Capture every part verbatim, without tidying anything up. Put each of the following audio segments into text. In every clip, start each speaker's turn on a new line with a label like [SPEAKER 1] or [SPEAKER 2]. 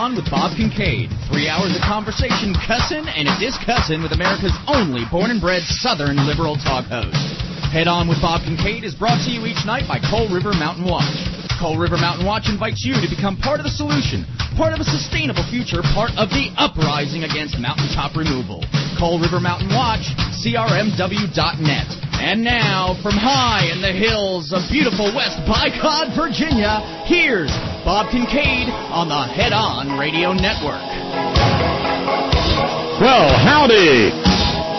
[SPEAKER 1] On with Bob Kincaid. Three hours of conversation, cussin' and a discussin' with America's only born and bred Southern liberal talk host. Head On with Bob Kincaid is brought to you each night by Coal River Mountain Watch. Coal River Mountain Watch invites you to become part of the solution, part of a sustainable future, part of the uprising against mountaintop removal. Coal River Mountain Watch, C R M W dot net. And now, from high in the hills of beautiful West Bicod, Virginia, here's Bob Kincaid on the Head On Radio Network.
[SPEAKER 2] Well, howdy.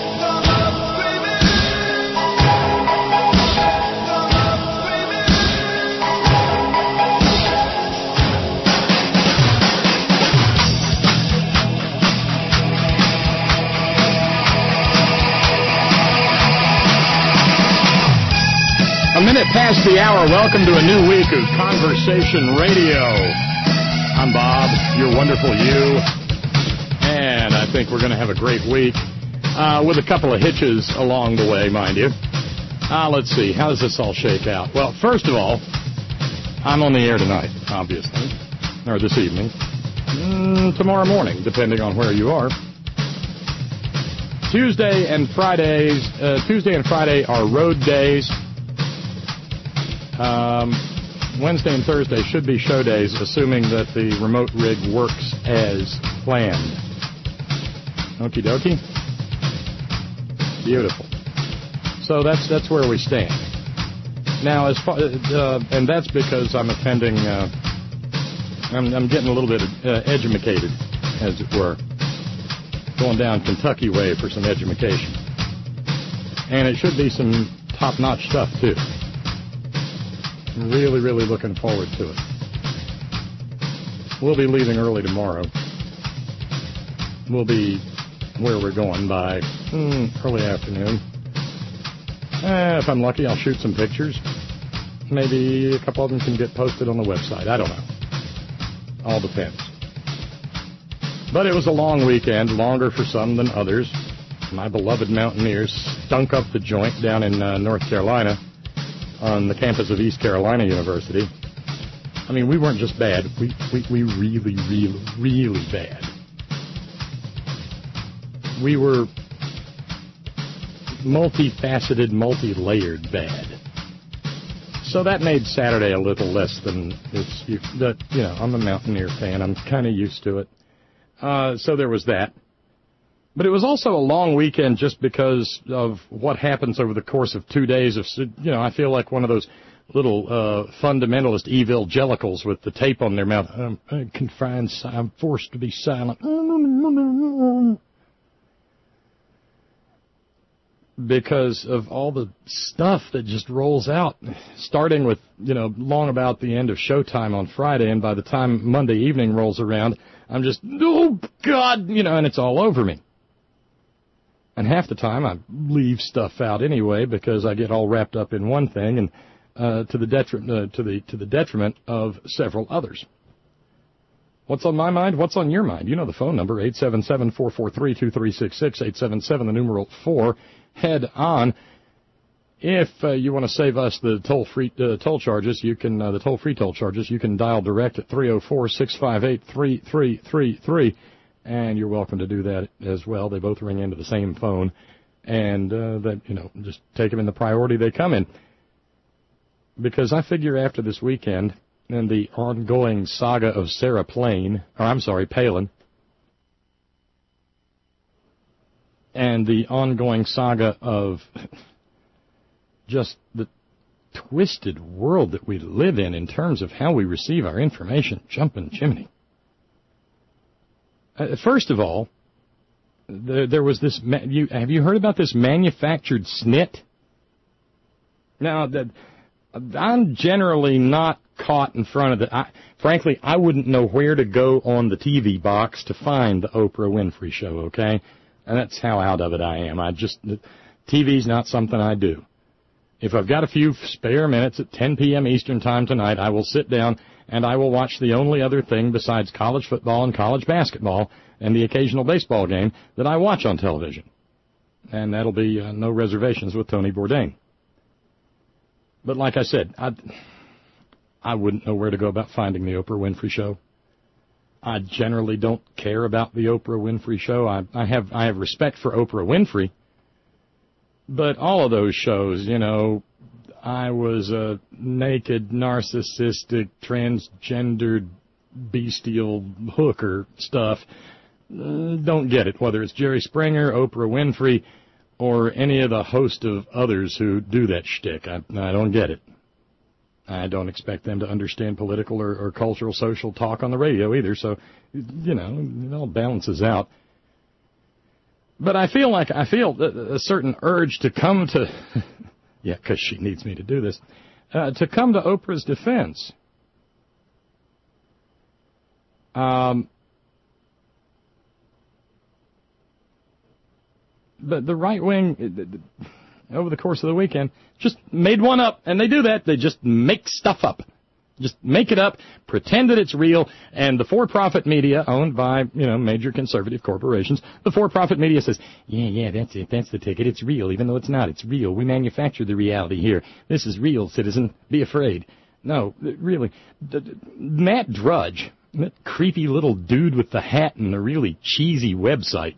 [SPEAKER 2] A minute past the hour. Welcome to a new week of Conversation Radio. I'm Bob, your wonderful you, and I think we're going to have a great week uh, with a couple of hitches along the way, mind you. Uh, let's see, how does this all shake out? Well, first of all, I'm on the air tonight, obviously, or this evening, mm, tomorrow morning, depending on where you are. Tuesday and Fridays, uh, Tuesday and Friday are road days. Um, Wednesday and Thursday should be show days, assuming that the remote rig works as planned. Okie dokie. Beautiful. So that's that's where we stand. Now, as far uh, and that's because I'm attending. Uh, I'm, I'm getting a little bit uh, edumacated, as it were, going down Kentucky way for some edumacation, and it should be some top-notch stuff too. Really, really looking forward to it. We'll be leaving early tomorrow. We'll be where we're going by mm, early afternoon. Eh, if I'm lucky, I'll shoot some pictures. Maybe a couple of them can get posted on the website. I don't know. All depends. But it was a long weekend, longer for some than others. My beloved Mountaineers stunk up the joint down in uh, North Carolina, on the campus of East Carolina University. I mean, we weren't just bad. We, we, we really, really, really bad. We were multifaceted, multi-layered bad. So that made Saturday a little less than it's, you, that, you know, I'm a Mountaineer fan. I'm kind of used to it. Uh, so there was that. But it was also a long weekend just because of what happens over the course of two days of, you know, I feel like one of those little uh, fundamentalist evangelicals with the tape on their mouth. I'm, I'm confined, I'm forced to be silent. Because of all the stuff that just rolls out, starting with, you know, long about the end of showtime on Friday, and by the time Monday evening rolls around, I'm just, oh, God, you know, and it's all over me. And half the time I leave stuff out anyway because I get all wrapped up in one thing and uh, to the detriment uh, to the to the detriment of several others. What's on my mind? What's on your mind? You know the phone number, eight seven seven, four four three, two three six six, eight seven seven, the numeral four. Head on. If uh, you want to save us the toll-free uh, toll charges, you can uh, the toll-free toll charges. You can dial direct at three oh four, six five eight, three three three three. And you're welcome to do that as well. They both ring into the same phone. And, uh, that, you know, just take them in the priority they come in. Because I figure after this weekend and the ongoing saga of Sarah Palin, or I'm sorry, Palin, and the ongoing saga of just the twisted world that we live in in terms of how we receive our information, jumping chimney. Uh, first of all, there, there was this, ma- you, have you heard about this manufactured snit? Now, that, I'm generally not caught in front of the, I, frankly, I wouldn't know where to go on the T V box to find the Oprah Winfrey Show, okay? And that's how out of it I am. I just, T V's not something I do. If I've got a few spare minutes at ten p.m. Eastern Time tonight, I will sit down and I will watch the only other thing besides college football and college basketball and the occasional baseball game that I watch on television. And that'll be uh, no reservations with Tony Bourdain. But like I said, I, I wouldn't know where to go about finding the Oprah Winfrey Show. I generally don't care about the Oprah Winfrey Show. I, I have I have respect for Oprah Winfrey. But all of those shows, you know, I was a naked, narcissistic, transgendered, bestial hooker stuff. Uh, don't get it, whether it's Jerry Springer, Oprah Winfrey, or any of the host of others who do that shtick. I, I don't get it. I don't expect them to understand political or, or cultural, social talk on the radio either, so, you know, it all balances out. But I feel like I feel a, a certain urge to come to, yeah, because she needs me to do this, uh, to come to Oprah's defense. Um, but the right wing, over the course of the weekend, just made one up, and they do that. They just make stuff up. Just make it up, pretend that it's real, and the for-profit media, owned by, you know, major conservative corporations, the for-profit media says, yeah, yeah, that's it, that's the ticket, it's real, even though it's not, it's real. We manufactured the reality here. This is real, citizen, be afraid. No, really, Matt Drudge, that creepy little dude with the hat and the really cheesy website,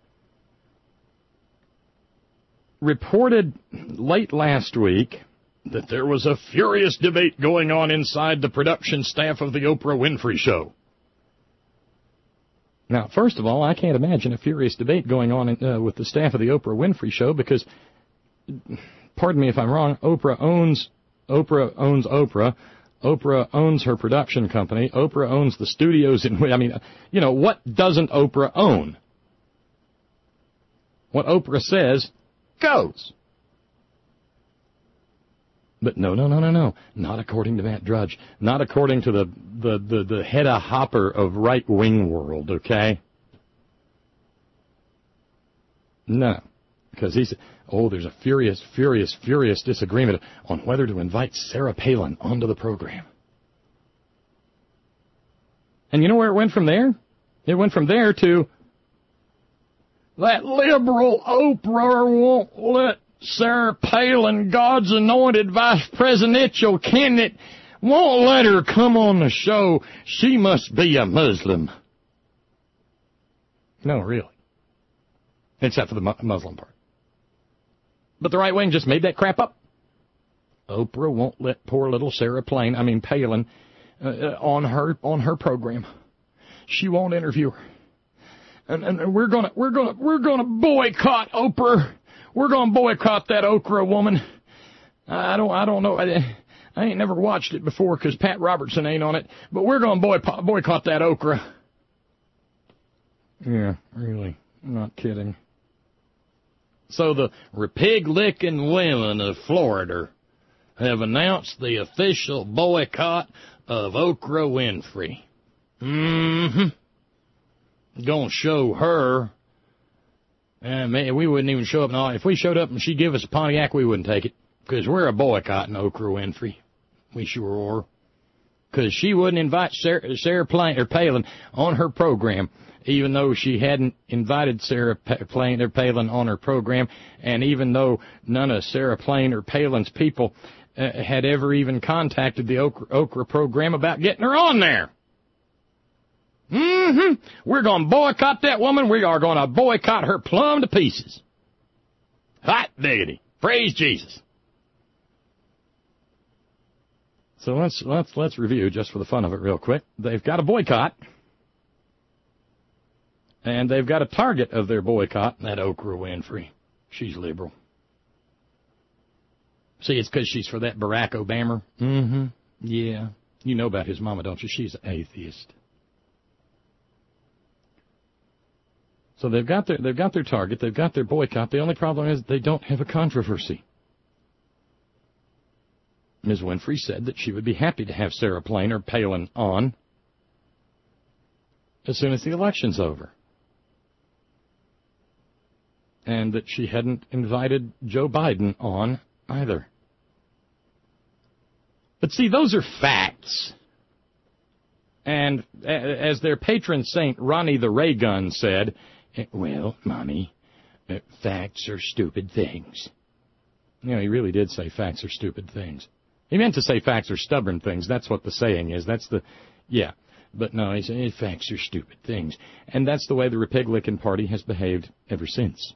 [SPEAKER 2] reported late last week that there was a furious debate going on inside the production staff of the Oprah Winfrey Show. Now, first of all, I can't imagine a furious debate going on in, uh, with the staff of the Oprah Winfrey Show because, pardon me if I'm wrong, Oprah owns Oprah owns Oprah. Oprah owns her production company. Oprah owns the studios in which, I mean, you know, what doesn't Oprah own? What Oprah says goes. But no, no, no, no, no. Not according to Matt Drudge. Not according to the, the, the, the Hedda Hopper of right-wing world, okay? No. Because he's, oh, there's a furious, furious, furious disagreement on whether to invite Sarah Palin onto the program. And you know where it went from there? It went from there to, that liberal Oprah won't let Sarah Palin, God's anointed vice presidential candidate, won't let her come on the show. She must be a Muslim. No, really. Except for the Muslim part. But the right wing just made that crap up. Oprah won't let poor little Sarah Palin, I mean Palin, uh, on her on her program. She won't interview her. And, and we're gonna we're gonna we're gonna boycott Oprah. We're gonna boycott that Oprah woman. I don't I don't know. I, I ain't never watched it before because Pat Robertson ain't on it. But we're gonna boy, boycott that Oprah. Yeah, really, I'm not kidding. So the repig-licking women of Florida have announced the official boycott of Oprah Winfrey. Mm-hmm. Gonna show her. And man, we wouldn't even show up. No, if we showed up and she'd give us a Pontiac, we wouldn't take it. Because we're a boycotting Oprah Winfrey. We sure are. Because she wouldn't invite Sarah, Sarah Palin, or Palin on her program, even though she hadn't invited Sarah Palin or Palin on her program, and even though none of Sarah Palin or Palin's people uh, had ever even contacted the Oprah, Oprah program about getting her on there. Mm-hmm. We're going to boycott that woman. We are going to boycott her plumb to pieces. Hot diggity. Praise Jesus. So let's let's let's review just for the fun of it real quick. They've got a boycott. And they've got a target of their boycott, that Oprah Winfrey. She's liberal. See, it's because she's for that Barack Obama. Mm-hmm. Yeah. You know about his mama, don't you? She's an atheist. So they've got their they've got their target, they've got their boycott. The only problem is they don't have a controversy. Miz Winfrey said that she would be happy to have Sarah Palin or Palin on as soon as the election's over. And that she hadn't invited Joe Biden on either. But see, those are facts. And as their patron saint, Ronnie the Ray Gun, said, well, Mommy, facts are stupid things. You know, he really did say facts are stupid things. He meant to say facts are stubborn things. That's what the saying is. That's the, yeah. But no, he said, facts are stupid things. And that's the way the Republican Party has behaved ever since.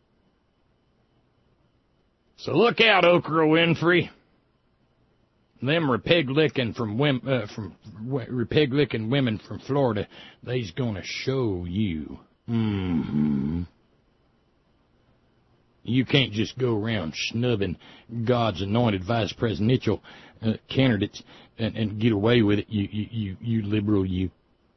[SPEAKER 2] So look out, Oprah Winfrey. Them Republican from uh, from Republican women from Florida, they's gonna show you. Mm-hmm. You can't just go around snubbing God's anointed vice presidential uh, candidates and, and get away with it, you, you, you, you liberal you.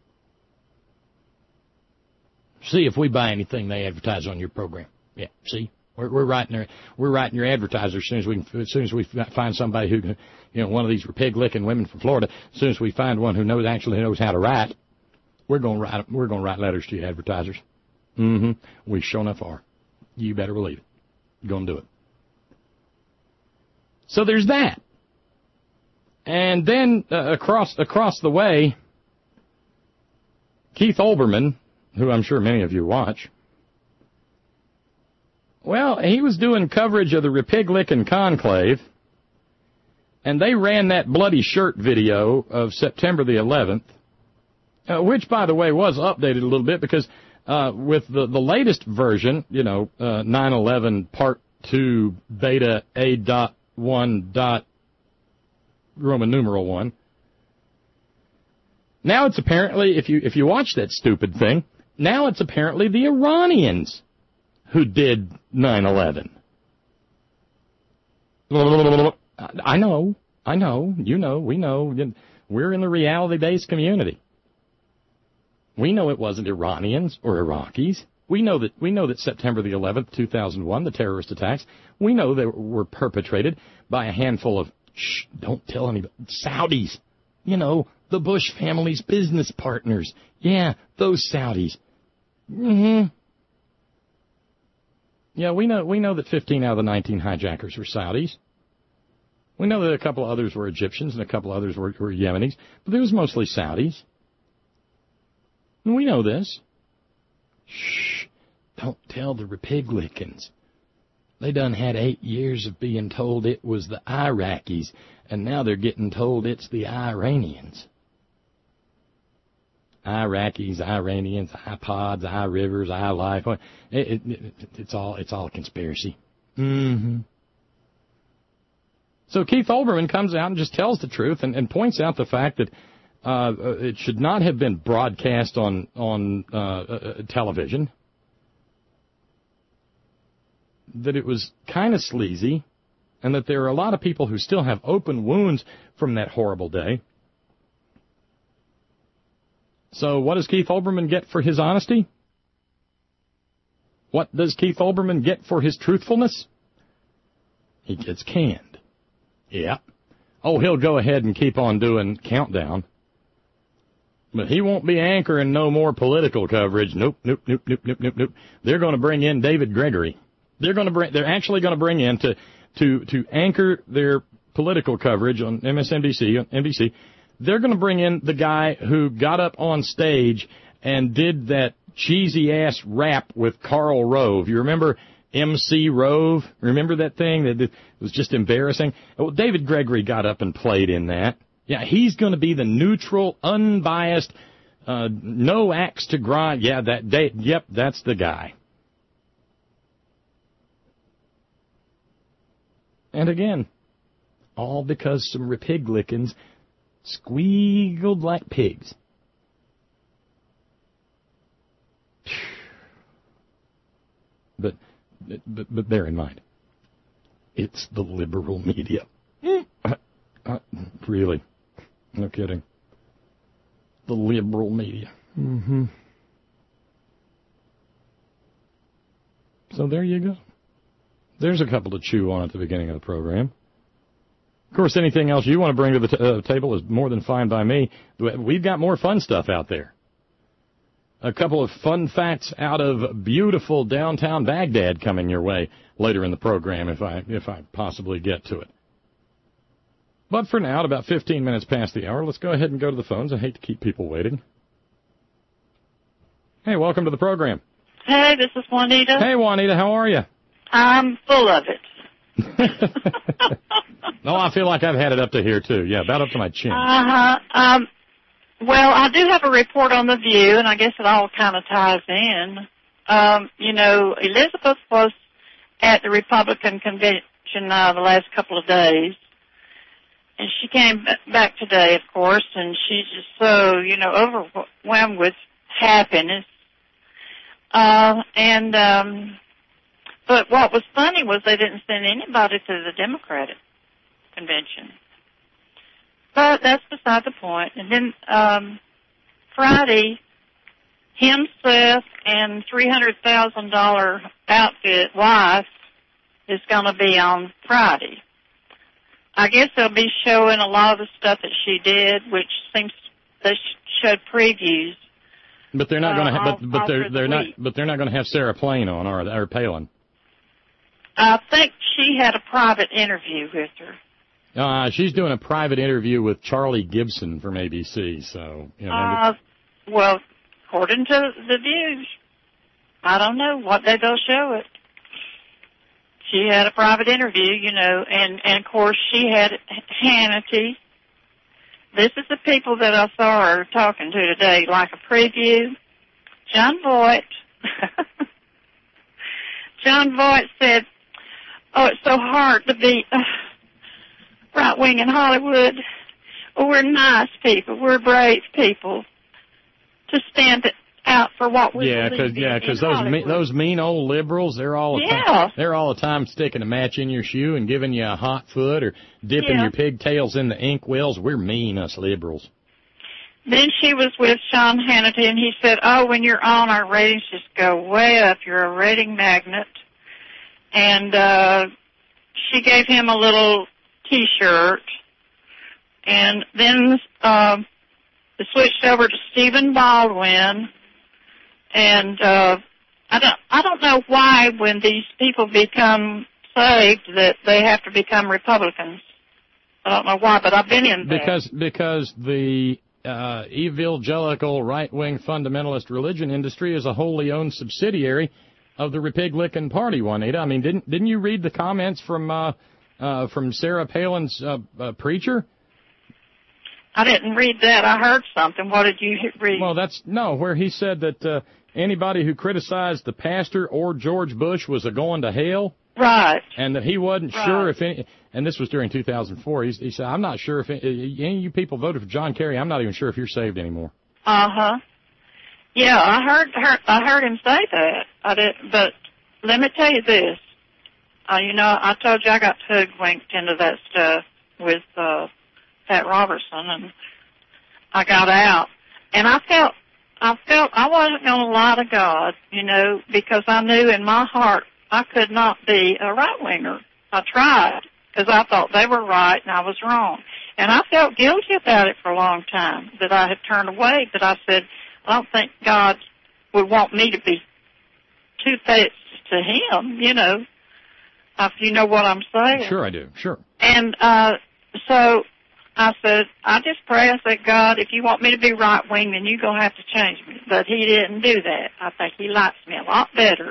[SPEAKER 2] See if we buy anything they advertise on your program. Yeah, see? We're, we're writing their, we're writing your advertiser as soon as we can, as soon as we find somebody who, you know, one of these Republican women from Florida. As soon as we find one who knows actually knows how to write, we're gonna write we're gonna write letters to your advertisers. Mm-hmm. We sure enough are. You better believe it. Gonna do it. So there's that. And then uh, across across the way, Keith Olbermann, who I'm sure many of you watch. Well, he was doing coverage of the Republican conclave, and they ran that bloody shirt video of September the eleventh, uh, which, by the way, was updated a little bit because uh, with the, the latest version, you know, uh, nine eleven Part two Beta A dot one dot Roman numeral one. Now it's apparently, if you if you watch that stupid thing, now it's apparently the Iranians who did nine eleven. I know, I know, you know, we know. We're in the reality-based community. We know it wasn't Iranians or Iraqis. We know that we know that September the eleventh, two thousand one, the terrorist attacks, we know they were perpetrated by a handful of, shh, don't tell anybody, Saudis. You know, the Bush family's business partners. Yeah, those Saudis. Mm-hmm. Yeah, we know we know that fifteen out of the nineteen hijackers were Saudis. We know that a couple others were Egyptians and a couple others were, were Yemenis, but it was mostly Saudis. And we know this. Shh, don't tell the Republicans. They done had eight years of being told it was the Iraqis, and now they're getting told it's the Iranians. Iraqis, Iranians, iPods, iRivers, iLife. It, it, it, it's all it's all a conspiracy. Mm-hmm. So Keith Olbermann comes out and just tells the truth and, and points out the fact that uh, it should not have been broadcast on on uh, uh, television. That it was kind of sleazy, and that there are a lot of people who still have open wounds from that horrible day. So what does Keith Olbermann get for his honesty? What does Keith Olbermann get for his truthfulness? He gets canned. Yeah. Oh, he'll go ahead and keep on doing Countdown. But he won't be anchoring no more political coverage. Nope, nope, nope, nope, nope, nope, nope. They're going to bring in David Gregory. They're going to bring, they're actually going to bring in to, to, to anchor their political coverage on M S N B C, on N B C. They're going to bring in the guy who got up on stage and did that cheesy-ass rap with Karl Rove. You remember M C Rove? Remember that thing that was just embarrassing? Well, David Gregory got up and played in that. Yeah, he's going to be the neutral, unbiased, uh, no axe to grind. Yeah, that day, yep, that's the guy. And again, all because some Republicans squealed like pigs. But, but, but bear in mind, it's the liberal media. Uh, uh, really, no kidding. The liberal media. Mm-hmm. So there you go. There's a couple to chew on at the beginning of the program. Of course, anything else you want to bring to the t- uh, table is more than fine by me. We've got more fun stuff out there. A couple of fun facts out of beautiful downtown Baghdad coming your way later in the program if I if I possibly get to it. But for now, at about fifteen minutes past the hour, let's go ahead and go to the phones. I hate to keep people waiting. Hey, welcome to the program.
[SPEAKER 3] Hey, this is Juanita.
[SPEAKER 2] Hey, Juanita, how are you?
[SPEAKER 3] I'm full of it.
[SPEAKER 2] No, I feel like I've had it up to here, too. Yeah, about up to my chin.
[SPEAKER 3] Uh-huh. Um, Well, I do have a report on The View, and I guess it all kind of ties in. Um, you know, Elizabeth was at the Republican convention uh, the last couple of days, and she came back today, of course, and she's just so, you know, overwhelmed with happiness. Uh, and, um, but what was funny was they didn't send anybody to the Democratic convention. But that's beside the point. And then um, Friday, himself and three hundred thousand dollars outfit wife is going to be on Friday. I guess they'll be showing a lot of the stuff that she did, which seems they showed previews.
[SPEAKER 2] But they're not going to.
[SPEAKER 3] Uh,
[SPEAKER 2] But but they're they're
[SPEAKER 3] the
[SPEAKER 2] not. But they're not going to have Sarah Palin on or or Palin.
[SPEAKER 3] I think she had a private interview with her.
[SPEAKER 2] Uh, she's doing a private interview with Charlie Gibson from A B C. So you know.
[SPEAKER 3] Uh, well, according to the views, I don't know what day they'll show it. She had a private interview, you know, and and of course she had Hannity. This is the people that I saw her talking to today, like a preview. John Voight. John Voight said, "Oh, it's so hard to be uh, right wing in Hollywood. Well, we're nice people. We're brave people to stand out for what we
[SPEAKER 2] yeah,
[SPEAKER 3] believe in.
[SPEAKER 2] Yeah, because those me, those mean old liberals, they're all the
[SPEAKER 3] yeah.
[SPEAKER 2] time, they're all the time sticking a match in your shoe and giving you a hot foot or dipping
[SPEAKER 3] yeah.
[SPEAKER 2] your pigtails in the ink wells. We're mean, us liberals."
[SPEAKER 3] Then she was with Sean Hannity, and he said, "Oh, when you're on, our ratings just go way up. You're a rating magnet." And uh, she gave him a little T-shirt. And then uh, they switched over to Stephen Baldwin. And uh, I don't, I don't know why when these people become saved that they have to become Republicans. I don't know why, but I've been in there.
[SPEAKER 2] Because because the uh, evangelical right-wing fundamentalist religion industry is a wholly owned subsidiary of the Republican Party, Juanita. I mean, didn't didn't you read the comments from uh, uh, from Sarah Palin's uh, uh, preacher?
[SPEAKER 3] I didn't read that. I heard something. What did you read?
[SPEAKER 2] Well, that's no, where he said that uh, anybody who criticized the pastor or George Bush was a going to hell.
[SPEAKER 3] Right.
[SPEAKER 2] And that he wasn't
[SPEAKER 3] right.
[SPEAKER 2] sure if any, and this was during two thousand four, he, he said, "I'm not sure if any, any of you people voted for John Kerry. I'm not even sure if you're saved anymore."
[SPEAKER 3] Uh-huh. Yeah, I heard, heard I heard him say that. I did, but let me tell you this. Uh, you know, I told you I got hoodwinked into that stuff with uh, Pat Robertson, and I got out. And I felt, I felt I wasn't going to lie to God, you know, because I knew in my heart I could not be a right-winger. I tried, because I thought they were right and I was wrong. And I felt guilty about it for a long time, that I had turned away, that I said, I don't think God would want me to be two-faced to him, you know, if you know what I'm saying.
[SPEAKER 2] Sure I do, sure.
[SPEAKER 3] And uh, so I said, I just pray, I said, God, if you want me to be right-wing, then you're going to have to change me. But he didn't do that. I think he likes me a lot better.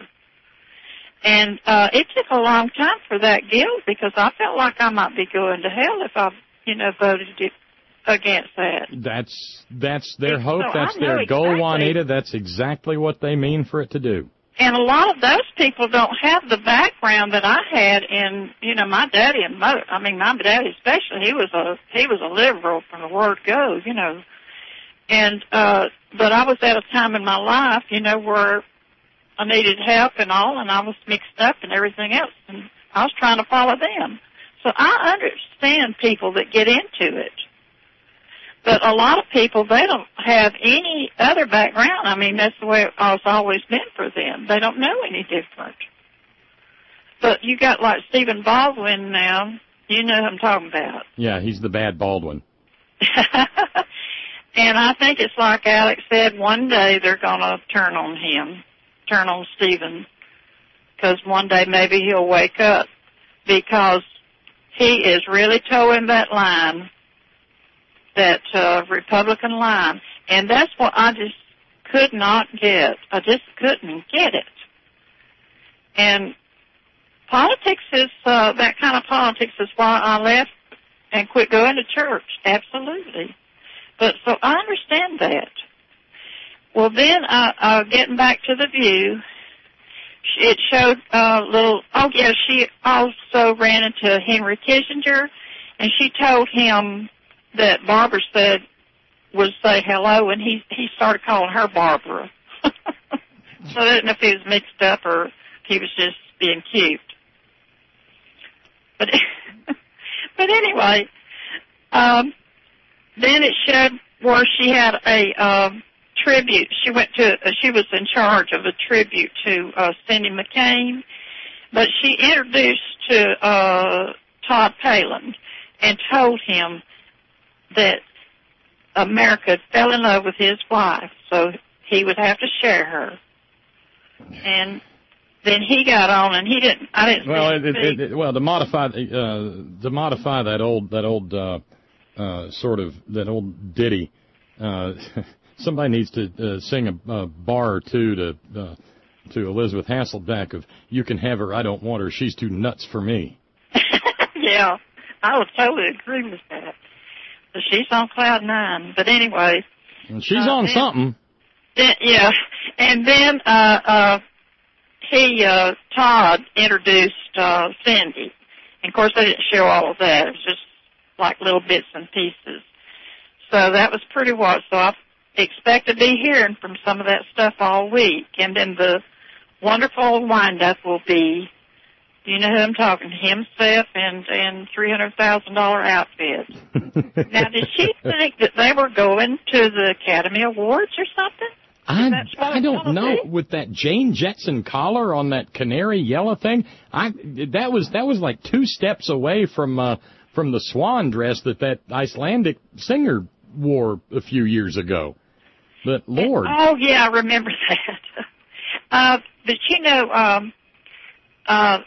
[SPEAKER 3] And uh, it took a long time for that guilt, because I felt like I might be going to hell if I, you know, voted against that.
[SPEAKER 2] That's that's their hope.
[SPEAKER 3] So
[SPEAKER 2] that's
[SPEAKER 3] I know
[SPEAKER 2] their goal,
[SPEAKER 3] exactly.
[SPEAKER 2] Juanita. That's exactly what they mean for it to do.
[SPEAKER 3] And a lot of those people don't have the background that I had in, you know, my daddy and mother. I mean, my daddy especially, he was a he was a liberal from the word go, you know. And uh, but I was at a time in my life, you know, where I needed help and all, and I was mixed up and everything else, and I was trying to follow them. So I understand people that get into it. But a lot of people, they don't have any other background. I mean, that's the way it's always been for them. They don't know any different. But you got like Stephen Baldwin now. You know who I'm talking about.
[SPEAKER 2] Yeah, he's the bad Baldwin.
[SPEAKER 3] And I think it's like Alex said, one day they're going to turn on him, turn on Stephen, because one day maybe he'll wake up, because he is really towing that line, that uh, Republican line. And that's what I just could not get. I just couldn't get it. And politics is, uh, that kind of politics is why I left and quit going to church. Absolutely. But so I understand that. Well, then, uh, uh, getting back to the View, it showed a uh, little, oh yeah, she also ran into Henry Kissinger, and she told him that Barbara said, would say hello, and he, he started calling her Barbara. So I didn't know if he was mixed up or if he was just being cute. But, but anyway, um, then it showed where she had a, um, tribute. She went to, uh, she was in charge of a tribute to uh, Cindy McCain, but she introduced to uh, Todd Palin and told him that America fell in love with his wife, so he would have to share her. And then he got on, and he didn't. I didn't.
[SPEAKER 2] Well, it, it, it, well, to modify uh, to modify that old that old uh, uh, sort of that old ditty. Uh, Somebody needs to uh, sing a, a bar or two to uh, to Elizabeth Hasselbeck of "You Can Have Her, I Don't Want Her, She's Too Nuts for Me."
[SPEAKER 3] Yeah, I would totally agree with that. But she's on cloud nine. But anyway,
[SPEAKER 2] and she's
[SPEAKER 3] uh,
[SPEAKER 2] on
[SPEAKER 3] then,
[SPEAKER 2] something.
[SPEAKER 3] Then, yeah, and then uh, uh, he uh, Todd introduced uh, Cindy, and of course they didn't show all of that. It was just like little bits and pieces. So that was pretty wild. So I expect to be hearing from some of that stuff all week. And then the wonderful wind-up will be, do you know who I'm talking to? Himself and, and three hundred thousand dollars outfit. Now, did she think that they were going to the Academy Awards or something?
[SPEAKER 2] I, I don't know. Be? With that Jane Jetson collar on that canary yellow thing, I that was that was like two steps away from uh, from the swan dress that that Icelandic singer wore a few years ago. But, Lord.
[SPEAKER 3] Oh, yeah, I remember that. uh, but, you know, um, uh,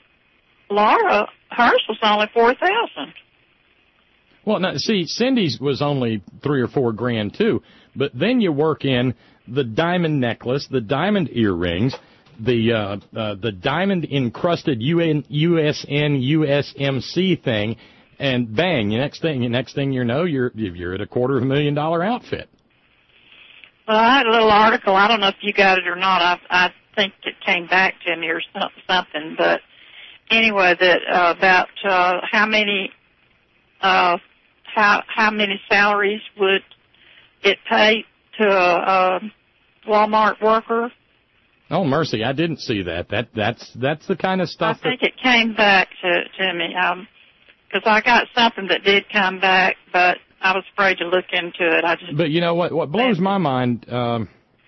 [SPEAKER 3] Laura, hers was only four thousand.
[SPEAKER 2] Well, now, see, Cindy's was only three or four grand, too. But then you work in the diamond necklace, the diamond earrings, the uh, uh, the diamond-encrusted U N, U S N U S M C thing, and bang, the next thing, the next thing you know, you're you're at a quarter of a million dollar outfit.
[SPEAKER 3] Well, I had a little article. I don't know if you got it or not. I, I think it came back to me or something. But anyway, that uh, about uh, how many uh, how how many salaries would it pay to a, a Walmart worker?
[SPEAKER 2] Oh, mercy! I didn't see that. That that's that's the kind of stuff.
[SPEAKER 3] I think that, it came back to to me because um, I got something that did come back, but I was afraid to look into it. I just.
[SPEAKER 2] But you know what? What blows my mind um,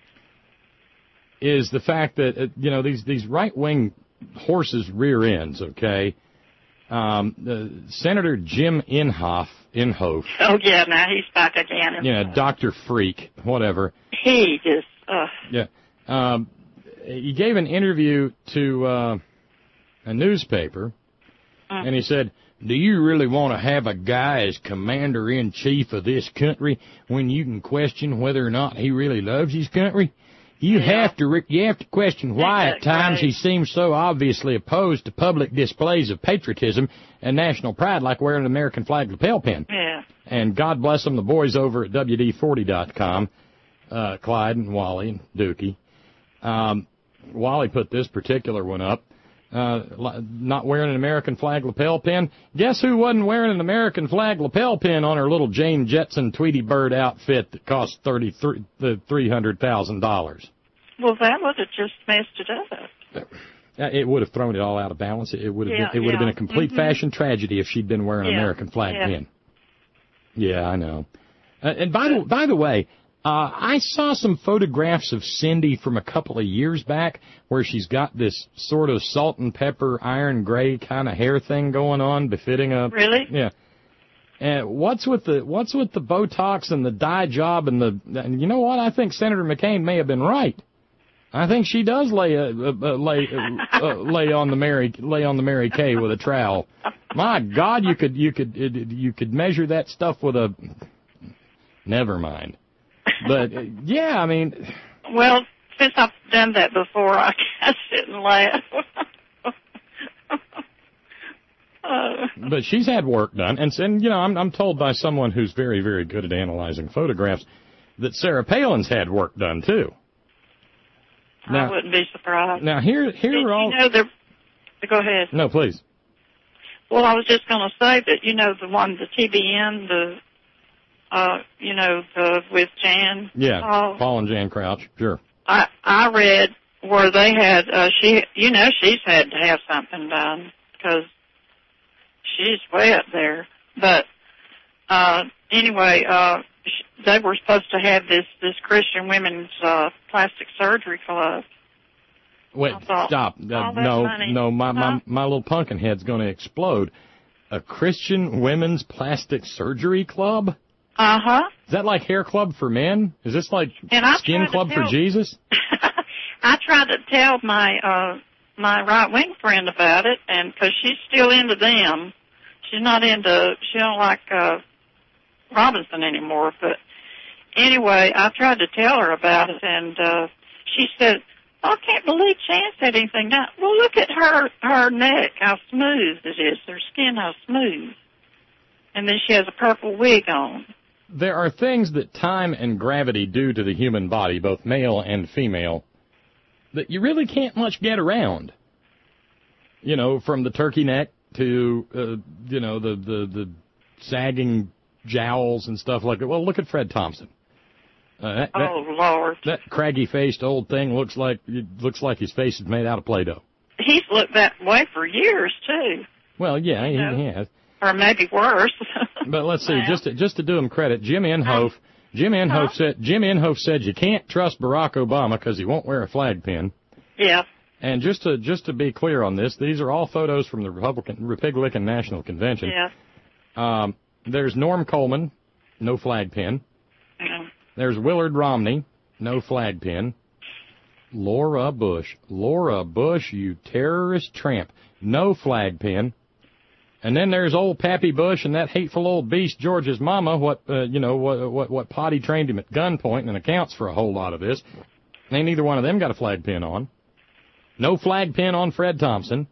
[SPEAKER 2] is the fact that uh, you know these these right wing horses' rear ends. Okay, um, uh, Senator Jim Inhofe, Inhofe.
[SPEAKER 3] Oh yeah, now he's back again.
[SPEAKER 2] Yeah, you know, Doctor Freak, whatever.
[SPEAKER 3] He just. Uh,
[SPEAKER 2] yeah, um, he gave an interview to uh, a newspaper, mm. and he said, "Do you really want to have a guy as commander-in-chief of this country when you can question whether or not he really loves his country? You yeah. have to you have to question why at times right. he seems so obviously opposed to public displays of patriotism and national pride like wearing an American flag lapel pin."
[SPEAKER 3] Yeah.
[SPEAKER 2] And God bless them, the boys over at W D forty dot com, uh, Clyde and Wally and Dookie. Um, Wally put this particular one up. Uh, not wearing an American flag lapel pin. Guess who wasn't wearing an American flag lapel pin on her little Jane Jetson Tweety Bird outfit that cost thirty-three, the three hundred thousand dollars?
[SPEAKER 3] Well, that would have just messed it up.
[SPEAKER 2] It would have thrown it all out of balance. It would have
[SPEAKER 3] yeah,
[SPEAKER 2] been, it would
[SPEAKER 3] yeah.
[SPEAKER 2] have been a complete
[SPEAKER 3] mm-hmm.
[SPEAKER 2] fashion tragedy if she'd been wearing an
[SPEAKER 3] yeah.
[SPEAKER 2] American flag
[SPEAKER 3] yeah.
[SPEAKER 2] pin. Yeah, I know. Uh, and by the by the way. Uh, I saw some photographs of Cindy from a couple of years back where she's got this sort of salt and pepper, iron gray kind of hair thing going on, befitting a...
[SPEAKER 3] Really?
[SPEAKER 2] Yeah. And what's with the what's with the Botox and the dye job and the... And you know what? I think Senator McCain may have been right. I think she does lay a, a, a lay a, a, lay on the Mary lay on the Mary Kay with a trowel. My God, you could you could it, you could measure that stuff with a... Never mind. But, yeah, I mean...
[SPEAKER 3] Well, since I've done that before, I can't sit and laugh. uh,
[SPEAKER 2] but she's had work done, and and you know, I'm I'm told by someone who's very very good at analyzing photographs that Sarah Palin's had work done too. Now,
[SPEAKER 3] I wouldn't be surprised.
[SPEAKER 2] Now here here
[SPEAKER 3] Did
[SPEAKER 2] are all.
[SPEAKER 3] You know, the, go ahead.
[SPEAKER 2] No, please.
[SPEAKER 3] Well, I was just going to say that you know the one, the T B N, the uh, you know, the with Jan.
[SPEAKER 2] Yeah,
[SPEAKER 3] uh,
[SPEAKER 2] Paul and Jan Crouch. Sure.
[SPEAKER 3] I I read where they had uh, she you know she's had to have something done because she's way up there. But uh, anyway, uh, sh- they were supposed to have this this Christian Women's uh, Plastic Surgery Club.
[SPEAKER 2] Wait,
[SPEAKER 3] thought,
[SPEAKER 2] stop. Uh, no,
[SPEAKER 3] money.
[SPEAKER 2] no, my,
[SPEAKER 3] huh?
[SPEAKER 2] my my little pumpkin head's going to explode. A Christian Women's Plastic Surgery Club?
[SPEAKER 3] Uh huh.
[SPEAKER 2] Is that like Hair Club for men? Is this like
[SPEAKER 3] And I
[SPEAKER 2] Skin
[SPEAKER 3] tried to
[SPEAKER 2] Club for
[SPEAKER 3] tell-
[SPEAKER 2] Jesus?
[SPEAKER 3] I tried to tell my uh my right wing friend about it, and because she's still into them, she's not into she don't like uh Robinson anymore. But anyway, I tried to tell her about it, and uh she said, oh, "I can't believe Chance said anything." Now, well, look at her her neck, how smooth it is. Her skin, how smooth, and then she has a purple wig on.
[SPEAKER 2] There are things that time and gravity do to the human body, both male and female, that you really can't much get around. You know, from the turkey neck to, uh, you know, the, the, the sagging jowls and stuff like that. Well, look at Fred Thompson. Uh, that, that,
[SPEAKER 3] Oh, Lord.
[SPEAKER 2] that craggy-faced old thing looks like it looks like his face is made out of Play-Doh.
[SPEAKER 3] He's looked that way for years, too.
[SPEAKER 2] Well, yeah, he,
[SPEAKER 3] No.
[SPEAKER 2] he has.
[SPEAKER 3] Or maybe worse.
[SPEAKER 2] But let's see,
[SPEAKER 3] Well.
[SPEAKER 2] just to, just to do him credit, Jim Inhofe, Jim Inhofe
[SPEAKER 3] Huh?
[SPEAKER 2] said Jim Inhofe said you can't trust Barack Obama because he won't wear a flag pin.
[SPEAKER 3] Yeah.
[SPEAKER 2] And just to just to be clear on this, these are all photos from the Republican Republican National Convention.
[SPEAKER 3] Yeah.
[SPEAKER 2] Um, there's Norm Coleman, no flag pin.
[SPEAKER 3] Yeah.
[SPEAKER 2] There's Willard Romney, no flag pin. Laura Bush, Laura Bush, you terrorist tramp, no flag pin. And then there's old Pappy Bush and that hateful old beast George's mama, what, uh, you know, what, what, what potty trained him at gunpoint and accounts for a whole lot of this. Ain't neither one of them got a flag pin on. No flag pin on Fred Thompson.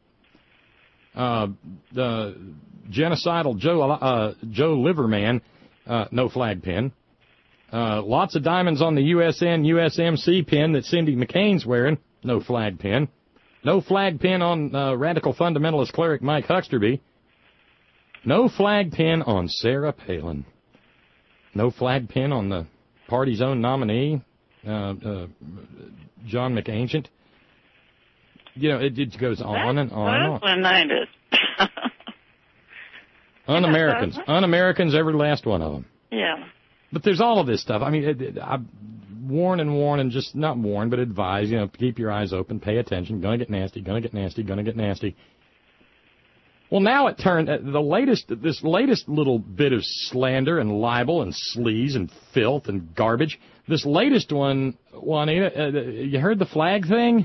[SPEAKER 2] Uh, the genocidal Joe, uh, Joe Liverman, uh, no flag pin. Uh, lots of diamonds on the U S N U S M C pin that Cindy McCain's wearing, no flag pin. No flag pin on, uh, radical fundamentalist cleric Mike Hucksterby. No flag pin on Sarah Palin. No flag pin on the party's own nominee, uh, uh, John McAncient. You know, it, it goes on and on and on.
[SPEAKER 3] That's ain't it?
[SPEAKER 2] Un-Americans.
[SPEAKER 3] Yeah,
[SPEAKER 2] Un-Americans, every last one of them.
[SPEAKER 3] Yeah.
[SPEAKER 2] But there's all of this stuff. I mean, it, it, I warn and warn and just not warn, but advise, you know, keep your eyes open, pay attention, gonna get nasty, gonna get nasty, gonna get nasty. Well, now it turned, uh, the latest, this latest little bit of slander and libel and sleaze and filth and garbage, this latest one, Juanita, uh, you heard the flag thing?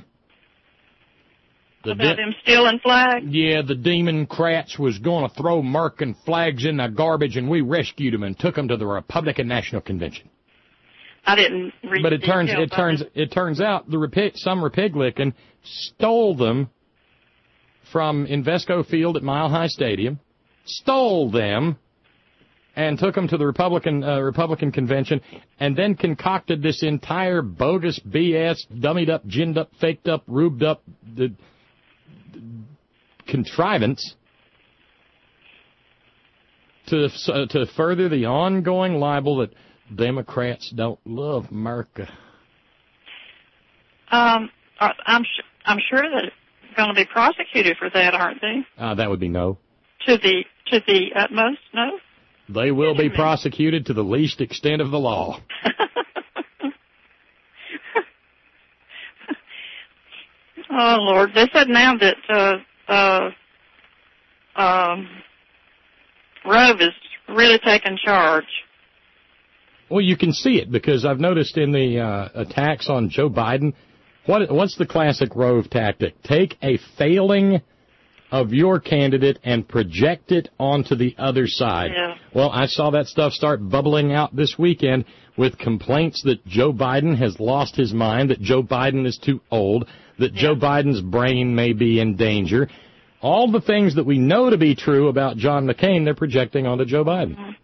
[SPEAKER 2] The
[SPEAKER 3] About
[SPEAKER 2] de-
[SPEAKER 3] him stealing flags?
[SPEAKER 2] Yeah, the Democrats was going to throw American flags in the garbage, and we rescued them and took them to the Republican National Convention.
[SPEAKER 3] I didn't read
[SPEAKER 2] But it
[SPEAKER 3] the
[SPEAKER 2] turns,
[SPEAKER 3] details
[SPEAKER 2] it turns,
[SPEAKER 3] of
[SPEAKER 2] it turns out the Repi- some Republican stole them from Invesco Field at Mile High Stadium, stole them, and took them to the Republican uh, Republican convention, and then concocted this entire bogus B S, dummied up, ginned up, faked up, rubed up the, the contrivance to uh, to further the ongoing libel that Democrats don't love America.
[SPEAKER 3] Um, I- I'm su- I'm sure that they're going to be prosecuted for that, aren't they?
[SPEAKER 2] Uh, that would be no.
[SPEAKER 3] To the to the utmost, no.
[SPEAKER 2] They will be
[SPEAKER 3] Wait a minute.
[SPEAKER 2] prosecuted to the least extent of the law.
[SPEAKER 3] Oh Lord, they said now that uh, uh, um, Rove is really taking charge.
[SPEAKER 2] Well, you can see it because I've noticed in the uh, attacks on Joe Biden, what what's the classic Rove tactic? Take a failing of your candidate and project it onto the other side.
[SPEAKER 3] Yeah.
[SPEAKER 2] Well, I saw that stuff start bubbling out this weekend with complaints that Joe Biden has lost his mind, that Joe Biden is too old, that
[SPEAKER 3] Yeah.
[SPEAKER 2] Joe Biden's brain may be in danger. All the things that we know to be true about John McCain, they're projecting onto Joe Biden.
[SPEAKER 3] Mm-hmm.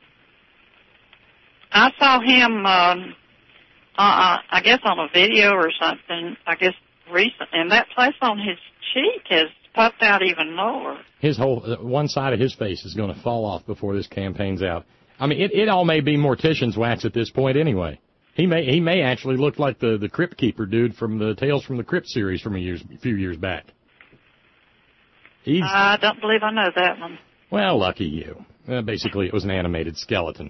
[SPEAKER 3] I saw him, um, uh, I guess on a video or something, I guess recent, and that place on his cheek has puffed out even more. His
[SPEAKER 2] whole, uh, one side of his face is going to fall off before this campaign's out. I mean, it, it all may be mortician's wax at this point anyway. He may he may actually look like the, the Crypt Keeper dude from the Tales from the Crypt series from a, years, a few years back. He's,
[SPEAKER 3] I don't believe I know that one.
[SPEAKER 2] Well, lucky you. Uh, basically, it was an animated skeleton.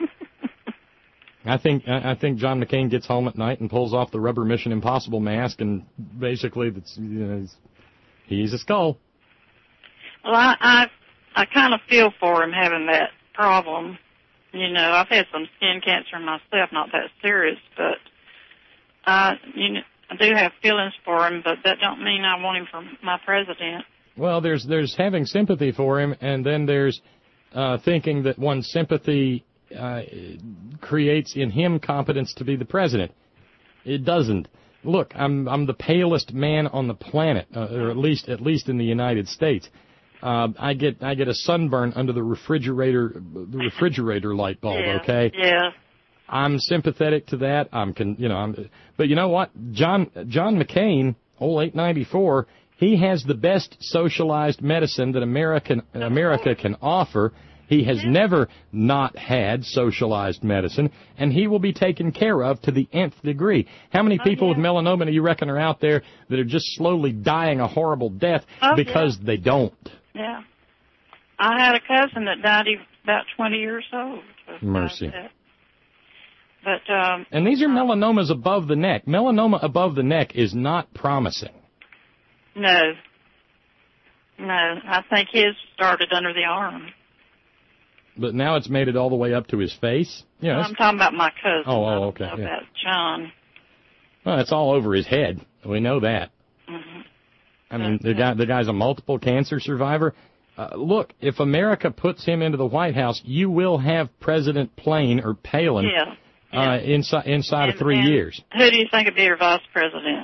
[SPEAKER 2] I think I think John McCain gets home at night and pulls off the rubber Mission Impossible mask, and basically, that's, you know, he's a skull.
[SPEAKER 3] Well, I I, I kind of feel for him having that problem. You know, I've had some skin cancer myself, not that serious, but uh, you know, I do have feelings for him, but that don't mean I want him for my president.
[SPEAKER 2] Well, there's there's having sympathy for him, and then there's uh, thinking that one's sympathy uh, creates in him competence to be the president. It doesn't. Look, I'm I'm the palest man on the planet, uh, or at least at least in the United States. Uh, I get I get a sunburn under the refrigerator the refrigerator light bulb.
[SPEAKER 3] Yeah,
[SPEAKER 2] okay.
[SPEAKER 3] Yeah.
[SPEAKER 2] I'm sympathetic to that. I'm con, you know. I'm, but you know what, John John McCain, old eight ninety-four, he has the best socialized medicine that American America can offer. He has never not had socialized medicine, and he will be taken care of to the nth degree. How many people oh, yeah. with melanoma do you reckon are out there that are just slowly dying a horrible death
[SPEAKER 3] oh,
[SPEAKER 2] because
[SPEAKER 3] yeah.
[SPEAKER 2] they don't?
[SPEAKER 3] Yeah. I had a cousin that died about twenty years old.
[SPEAKER 2] Mercy.
[SPEAKER 3] But, um...
[SPEAKER 2] And these are melanomas above the neck. Melanoma above the neck is not promising.
[SPEAKER 3] No. No. I think his started under the arm.
[SPEAKER 2] But now it's made it all the way up to his face?
[SPEAKER 3] Yeah, well, I'm talking about my cousin.
[SPEAKER 2] Oh, oh okay.
[SPEAKER 3] About
[SPEAKER 2] yeah.
[SPEAKER 3] John.
[SPEAKER 2] Well, it's all over his head. We know that.
[SPEAKER 3] Mm-hmm.
[SPEAKER 2] I mean, the guy, the guy's a multiple cancer survivor. Uh, look, if America puts him into the White House, you will have President Plain or Palin
[SPEAKER 3] yeah.
[SPEAKER 2] uh,
[SPEAKER 3] yeah.
[SPEAKER 2] inside inside
[SPEAKER 3] and,
[SPEAKER 2] of three
[SPEAKER 3] and
[SPEAKER 2] years.
[SPEAKER 3] Who do you think would be your vice president?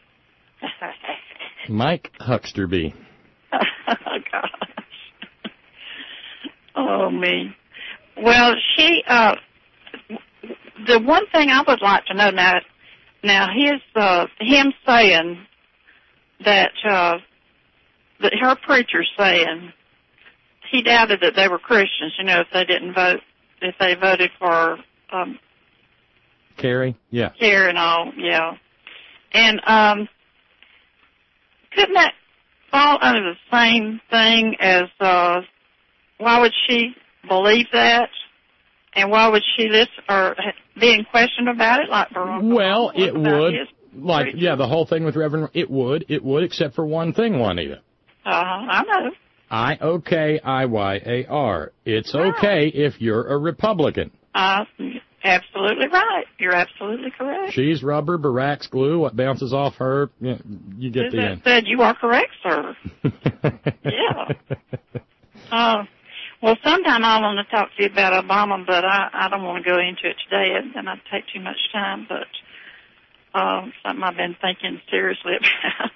[SPEAKER 2] Mike Hucksterby.
[SPEAKER 3] Oh, gosh. Oh, me. Well, she, uh, the one thing I would like to know now, now his, uh, him saying that, uh, that her preacher saying he doubted that they were Christians, you know, if they didn't vote, if they voted for, um,
[SPEAKER 2] Kerry, yeah.
[SPEAKER 3] Kerry and all, yeah. And, um, couldn't that fall under the same thing as, uh, why would she believe that? And why would she listen or be in question about it? Like Barack
[SPEAKER 2] well, it would. Like,
[SPEAKER 3] preacher?
[SPEAKER 2] yeah, the whole thing with Reverend, it would, it would, except for one thing, Juanita.
[SPEAKER 3] Uh-huh, I know.
[SPEAKER 2] I O K I Y A R. It's
[SPEAKER 3] right.
[SPEAKER 2] okay if you're a Republican.
[SPEAKER 3] Uh, absolutely right. You're absolutely correct.
[SPEAKER 2] She's rubber, Barack's glue. What bounces off her, you, know, you get
[SPEAKER 3] Is
[SPEAKER 2] the end.
[SPEAKER 3] Said you are correct, sir. Yeah. Uh, well, sometime I want to talk to you about Obama, but I, I don't want to go into it today, and, and I'd take too much time, but um, something I've been thinking seriously about.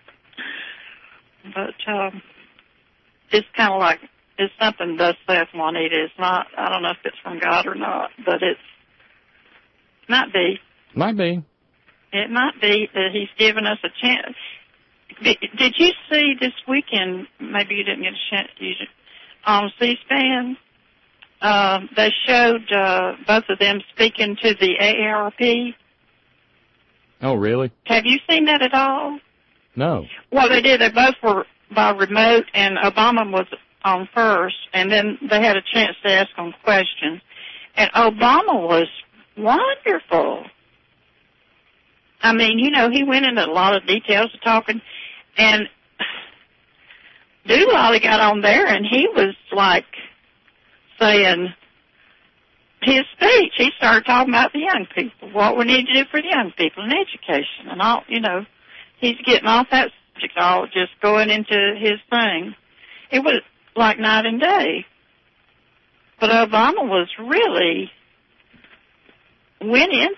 [SPEAKER 3] But um, it's kind of like, it's something thus saith Juanita. It's not, I don't know if it's from God or not, but it's, might be.
[SPEAKER 2] Might be.
[SPEAKER 3] It might be that he's given us a chance. Did you see this weekend, maybe you didn't get a chance to use it, on C-SPAN, uh, they showed uh, both of them speaking to the A A R P.
[SPEAKER 2] Oh, really?
[SPEAKER 3] Have you seen that at all?
[SPEAKER 2] No.
[SPEAKER 3] Well, they did. They both were by remote, and Obama was on first, and then they had a chance to ask him questions. And Obama was wonderful. I mean, you know, he went into a lot of details of talking, and Doolittle got on there, and he was like saying his speech. He started talking about the young people, what we need to do for the young people in education, and all. You know, he's getting off that subject, all just going into his thing. It was like night and day. But Obama was really went into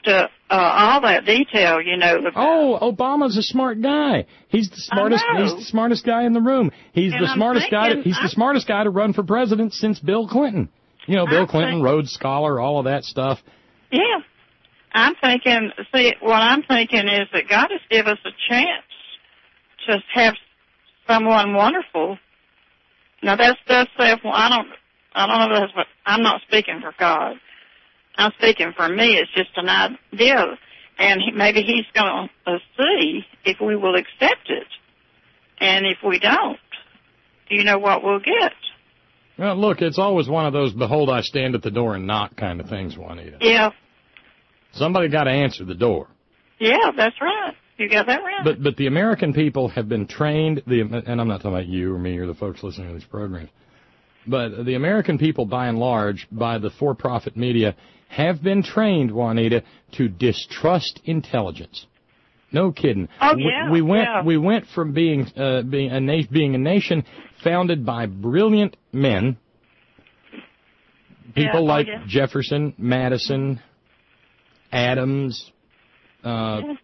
[SPEAKER 3] uh, all that detail, you know. About,
[SPEAKER 2] oh, Obama's a smart guy. He's the smartest. He's the smartest guy in the room. He's
[SPEAKER 3] and
[SPEAKER 2] the
[SPEAKER 3] I'm
[SPEAKER 2] smartest
[SPEAKER 3] thinking,
[SPEAKER 2] guy. To, he's
[SPEAKER 3] I'm,
[SPEAKER 2] the smartest guy to run for president since Bill Clinton. You know, Bill
[SPEAKER 3] I'm
[SPEAKER 2] Clinton,
[SPEAKER 3] thinking,
[SPEAKER 2] Rhodes Scholar, all of that stuff.
[SPEAKER 3] Yeah. I'm thinking, see, what I'm thinking is that God has given us a chance to have someone wonderful. Now, that's, that's, well, I don't, I don't know if that's what, I'm not speaking for God. I'm speaking for me. It's just an idea. And he, maybe he's going to see if we will accept it. And if we don't, you know what we'll get.
[SPEAKER 2] Well, look, it's always one of those, behold, I stand at the door and knock kind of things, Juanita.
[SPEAKER 3] Yeah.
[SPEAKER 2] Somebody got to answer the door.
[SPEAKER 3] Yeah, that's right. You got that right.
[SPEAKER 2] But but the American people have been trained, the and I'm not talking about you or me or the folks listening to these programs, but the American people, by and large, by the for-profit media, have been trained, Juanita, to distrust intelligence. No kidding.
[SPEAKER 3] Oh yeah.
[SPEAKER 2] We, we went
[SPEAKER 3] yeah.
[SPEAKER 2] we went from being uh, being a na- being a nation founded by brilliant men, people
[SPEAKER 3] yeah.
[SPEAKER 2] like
[SPEAKER 3] oh, yeah.
[SPEAKER 2] Jefferson, Madison, Adams, uh,
[SPEAKER 3] yeah.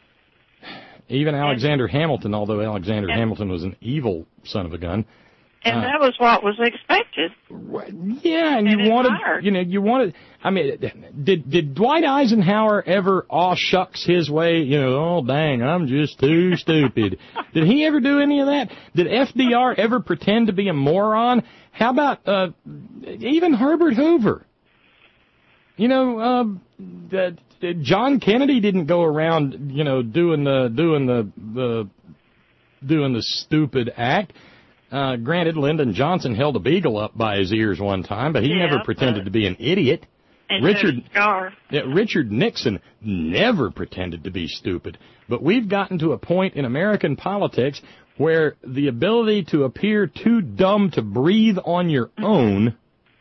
[SPEAKER 2] even Alexander Hamilton, although Alexander
[SPEAKER 3] and,
[SPEAKER 2] Hamilton was an evil son of a gun.
[SPEAKER 3] And
[SPEAKER 2] uh,
[SPEAKER 3] that was what was expected.
[SPEAKER 2] Yeah, and, and you wanted,
[SPEAKER 3] admired.
[SPEAKER 2] you know, you wanted, I mean, did, did Dwight Eisenhower ever aw shucks his way, you know, oh dang, I'm just too stupid. Did he ever do any of that? Did F D R ever pretend to be a moron? How about, uh, even Herbert Hoover? You know, uh, that John Kennedy didn't go around, you know, doing the doing the the doing the stupid act. Uh, granted, Lyndon Johnson held a beagle up by his ears one time, but he
[SPEAKER 3] yeah,
[SPEAKER 2] never pretended to be an idiot.
[SPEAKER 3] And
[SPEAKER 2] Richard
[SPEAKER 3] yeah,
[SPEAKER 2] Richard Nixon never pretended to be stupid. But we've gotten to a point in American politics where the ability to appear too dumb to breathe on your own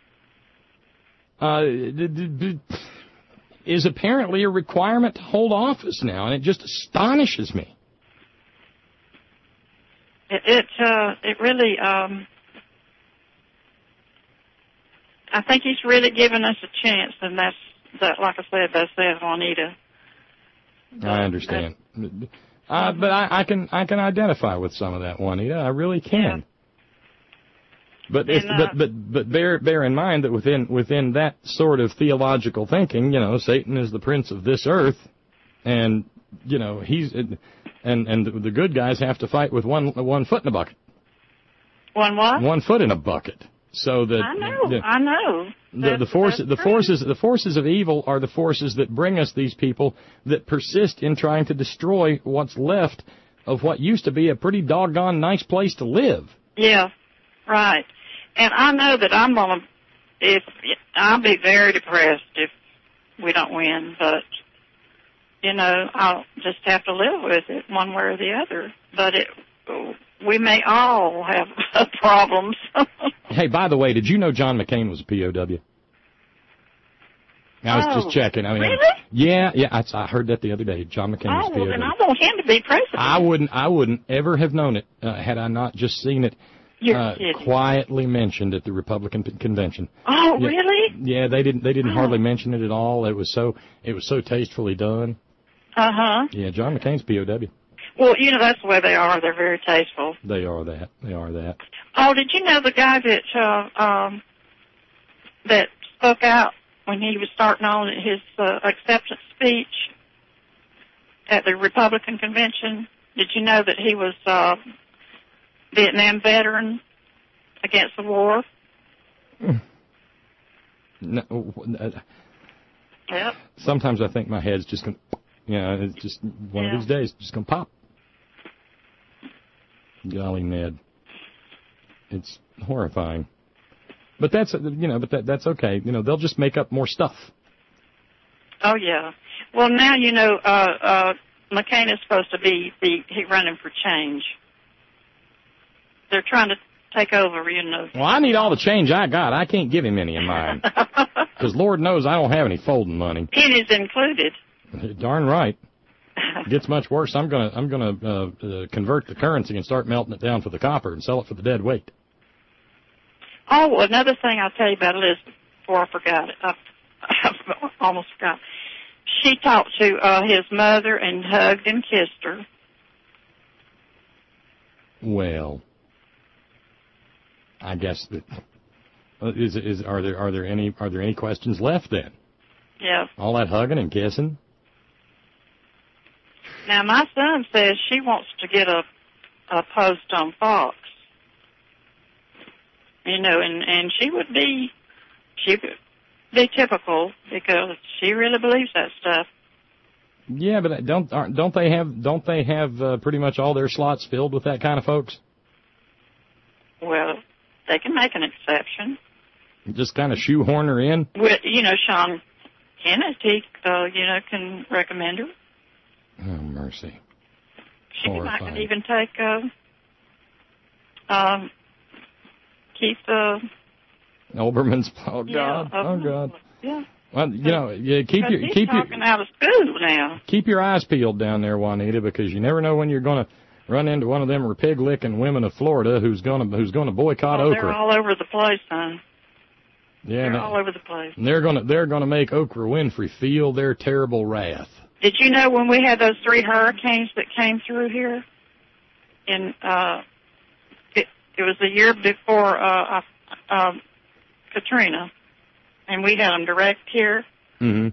[SPEAKER 2] Uh, is apparently a requirement to hold office now, and it just astonishes me.
[SPEAKER 3] It it, uh, it really, um, I think he's really given us a chance, and that's that. Like I said, that's it, Juanita.
[SPEAKER 2] I understand, uh, but I, I can I can identify with some of that, Juanita. I really can.
[SPEAKER 3] Yeah.
[SPEAKER 2] But if,
[SPEAKER 3] and, uh,
[SPEAKER 2] but but but bear bear in mind that within within that sort of theological thinking, you know, Satan is the prince of this earth, and you know he's and and the good guys have to fight with one one foot in a bucket.
[SPEAKER 3] One what?
[SPEAKER 2] One foot in a bucket. So that
[SPEAKER 3] I know,
[SPEAKER 2] the,
[SPEAKER 3] I know.
[SPEAKER 2] The, the forces the forces the forces of evil are the forces that bring us these people that persist in trying to destroy what's left of what used to be a pretty doggone nice place to live.
[SPEAKER 3] Yeah. Right. And I know that I'm going to, if, I'll be very depressed if we don't win, but, you know, I'll just have to live with it one way or the other. But it, we may all have problems.
[SPEAKER 2] Hey, by the way, did you know John McCain was a P O W? I was
[SPEAKER 3] oh,
[SPEAKER 2] just checking. I mean,
[SPEAKER 3] really?
[SPEAKER 2] Yeah, yeah, I, I heard that the other day. John McCain was
[SPEAKER 3] oh,
[SPEAKER 2] a P O W.
[SPEAKER 3] well, then I want him to be president.
[SPEAKER 2] I wouldn't, I wouldn't ever have known it uh, had I not just seen it uh, quietly mentioned at the Republican convention.
[SPEAKER 3] Oh,
[SPEAKER 2] yeah,
[SPEAKER 3] really?
[SPEAKER 2] Yeah, they didn't, they didn't
[SPEAKER 3] oh.
[SPEAKER 2] hardly mention it at all. It was so, it was so tastefully done.
[SPEAKER 3] Uh huh.
[SPEAKER 2] Yeah, John McCain's P O W.
[SPEAKER 3] Well, you know, that's the way they are. They're very tasteful.
[SPEAKER 2] They are that. They are that.
[SPEAKER 3] Oh, did you know the guy that uh, um, that spoke out when he was starting on his uh, acceptance speech at the Republican convention? Did you know that he was a Vietnam veteran against the war?
[SPEAKER 2] No. Uh,
[SPEAKER 3] yep.
[SPEAKER 2] Sometimes I think my head's just going to, you know, it's just one
[SPEAKER 3] yeah.
[SPEAKER 2] of these days, it's just going to pop. Golly, Ned. It's horrifying. But that's, you know, but that that's okay. You know, they'll just make up more stuff.
[SPEAKER 3] Oh, yeah. Well, now, you know, uh, uh, McCain is supposed to be, be he running for change. They're trying to take over, you know.
[SPEAKER 2] Well, I need all the change I got. I can't give him any of mine. Because Lord knows I don't have any folding money.
[SPEAKER 3] Pennies included.
[SPEAKER 2] Darn right. It gets much worse. I'm gonna I'm gonna uh, uh, convert the currency and start melting it down for the copper and sell it for the dead weight.
[SPEAKER 3] Oh, another thing I'll tell you about Elizabeth before I forgot it. I, I almost forgot. she talked to uh, his mother and hugged and kissed her.
[SPEAKER 2] Well, I guess that is is are there are there any are there any questions left then?
[SPEAKER 3] Yeah.
[SPEAKER 2] All that hugging and kissing.
[SPEAKER 3] Now my son says she wants to get a a post on Fox. You know, and and she would be she would be typical because she really believes that stuff.
[SPEAKER 2] Yeah, but don't aren't, don't they have don't they have uh, pretty much all their slots filled with that kind of folks?
[SPEAKER 3] Well, they can make an exception.
[SPEAKER 2] Just kind of shoehorn her in.
[SPEAKER 3] With, you know, Sean Kennedy, uh, you know, can recommend her.
[SPEAKER 2] Oh, mercy.
[SPEAKER 3] She might could even take uh, um, Keith uh,
[SPEAKER 2] Olbermann's. Oh
[SPEAKER 3] yeah,
[SPEAKER 2] God! Oh God!
[SPEAKER 3] Yeah.
[SPEAKER 2] Well, you know, yeah, keep your
[SPEAKER 3] he's
[SPEAKER 2] keep
[SPEAKER 3] talking
[SPEAKER 2] your
[SPEAKER 3] out of school now.
[SPEAKER 2] Keep your eyes peeled down there, Juanita, because you never know when you're going to run into one of them pig licking women of Florida who's going to who's going to boycott
[SPEAKER 3] oh,
[SPEAKER 2] Okra.
[SPEAKER 3] They're all over the place, son.
[SPEAKER 2] Yeah,
[SPEAKER 3] they're
[SPEAKER 2] they,
[SPEAKER 3] all over the place.
[SPEAKER 2] And they're going to they're going to make Okra Winfrey feel their terrible wrath.
[SPEAKER 3] Did you know when we had those three hurricanes that came through here? In uh, it, it was the year before uh, uh, Katrina, and we had them direct here.
[SPEAKER 2] Mm-hmm.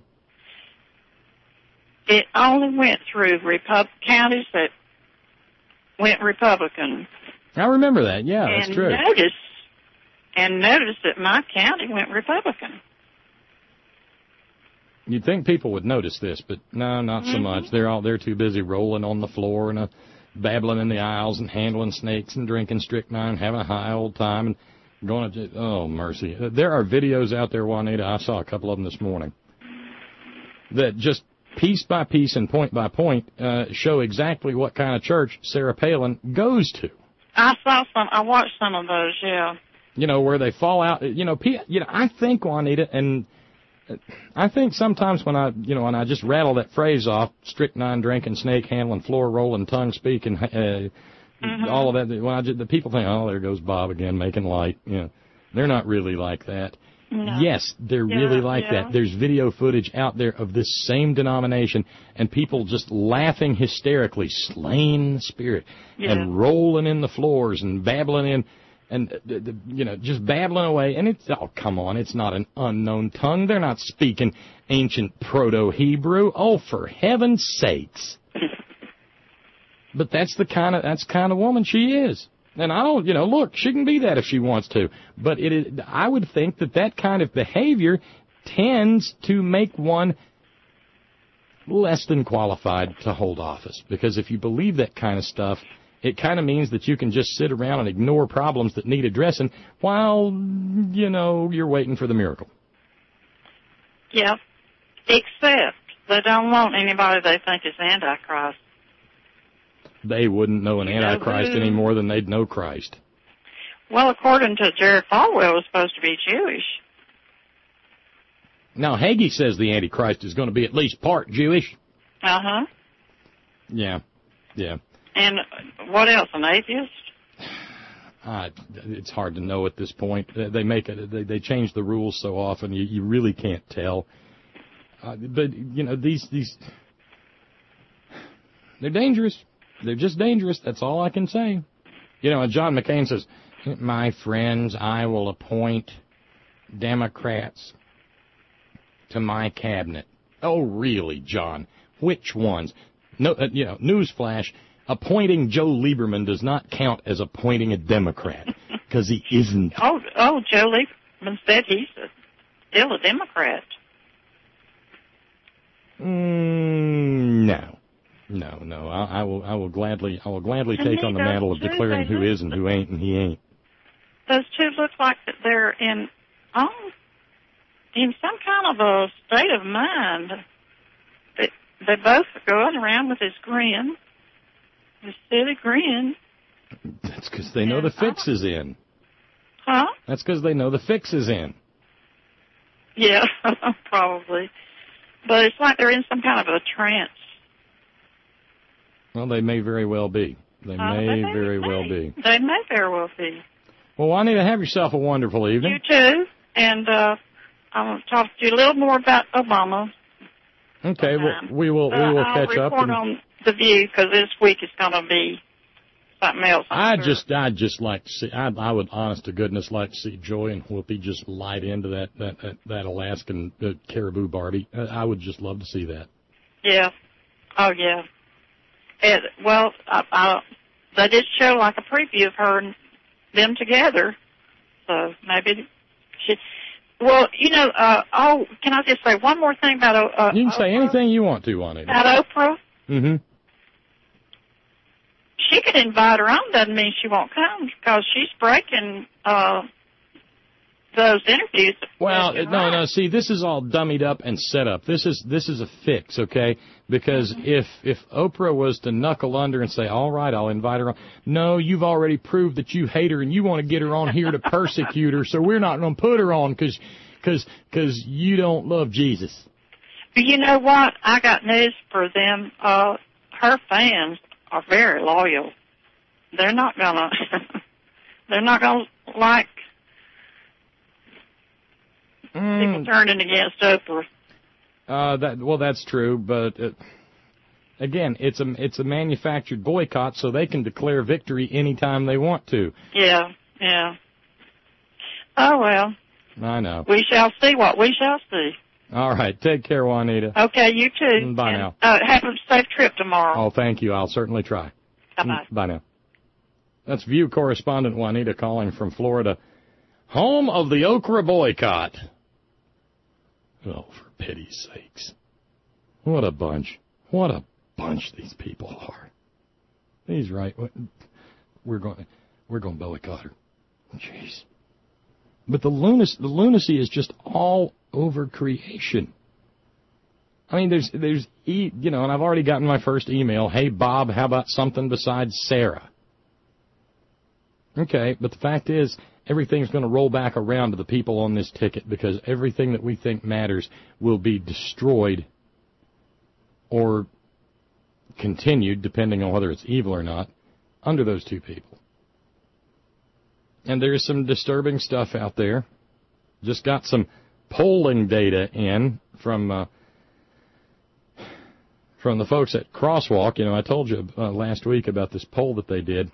[SPEAKER 3] It only went through Repub- counties that went Republican.
[SPEAKER 2] I remember that. Yeah,
[SPEAKER 3] and
[SPEAKER 2] that's true.
[SPEAKER 3] Notice, and notice that my county went Republican.
[SPEAKER 2] You'd think people would notice this, but no, not so
[SPEAKER 3] mm-hmm.
[SPEAKER 2] much. They're all they're too busy rolling on the floor and uh, babbling in the aisles and handling snakes and drinking strychnine, having a high old time and going to. Oh mercy! There are videos out there, Juanita. I saw a couple of them this morning that just piece by piece and point by point uh, show exactly what kind of church Sarah Palin goes to.
[SPEAKER 3] I saw some. I watched some of those. Yeah.
[SPEAKER 2] You know where they fall out. You know, you know. I think, Juanita, and I think sometimes when I, you know, when I just rattle that phrase off, strychnine drinking, snake handling, floor rolling, tongue speaking, uh, mm-hmm. all of that. When I just, the people think, oh, there goes Bob again making light. You know, they're not really like that.
[SPEAKER 3] No.
[SPEAKER 2] Yes, they're
[SPEAKER 3] yeah,
[SPEAKER 2] really like
[SPEAKER 3] yeah.
[SPEAKER 2] that. There's video footage out there of this same denomination and people just laughing hysterically, slaying the spirit,
[SPEAKER 3] yeah.
[SPEAKER 2] and rolling in the floors and babbling in, and, uh, the, you know, just babbling away. And it's, oh, come on, it's not an unknown tongue. They're not speaking ancient Proto-Hebrew. Oh, for heaven's sakes. But that's the kind of, that's the kind of woman she is. And I don't, you know, look, she can be that if she wants to. But it is, I would think that that kind of behavior tends to make one less than qualified to hold office. Because if you believe that kind of stuff, it kind of means that you can just sit around and ignore problems that need addressing while, you know, you're waiting for the miracle.
[SPEAKER 3] Yeah, except they don't want anybody they think is Antichrist.
[SPEAKER 2] They wouldn't know an
[SPEAKER 3] you
[SPEAKER 2] Antichrist
[SPEAKER 3] know
[SPEAKER 2] any more than they'd know Christ.
[SPEAKER 3] Well, according to Jared Falwell, was supposed to be Jewish.
[SPEAKER 2] Now, Hagee says the Antichrist is going to be at least part Jewish.
[SPEAKER 3] Uh-huh.
[SPEAKER 2] Yeah, yeah.
[SPEAKER 3] And what else, an atheist?
[SPEAKER 2] Uh, it's hard to know at this point. They make it. They, they change the rules so often, you, you really can't tell. Uh, but, you know, these, these, they're dangerous. They're just dangerous. That's all I can say. You know, and John McCain says, my friends, I will appoint Democrats to my cabinet. Oh, really, John? Which ones? No, uh, you know, newsflash, appointing Joe Lieberman does not count as appointing a Democrat, because he isn't.
[SPEAKER 3] Oh, oh, Joe Lieberman said he's a, still a Democrat.
[SPEAKER 2] Mm, no. No, no, I, I will. I will gladly. I will gladly
[SPEAKER 3] to
[SPEAKER 2] take
[SPEAKER 3] me,
[SPEAKER 2] on the mantle of
[SPEAKER 3] two,
[SPEAKER 2] declaring who is and who ain't, and he ain't.
[SPEAKER 3] Those two look like that they're in, oh, in some kind of a state of mind. They, they both are going around with this grin, this silly grin.
[SPEAKER 2] That's because they know the fix is in.
[SPEAKER 3] Huh?
[SPEAKER 2] That's because they know the fix is in.
[SPEAKER 3] Yeah, probably. But it's like they're in some kind of a trance.
[SPEAKER 2] Well, they may very well be. They
[SPEAKER 3] Uh,
[SPEAKER 2] may
[SPEAKER 3] they may
[SPEAKER 2] very
[SPEAKER 3] be.
[SPEAKER 2] well be.
[SPEAKER 3] They may very well be.
[SPEAKER 2] Well, Juanita, have yourself a wonderful evening.
[SPEAKER 3] You too. And uh, I'm going to talk to you a little more about Obama.
[SPEAKER 2] Okay,
[SPEAKER 3] sometime.
[SPEAKER 2] well, we will we will
[SPEAKER 3] uh,
[SPEAKER 2] catch
[SPEAKER 3] I'll
[SPEAKER 2] up.
[SPEAKER 3] report
[SPEAKER 2] And
[SPEAKER 3] on the View because this week is going to be something else.
[SPEAKER 2] I
[SPEAKER 3] sure.
[SPEAKER 2] just I'd just like to see. I, I would, honest to goodness, like to see Joy and Whoopi just light into that that that, that Alaskan uh, caribou Barbie. Uh, I would just love to see that.
[SPEAKER 3] Yeah. Oh yeah. It, well, I, I, they did show like a preview of her and them together, so maybe she. Well, you know. Uh, oh, can I just say one more thing about? Uh,
[SPEAKER 2] You can say
[SPEAKER 3] Oprah?
[SPEAKER 2] anything you want to, Juanita.
[SPEAKER 3] About Oprah.
[SPEAKER 2] Mm-hmm.
[SPEAKER 3] She could invite her on. Doesn't mean she won't come because she's breaking uh, those interviews.
[SPEAKER 2] Well, no, no. See, this is all dummied up and set up. This is this is a fix, okay? Because mm-hmm. if if Oprah was to knuckle under and say, "All right, I'll invite her on," no, you've already proved that you hate her and you want to get her on here to persecute her, so we're not going to put her on because because because you don't love Jesus.
[SPEAKER 3] But you know what? I got news for them. Uh, her fans are very loyal. They're not gonna. they're not gonna like
[SPEAKER 2] mm.
[SPEAKER 3] people turning against Oprah.
[SPEAKER 2] Uh, that well, that's true, but uh, again, it's a it's a manufactured boycott, so they can declare victory anytime they want to.
[SPEAKER 3] Yeah, yeah. Oh well.
[SPEAKER 2] I know.
[SPEAKER 3] We shall see what we shall see.
[SPEAKER 2] All right, take care, Juanita.
[SPEAKER 3] Okay, you too.
[SPEAKER 2] Bye
[SPEAKER 3] and,
[SPEAKER 2] now.
[SPEAKER 3] Uh, have a safe trip tomorrow.
[SPEAKER 2] Oh, thank you. I'll certainly try.
[SPEAKER 3] Bye-bye.
[SPEAKER 2] Bye now. That's View correspondent Juanita calling from Florida, home of the okra boycott. Oh, for pity's sakes. What a bunch. What a bunch these people are. He's right. We're going, we're going to boycott her. Jeez. But the lunacy, the lunacy is just all over creation. I mean, there's, there's, you know, and I've already gotten my first email. Hey, Bob, how about something besides Sarah? Okay, but the fact is, everything's going to roll back around to the people on this ticket because everything that we think matters will be destroyed or continued, depending on whether it's evil or not, under those two people. And there's some disturbing stuff out there. Just got some polling data in from uh, from the folks at Crosswalk. You know, I told you uh, last week about this poll that they did.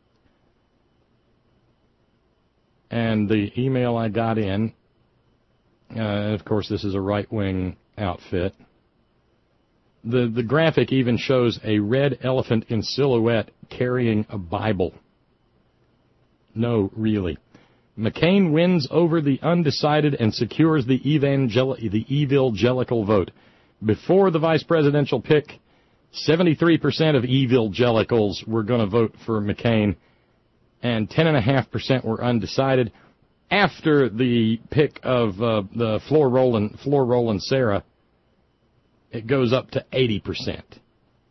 [SPEAKER 2] And the email I got in, uh, of course, this is a right-wing outfit. The, the graphic even shows a red elephant in silhouette carrying a Bible. No, really. McCain wins over the undecided and secures the, evangel- the evangelical vote. Before the vice presidential pick, seventy-three percent of evangelicals were going to vote for McCain, and ten point five percent were undecided. After the pick of uh, the floor rolling, floor rolling Sarah, it goes up to eighty percent.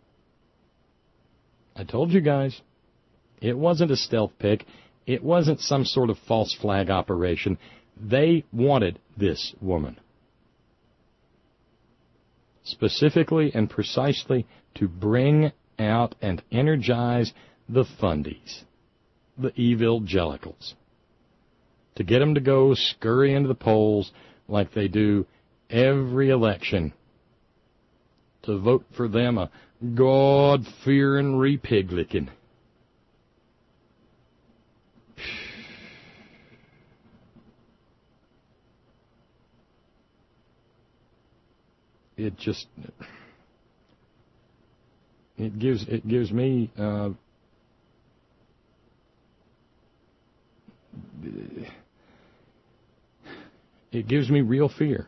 [SPEAKER 2] I told you guys, it wasn't a stealth pick. It wasn't some sort of false flag operation. They wanted this woman. Specifically and precisely to bring out and energize the fundies, the evangelicals, to get them to go scurry into the polls like they do every election, to vote for them a God-fearing Republican. It just it gives it gives me uh, it gives me real fear.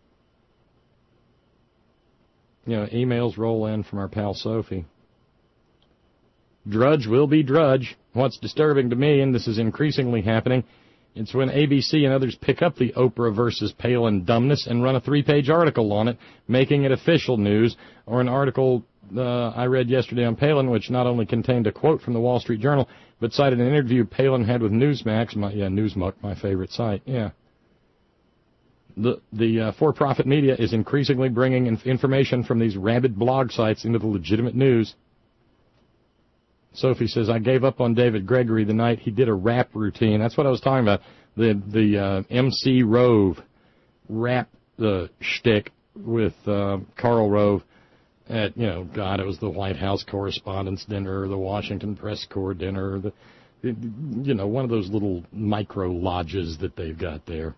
[SPEAKER 2] You know, emails roll in from our pal Sophie. Drudge will be drudge. What's disturbing to me, and this is increasingly happening, it's when A B C and others pick up the Oprah versus Palin dumbness and run a three-page article on it, making it official news, or an article uh, I read yesterday on Palin, which not only contained a quote from the Wall Street Journal, but cited an interview Palin had with Newsmax, my, yeah, Newsmuck, my favorite site, yeah. The, the uh, for-profit media is increasingly bringing inf- information from these rabid blog sites into the legitimate news. Sophie says, I gave up on David Gregory the night he did a rap routine. That's what I was talking about. The the uh, M C Rove rap uh, shtick with uh, Karl Rove at, you know, God, it was the White House Correspondents' Dinner, or the Washington Press Corps Dinner, or the, you know, one of those little micro lodges that they've got there.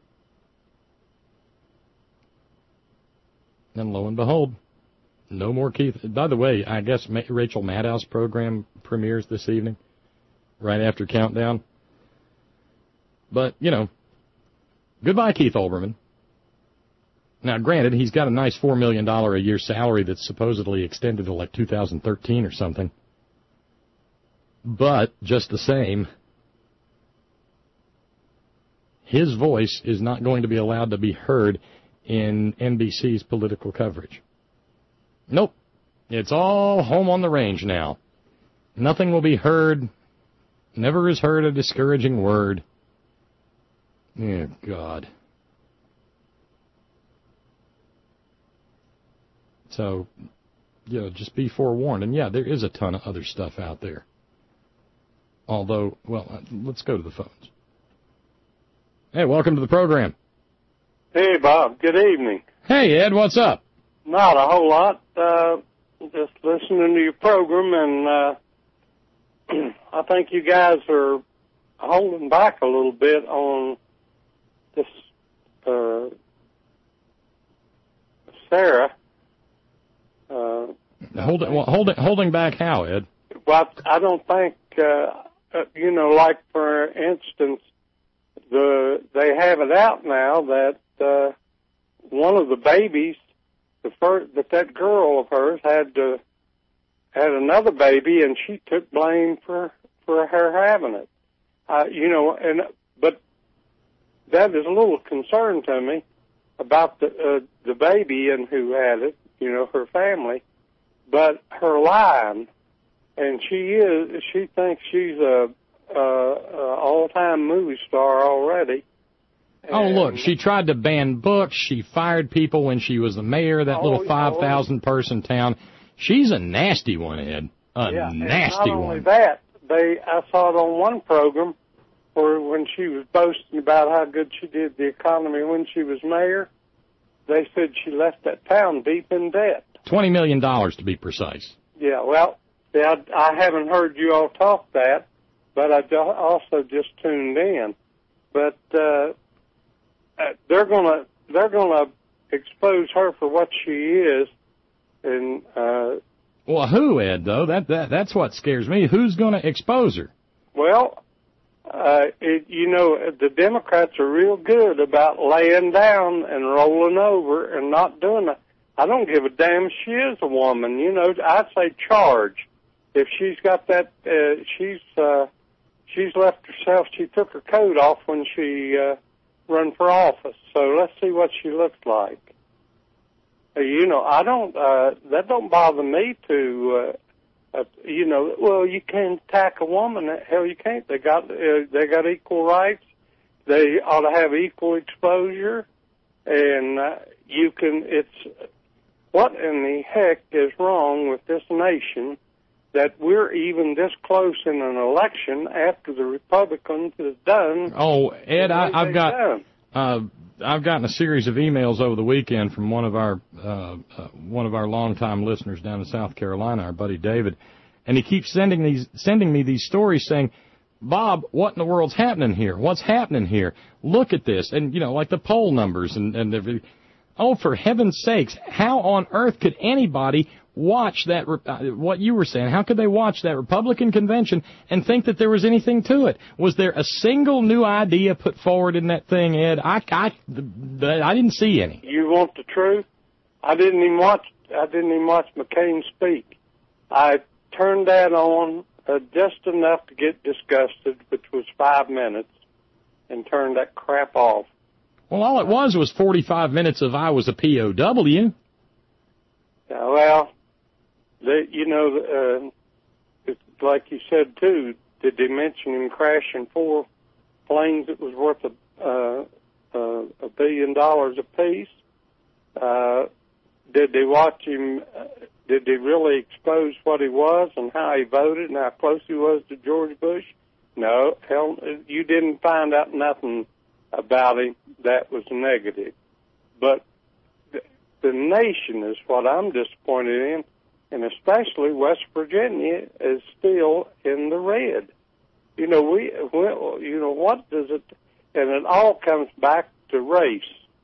[SPEAKER 2] And lo and behold, no more Keith. By the way, I guess Rachel Maddow's program premieres this evening, right after Countdown. But, you know, goodbye, Keith Olbermann. Now, granted, he's got a nice four million dollars a year salary that's supposedly extended to like two thousand thirteen or something. But, just the same, his voice is not going to be allowed to be heard in N B C's political coverage. Nope. It's all home on the range now. Nothing will be heard. Never is heard a discouraging word. Oh, God. So, you know, just be forewarned. And, yeah, there is a ton of other stuff out there. Although, well, let's go to the phones. Hey, welcome to the program.
[SPEAKER 4] Hey, Bob. Good evening.
[SPEAKER 2] Hey, Ed, what's up?
[SPEAKER 4] Not a whole lot. Uh, just listening to your program, and uh, I think you guys are holding back a little bit on this uh, Sarah. Uh,
[SPEAKER 2] holding, well, holding, holding back how, Ed?
[SPEAKER 4] Well, I don't think, uh, you know, like, for instance, the they have it out now that uh, one of the babies, the first, that that girl of hers had to, had another baby, and she took blame for for her having it. Uh, you know, and but that is a little concern to me about the uh, the baby and who had it. You know, her family, but her line, and she is she thinks she's a, a, a all-time movie star already.
[SPEAKER 2] Oh, look, she tried to ban books. She fired people when she was the mayor of that
[SPEAKER 4] oh,
[SPEAKER 2] little five thousand person town. She's a nasty one, Ed. A
[SPEAKER 4] yeah,
[SPEAKER 2] nasty
[SPEAKER 4] and not
[SPEAKER 2] one.
[SPEAKER 4] only that, they I saw it on one program where when she was boasting about how good she did the economy when she was mayor, they said she left that town deep in debt.
[SPEAKER 2] twenty million dollars to be precise.
[SPEAKER 4] Yeah, well, see, I, I haven't heard you all talk that, but I also just tuned in. But uh, they're gonna they're gonna expose her for what she is, and uh,
[SPEAKER 2] well, who, Ed? Though that that that's what scares me. Who's going to expose her?
[SPEAKER 4] Well, uh, it, you know, the Democrats are real good about laying down and rolling over and not doing it. I don't give a damn if she is a woman. You know, I'd say charge. If she's got that, uh, she's uh, she's left herself. She took her coat off when she uh, run for office. So let's see what she looks like. Uh, you know, I don't. Uh, that don't bother me to. Uh, Uh, you know, well, you can't attack a woman. Hell, you can't. They got uh, they got equal rights. They ought to have equal exposure, and uh, you can. It's what in the heck is wrong with this nation that we're even this close in an election after the Republicans have done.
[SPEAKER 2] Oh, Ed, I, I've got.
[SPEAKER 4] Done.
[SPEAKER 2] Uh, I've gotten a series of emails over the weekend from one of our uh, uh, one of our longtime listeners down in South Carolina, our buddy David, and he keeps sending these sending me these stories saying, Bob, what in the world's happening here? What's happening here? Look at this, and you know, like the poll numbers and and everything. Oh, for heaven's sakes, how on earth could anybody watch that, uh, what you were saying, how could they watch that Republican convention and think that there was anything to it? Was there a single new idea put forward in that thing, Ed? I, I, I didn't see any.
[SPEAKER 4] You want the truth? I didn't even watch, I didn't even watch McCain speak. I turned that on uh, just enough to get disgusted, which was five minutes, and turned that crap off.
[SPEAKER 2] Well, all it was was forty-five minutes of I was a P O W.
[SPEAKER 4] Yeah, well, they, you know, uh, it's like you said, too, did they mention him crashing four planes that was worth a, uh, uh, a billion dollars apiece? Uh, did they watch him, uh, did they really expose what he was and how he voted and how close he was to George Bush? No, hell, you didn't find out nothing about him that was negative. But the nation is what I'm disappointed in, and especially West Virginia is still in the red. You know, we, well, you know, what does it, and it all comes back to race.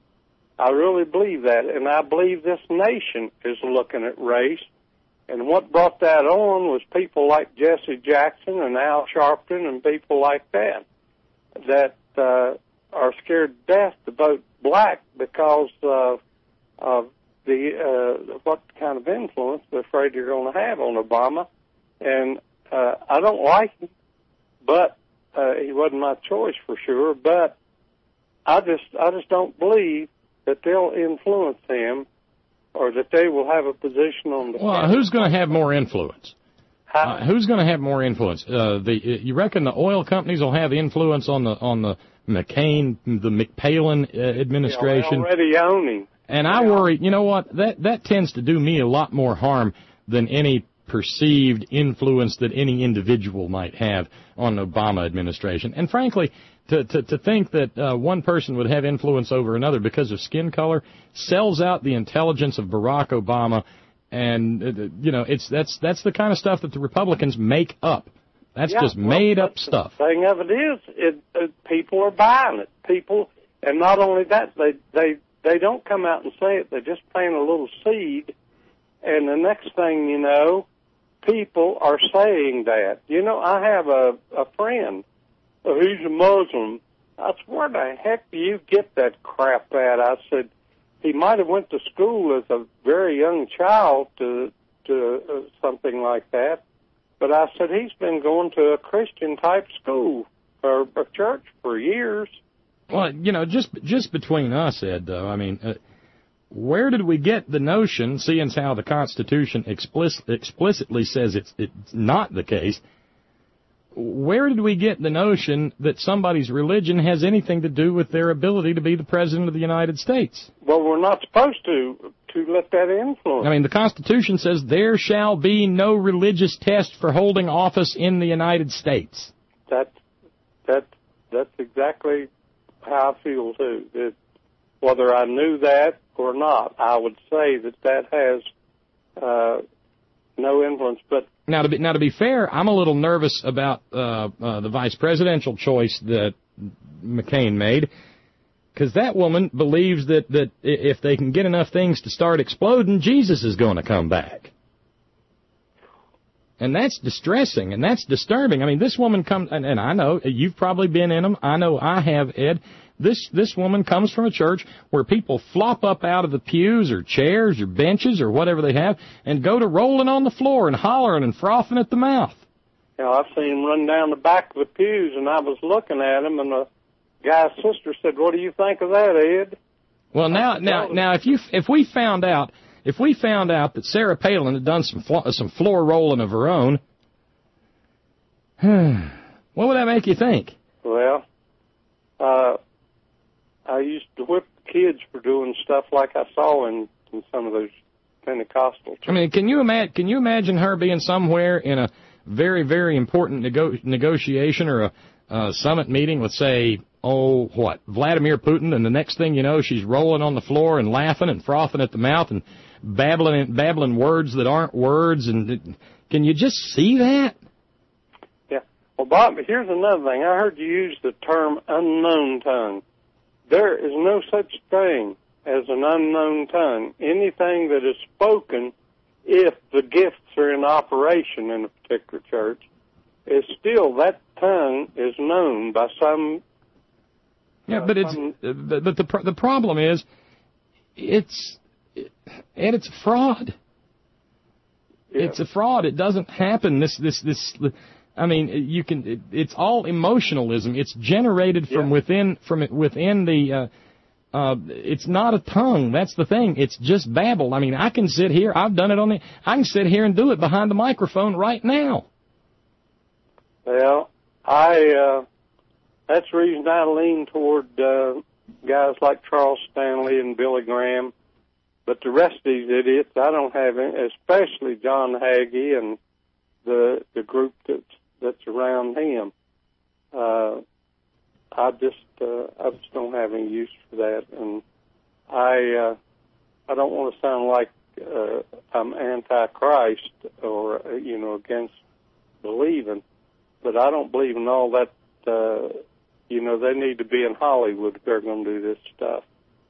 [SPEAKER 4] I really believe that, and I believe this nation is looking at race. And what brought that on was people like Jesse Jackson and Al Sharpton and people like that that uh, are scared to death to vote black because uh, of the uh, what kind of influence they're afraid they're going to have on Obama. And uh, I don't like him, but uh, he wasn't my choice for sure. But I just I just don't believe that they'll influence him, or that they will have a position on the.
[SPEAKER 2] Well, who's going to have more influence? Uh, who's going to have more influence? Uh, the you reckon the oil companies will have influence on the on the McCain, the McPalin uh, administration?
[SPEAKER 4] Yeah, already owning.
[SPEAKER 2] And I worry. You know what? That that tends to do me a lot more harm than any perceived influence that any individual might have on the Obama administration. And frankly, to to, to think that uh, one person would have influence over another because of skin color sells out the intelligence of Barack Obama. And uh, you know, it's that's that's the kind of stuff that the Republicans make up. That's
[SPEAKER 4] yeah,
[SPEAKER 2] just
[SPEAKER 4] well,
[SPEAKER 2] made up stuff.
[SPEAKER 4] The thing of it is, it, it, people are buying it. People, and not only that, they they they don't come out and say it. They just plant a little seed, and the next thing you know, people are saying that. You know, I have a a friend who's a Muslim. I said, where the heck do you get that crap at? I said, he might have went to school as a very young child to to uh, something like that. But I said, he's been going to a Christian-type school or a church for years.
[SPEAKER 2] Well, you know, just just between us, Ed, though, I mean, uh, where did we get the notion, seeing as how the Constitution explicit, explicitly says it's, it's not the case, where did we get the notion that somebody's religion has anything to do with their ability to be the President of the United States?
[SPEAKER 4] Well, we're not supposed to to let that influence.
[SPEAKER 2] I mean, the Constitution says there shall be no religious test for holding office in the United States.
[SPEAKER 4] That, that, that's exactly how I feel, too. That whether I knew that or not, I would say that that has uh, no influence. But
[SPEAKER 2] Now to be now to be fair, I'm a little nervous about uh, uh, the vice presidential choice that McCain made, because that woman believes that that if they can get enough things to start exploding, Jesus is going to come back, and that's distressing and that's disturbing. I mean, this woman comes, and, and I know you've probably been in them. I know I have, Ed. This this woman comes from a church where people flop up out of the pews or chairs or benches or whatever they have and go to rolling on the floor and hollering and frothing at the mouth.
[SPEAKER 4] You know, I've seen him run down the back of the pews, and I was looking at him, and the guy's sister said, "What do you think of that, Ed?"
[SPEAKER 2] Well, now now now if you if we found out if we found out that Sarah Palin had done some flo- some floor rolling of her own, what would that make you think?
[SPEAKER 4] Well, uh. I used to whip kids for doing stuff like I saw in, in some of those Pentecostal churches.
[SPEAKER 2] I mean, can you imagine? Can you imagine her being somewhere in a very, very important nego- negotiation or a uh, summit meeting with, say, oh, what, Vladimir Putin, and the next thing you know, she's rolling on the floor and laughing and frothing at the mouth and babbling babbling words that aren't words? And can you just see that?
[SPEAKER 4] Yeah. Well, Bob, here's another thing. I heard you use the term unknown tongue. There is no such thing as an unknown tongue. Anything that is spoken, if the gifts are in operation in a particular church, is still, that tongue is known by some.
[SPEAKER 2] Yeah,
[SPEAKER 4] uh,
[SPEAKER 2] but it's
[SPEAKER 4] some,
[SPEAKER 2] but the the problem is, it's and it's a fraud.
[SPEAKER 4] yeah.
[SPEAKER 2] It's a fraud. It doesn't happen. This this this. I mean, you can. It, it's all emotionalism. It's generated from
[SPEAKER 4] yeah.
[SPEAKER 2] within from within the. Uh, uh, it's not a tongue. That's the thing. It's just babble. I mean, I can sit here. I've done it on the. I can sit here and do it behind the microphone right now.
[SPEAKER 4] Well, I. Uh, that's the reason I lean toward uh, guys like Charles Stanley and Billy Graham, but the rest of these idiots, I don't have any, especially John Hagee and the the group that's that's around him. Uh, I just uh, I just don't have any use for that, and I uh, I don't want to sound like uh, I'm anti-Christ or, uh, you know, against believing, but I don't believe in all that, uh, you know, they need to be in Hollywood if they're going to do this stuff.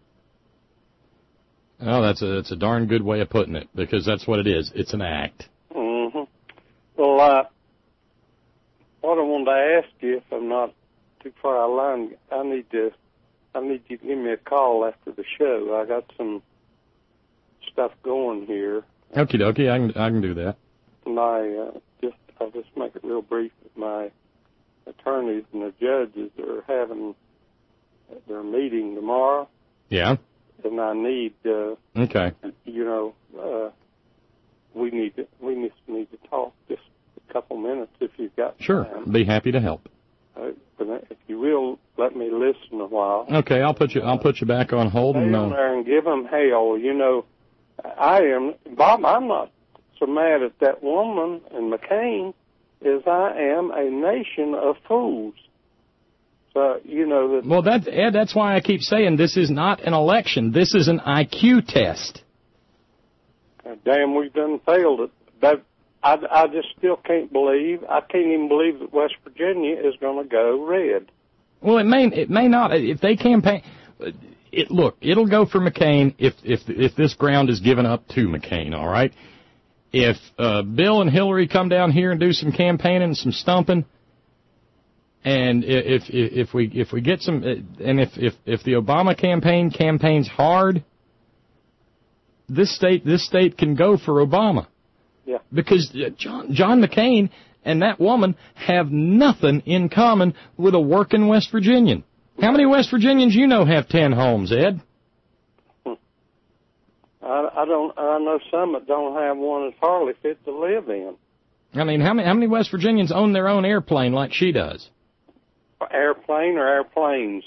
[SPEAKER 2] Oh, that's a, that's a darn good way of putting it, because that's what it is. It's an act.
[SPEAKER 4] Mm-hmm. Well, uh, what I wanted to ask you, if I'm not too far out of line, I need to, I need you to give me a call after the show. I got some stuff going here.
[SPEAKER 2] Okie dokie, I can, I can do that.
[SPEAKER 4] My, uh, just, I'll just make it real brief. My attorneys and the judges are having their meeting tomorrow.
[SPEAKER 2] Yeah.
[SPEAKER 4] And I need, uh,
[SPEAKER 2] okay.
[SPEAKER 4] you know, uh, we need to, we need, need to talk just a couple minutes if you've got
[SPEAKER 2] Sure.
[SPEAKER 4] time.
[SPEAKER 2] Be happy to help.
[SPEAKER 4] Uh, but if you will, let me listen a while.
[SPEAKER 2] Okay, I'll put you, I'll put you back on hold.
[SPEAKER 4] Stay
[SPEAKER 2] and,
[SPEAKER 4] on
[SPEAKER 2] uh,
[SPEAKER 4] there and give them hell. You know, I am, Bob, I'm not so mad at that woman and McCain as I am a nation of fools. So, you know that.
[SPEAKER 2] Well, that, Ed, that's why I keep saying this is not an election. This is an I Q test.
[SPEAKER 4] Damn, we've done failed it. But I, I just still can't believe. I can't even believe that West Virginia is going to go red.
[SPEAKER 2] Well, it may it may not. If they campaign, it look, it'll go for McCain if if if this ground is given up to McCain. All right. If uh, Bill and Hillary come down here and do some campaigning and some stumping. And if, if if we if we get some, and if, if if the Obama campaign campaigns hard, this state this state can go for Obama.
[SPEAKER 4] Yeah.
[SPEAKER 2] Because John John McCain and that woman have nothing in common with a working West Virginian. How many West Virginians you know have ten homes, Ed?
[SPEAKER 4] I, I don't. I know some that don't have one that's hardly fit to live in.
[SPEAKER 2] I mean, how many how many West Virginians own their own airplane like she does?
[SPEAKER 4] Airplane or airplanes?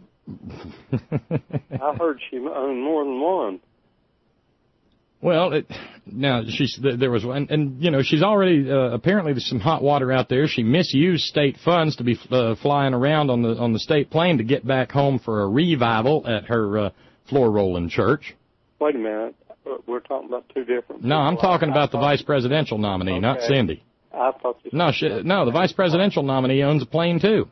[SPEAKER 4] I heard she owned more than one.
[SPEAKER 2] Well, it, now she's there was one, and you know she's already uh, apparently there's some hot water out there. She misused state funds to be uh, flying around on the on the state plane to get back home for a revival at her uh, floor rolling church.
[SPEAKER 4] Wait a minute, we're talking about two different.
[SPEAKER 2] No, I'm talking about the vice presidential nominee,
[SPEAKER 4] okay.
[SPEAKER 2] not Cindy.
[SPEAKER 4] I thought you
[SPEAKER 2] no, she, no, the vice presidential nominee owns a plane too.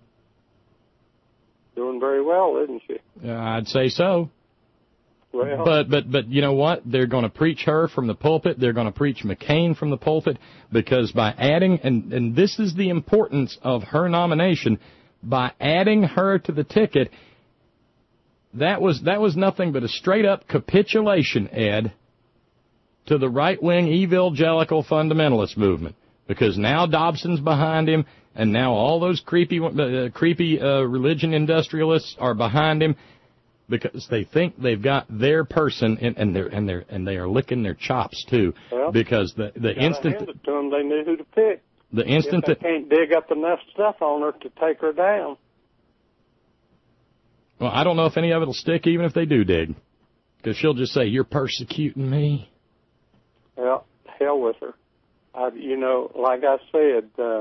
[SPEAKER 4] Doing very well, isn't she?
[SPEAKER 2] Uh, I'd say so.
[SPEAKER 4] Well,
[SPEAKER 2] but but but you know what? They're going to preach her from the pulpit. They're going to preach McCain from the pulpit, because by adding, and and this is the importance of her nomination, by adding her to the ticket, that was that was nothing but a straight up capitulation, Ed, to the right wing evangelical fundamentalist movement, because now Dobson's behind him. And now all those creepy, uh, creepy uh, religion industrialists are behind him, because they think they've got their person, and, and they're and they're and they are licking their chops too.
[SPEAKER 4] Well,
[SPEAKER 2] because the the instant
[SPEAKER 4] hand it to them, they knew who to pick.
[SPEAKER 2] The instant
[SPEAKER 4] if they
[SPEAKER 2] that
[SPEAKER 4] can't dig up enough stuff on her to take her down.
[SPEAKER 2] Well, I don't know if any of it'll stick, even if they do dig, because she'll just say, "You're persecuting me."
[SPEAKER 4] Well, hell with her. I, you know, like I said. Uh,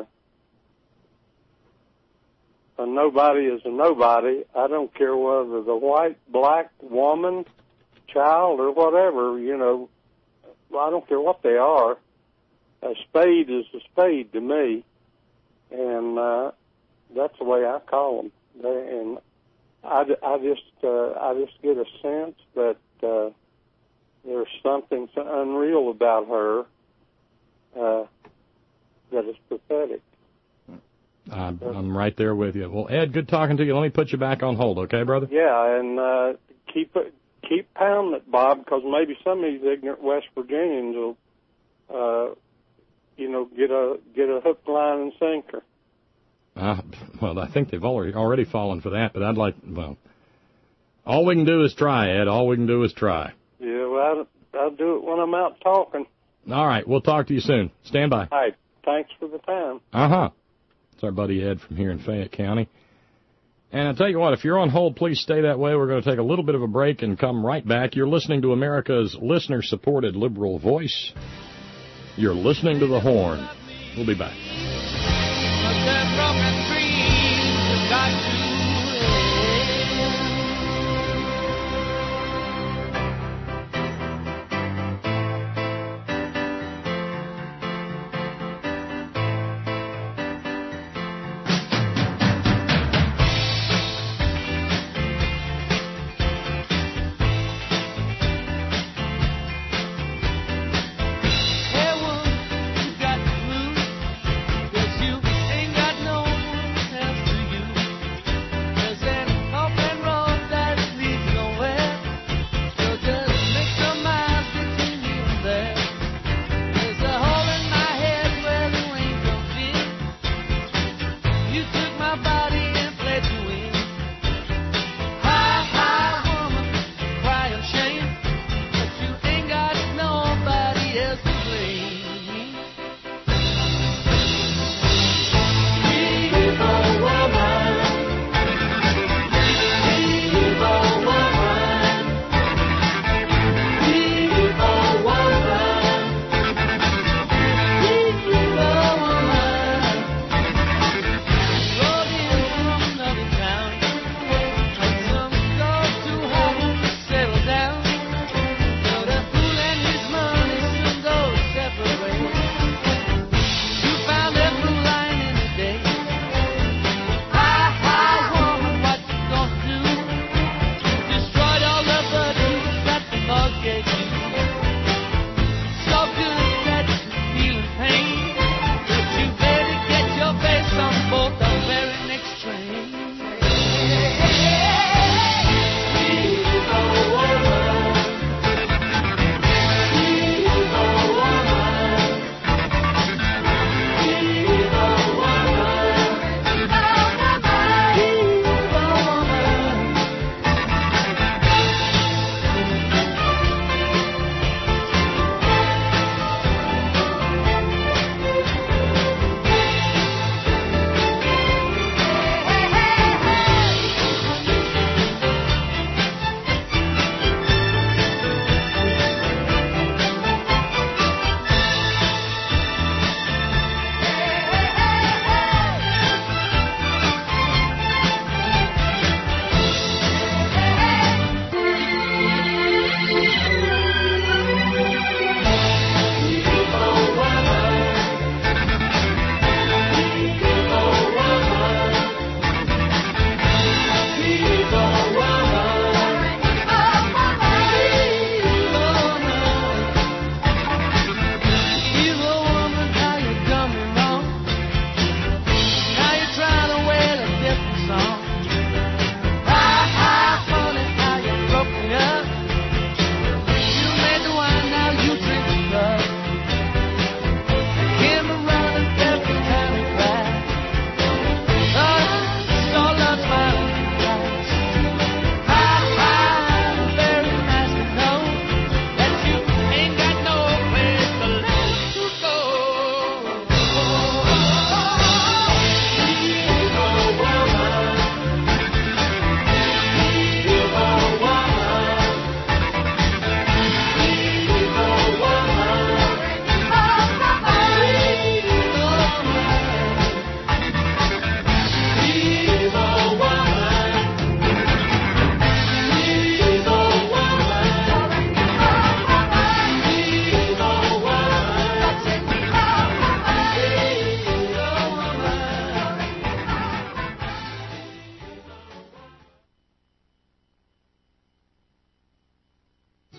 [SPEAKER 4] A nobody is a nobody. I don't care whether the white, black, woman, child, or whatever, you know, I don't care what they are. A spade is a spade to me, and uh, that's the way I call them. They, and I, I just uh, I just get a sense that uh, there's something so unreal about her uh, that is pathetic.
[SPEAKER 2] I'm, I'm right there with you. Well, Ed, good talking to you. Let me put you back on hold, okay, brother?
[SPEAKER 4] Yeah, and uh, keep keep pounding it, Bob, because maybe some of these ignorant West Virginians will, uh, you know, get a get a hook, line, and sinker.
[SPEAKER 2] Uh, well, I think they've already already fallen for that, but I'd like, well, all we can do is try, Ed. All we can do is try.
[SPEAKER 4] Yeah, well, I'll, I'll do it when I'm out talking.
[SPEAKER 2] All right, we'll talk to you soon. Stand by.
[SPEAKER 4] All right, thanks for the time.
[SPEAKER 2] Uh-huh. It's our buddy Ed from here in Fayette County. And I'll tell you what, if you're on hold, please stay that way. We're going to take a little bit of a break and come right back. You're listening to America's listener-supported liberal voice. You're listening to The Horn. We'll be back.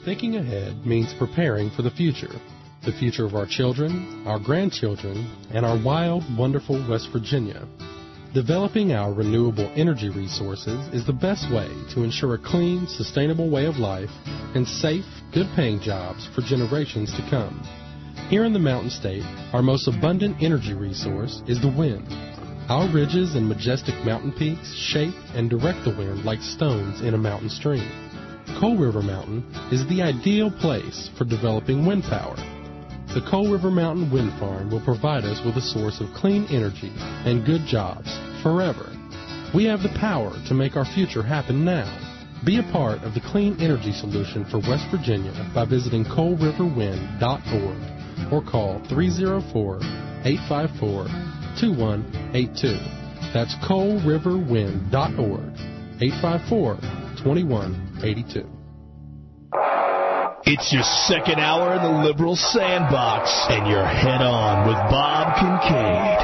[SPEAKER 5] Thinking ahead means preparing for the future. The future of our children, our grandchildren, and our wild, wonderful West Virginia. Developing our renewable energy resources is the best way to ensure a clean, sustainable way of life and safe, good-paying jobs for generations to come. Here in the Mountain State, our most abundant energy resource is the wind. Our ridges and majestic mountain peaks shape and direct the wind like stones in a mountain stream. Coal River Mountain is the ideal place for developing wind power. The Coal River Mountain Wind Farm will provide us with a source of clean energy and good jobs forever. We have the power to make our future happen now. Be a part of the clean energy solution for West Virginia by visiting coal river wind dot org or call three oh four, eight five four, two one eight two. That's coal river wind dot org, eight five four, two one eight two.
[SPEAKER 6] It's your second hour in the Liberal Sandbox, and you're head on with Bob Kincaid.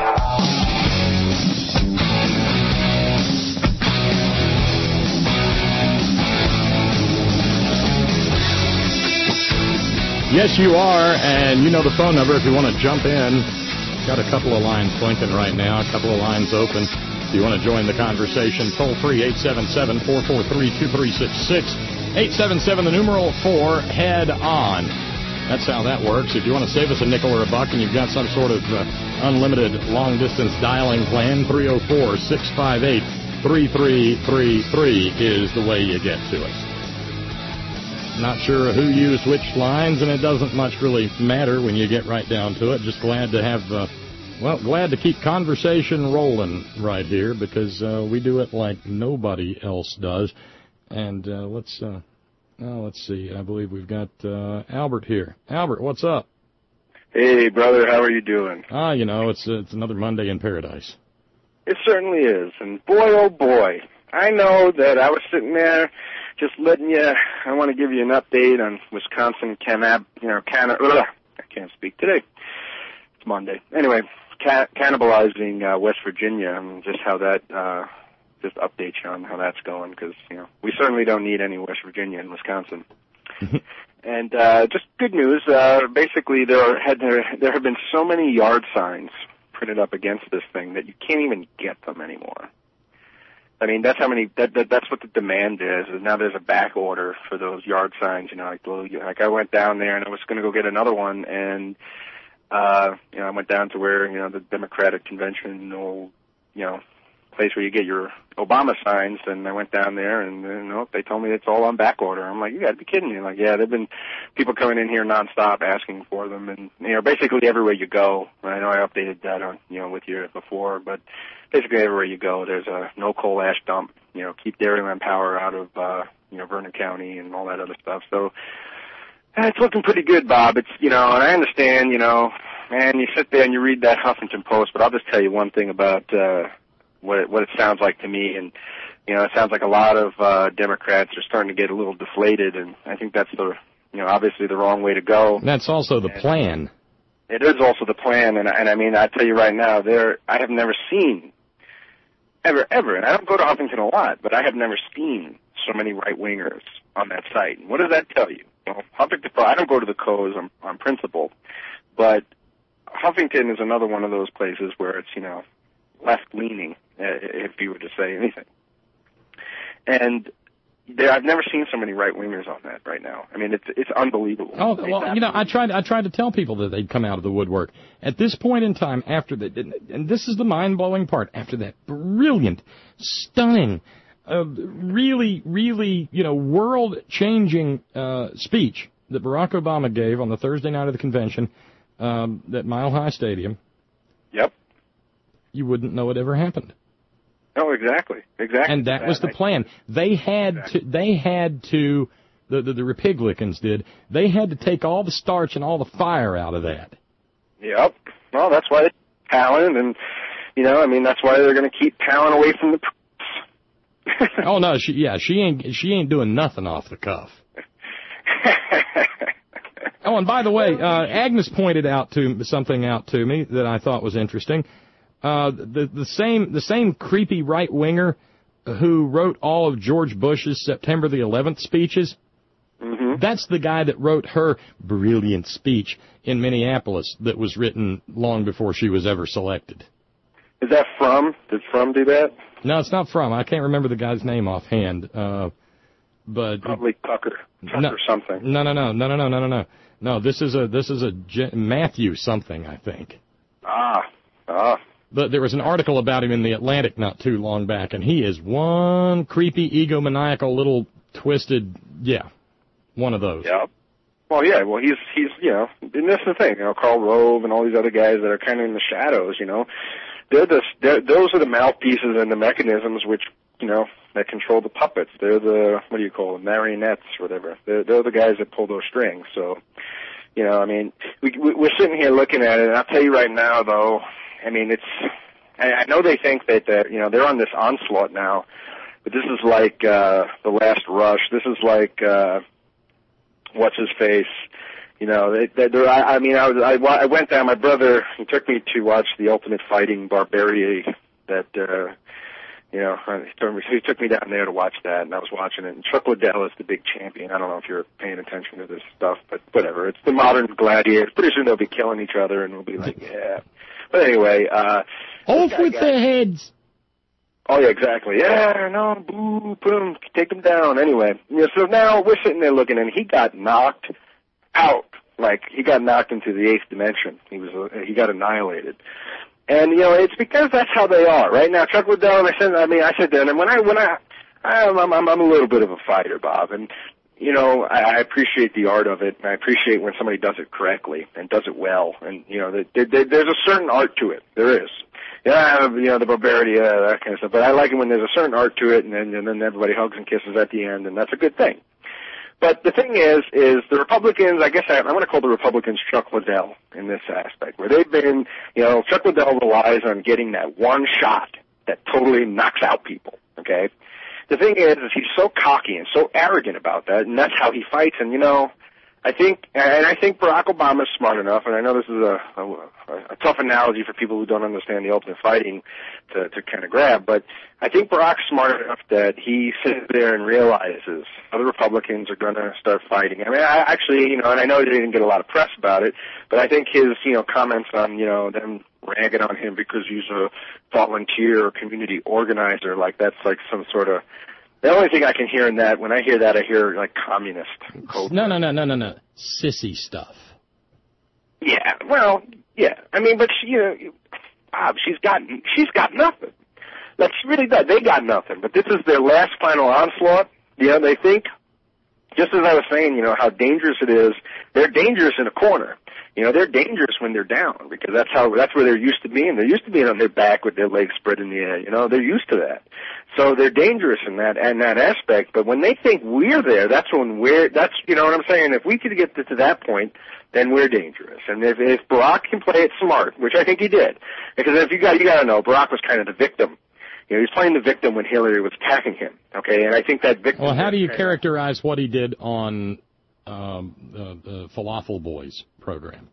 [SPEAKER 2] Yes, you are, and you know the phone number if you want to jump in. Got a couple of lines blinking right now, a couple of lines open. If you want to join the conversation, toll free eight seven seven, four four three, two three six six. eight seven seven, the numeral four, head on. That's how that works. If you want to save us a nickel or a buck and you've got some sort of uh, unlimited long-distance dialing plan, three oh four, six five eight, three three three three is the way you get to us. Not sure who used which lines, and it doesn't much really matter when you get right down to it. Just glad to have, uh, well, glad to keep conversation rolling right here because uh, we do it like nobody else does. And uh, let's uh, oh, let's see. I believe we've got uh, Albert here. Albert, what's up?
[SPEAKER 7] Hey, brother, how are you doing?
[SPEAKER 2] Ah, you know, it's uh, it's another Monday in paradise.
[SPEAKER 7] It certainly is. And boy, oh boy, I know that I was sitting there just letting you. I want to give you an update on Wisconsin cannab. You know, canna. Ugh, I can't speak today. It's Monday. Anyway, ca- cannibalizing uh, West Virginia and just how that. Uh, Just update you on how that's going because, you know, we certainly don't need any West Virginia and Wisconsin. And uh, just good news. Uh, basically, there had there, there have been so many yard signs printed up against this thing that you can't even get them anymore. I mean, that's how many. That, that that's what the demand is. Is now there's a back order for those yard signs. You know, like like I went down there and I was going to go get another one, and uh, you know, I went down to where you know the Democratic convention, you know. place where you get your Obama signs, and I went down there, and you know, they told me it's all on back order. I'm like, you got to be kidding me! Like, yeah, there've been people coming in here nonstop asking for them, and you know, basically everywhere you go. I know I updated that on you know with you before, but basically everywhere you go, there's a no coal ash dump. You know, keep Dairyland Power out of uh, you know Vernon County and all that other stuff. So eh, it's looking pretty good, Bob. It's you know, and I understand, you know, man, you sit there and you read that Huffington Post, but I'll just tell you one thing about. Uh, What it, what it sounds like to me, and you know, it sounds like a lot of uh, Democrats are starting to get a little deflated, and I think that's the, you know, obviously the wrong way to go.
[SPEAKER 2] That's also the
[SPEAKER 7] and
[SPEAKER 2] plan.
[SPEAKER 7] It is also the plan, and and I mean, I tell you right now, there I have never seen, ever ever, and I don't go to Huffington a lot, but I have never seen so many right wingers on that site. And what does that tell you? You know, Huffington, I don't go to the Co's on, on principle, but Huffington is another one of those places where it's you know. left-leaning, uh, if you were to say anything. And there, I've never seen so many right-wingers on that right now. I mean, it's it's unbelievable.
[SPEAKER 2] Oh, well, you know, I tried I tried to tell people that they'd come out of the woodwork. At this point in time, after the, and this is the mind-blowing part, after that brilliant, stunning, uh, really, really, you know, world-changing uh, speech that Barack Obama gave on the Thursday night of the convention um, at Mile High Stadium.
[SPEAKER 7] Yep.
[SPEAKER 2] You wouldn't know it ever happened.
[SPEAKER 7] Oh, exactly, exactly.
[SPEAKER 2] And that was the plan. They had exactly. to. They had to. The, the the Republicans did. They had to take all the starch and all the fire out of that.
[SPEAKER 7] Yep. Well, that's why they're palling, and you know, I mean, that's why they're going to keep palling away from the press.
[SPEAKER 2] Oh no, she yeah, she ain't she ain't doing nothing off the cuff. Oh, and by the way, uh, Agnes pointed out to something out to me that I thought was interesting. Uh, the the same the same creepy right winger who wrote all of George Bush's September the eleventh speeches.
[SPEAKER 7] Mm-hmm.
[SPEAKER 2] That's the guy that wrote her brilliant speech in Minneapolis that was written long before she was ever selected.
[SPEAKER 7] Is that Frum? Did Frum do that?
[SPEAKER 2] No, it's not Frum. I can't remember the guy's name offhand. Uh, but
[SPEAKER 7] Probably Tucker. Tucker
[SPEAKER 2] no,
[SPEAKER 7] something.
[SPEAKER 2] No, no, no, no, no, no, no, no, no. No, this is a this is a J- Matthew something, I think.
[SPEAKER 7] Ah, ah.
[SPEAKER 2] But there was an article about him in the Atlantic not too long back, and he is one creepy, egomaniacal, little twisted, yeah, one of those.
[SPEAKER 7] Yeah. Well, yeah. Well, he's he's you know, and that's the thing. You know, Karl Rove and all these other guys that are kind of in the shadows. You know, they're the they're, those are the mouthpieces and the mechanisms which you know that control the puppets. They're the what do you call them, marionettes, or whatever. They're they're the guys that pull those strings. So, you know, I mean, we we're sitting here looking at it, and I'll tell you right now, though. I mean, it's. I know they think that uh, you know they're on this onslaught now, but this is like uh, the last rush. This is like uh, what's his face. You know, they, they, they're, I, I mean, I was I, I went down. My brother he took me to watch the Ultimate Fighting Barbarie. That uh, you know, he took, me, he took me down there to watch that, and I was watching it. And Chuck Liddell is the big champion. I don't know if you're paying attention to this stuff, but whatever. It's the modern gladiators. Pretty soon they'll be killing each other, and we'll be like, yeah. But anyway, uh,
[SPEAKER 2] off with their heads.
[SPEAKER 7] Oh yeah, exactly. Yeah, no, boo, put him, take him down. Anyway, you know, so now we're sitting there looking, and he got knocked out. Like he got knocked into the eighth dimension. He was, uh, he got annihilated. And you know, it's because that's how they are, right? Now, Chuck Liddell, and I said, I mean, I said that, and when I, when I, I'm, I'm, I'm a little bit of a fighter, Bob, and. You know, I, I appreciate the art of it, and I appreciate when somebody does it correctly and does it well. And, you know, there, there, there's a certain art to it. There is. Yeah, you know, the barbarity, uh, that kind of stuff. But I like it when there's a certain art to it, and then, and then everybody hugs and kisses at the end, and that's a good thing. But the thing is, is the Republicans, I guess I, I'm going to call the Republicans Chuck Liddell in this aspect, where they've been, you know, Chuck Liddell relies on getting that one shot that totally knocks out people, okay? The thing is, is he's so cocky and so arrogant about that, and that's how he fights. And, you know, I think, and I think Barack Obama's smart enough, and I know this is a, a, a tough analogy for people who don't understand the ultimate fighting to, to kind of grab, but I think Barack's smart enough that he sits there and realizes other Republicans are going to start fighting. I mean, I actually, you know, and I know they didn't get a lot of press about it, but I think his, you know, comments on, you know, them ragging on him because he's a volunteer or community organizer, like that's like some sort of, the only thing I can hear in that, when I hear that, I hear like communist code.
[SPEAKER 2] No, no, no, no, no, no. Sissy stuff.
[SPEAKER 7] Yeah, well, yeah. I mean, but she, you know, Bob, she's got, she's got nothing. Like, she really does. They got nothing. But this is their last final onslaught. You know, they think, just as I was saying, you know, how dangerous it is, they're dangerous in a corner. You know, they're dangerous when they're down because that's how, that's where they're used to being. They're used to being on their back with their legs spread in the air. You know, they're used to that. So they're dangerous in that, in that aspect. But when they think we're there, that's when we're, that's, you know what I'm saying? If we could get to, to that point, then we're dangerous. And if, if Barack can play it smart, which I think he did, because if you got, you got to know, Barack was kind of the victim. You know, he was playing the victim when Hillary was attacking him. Okay, and I think that victim.
[SPEAKER 2] Well, how do you characterize what he did on um, the, the Falafel Boys program?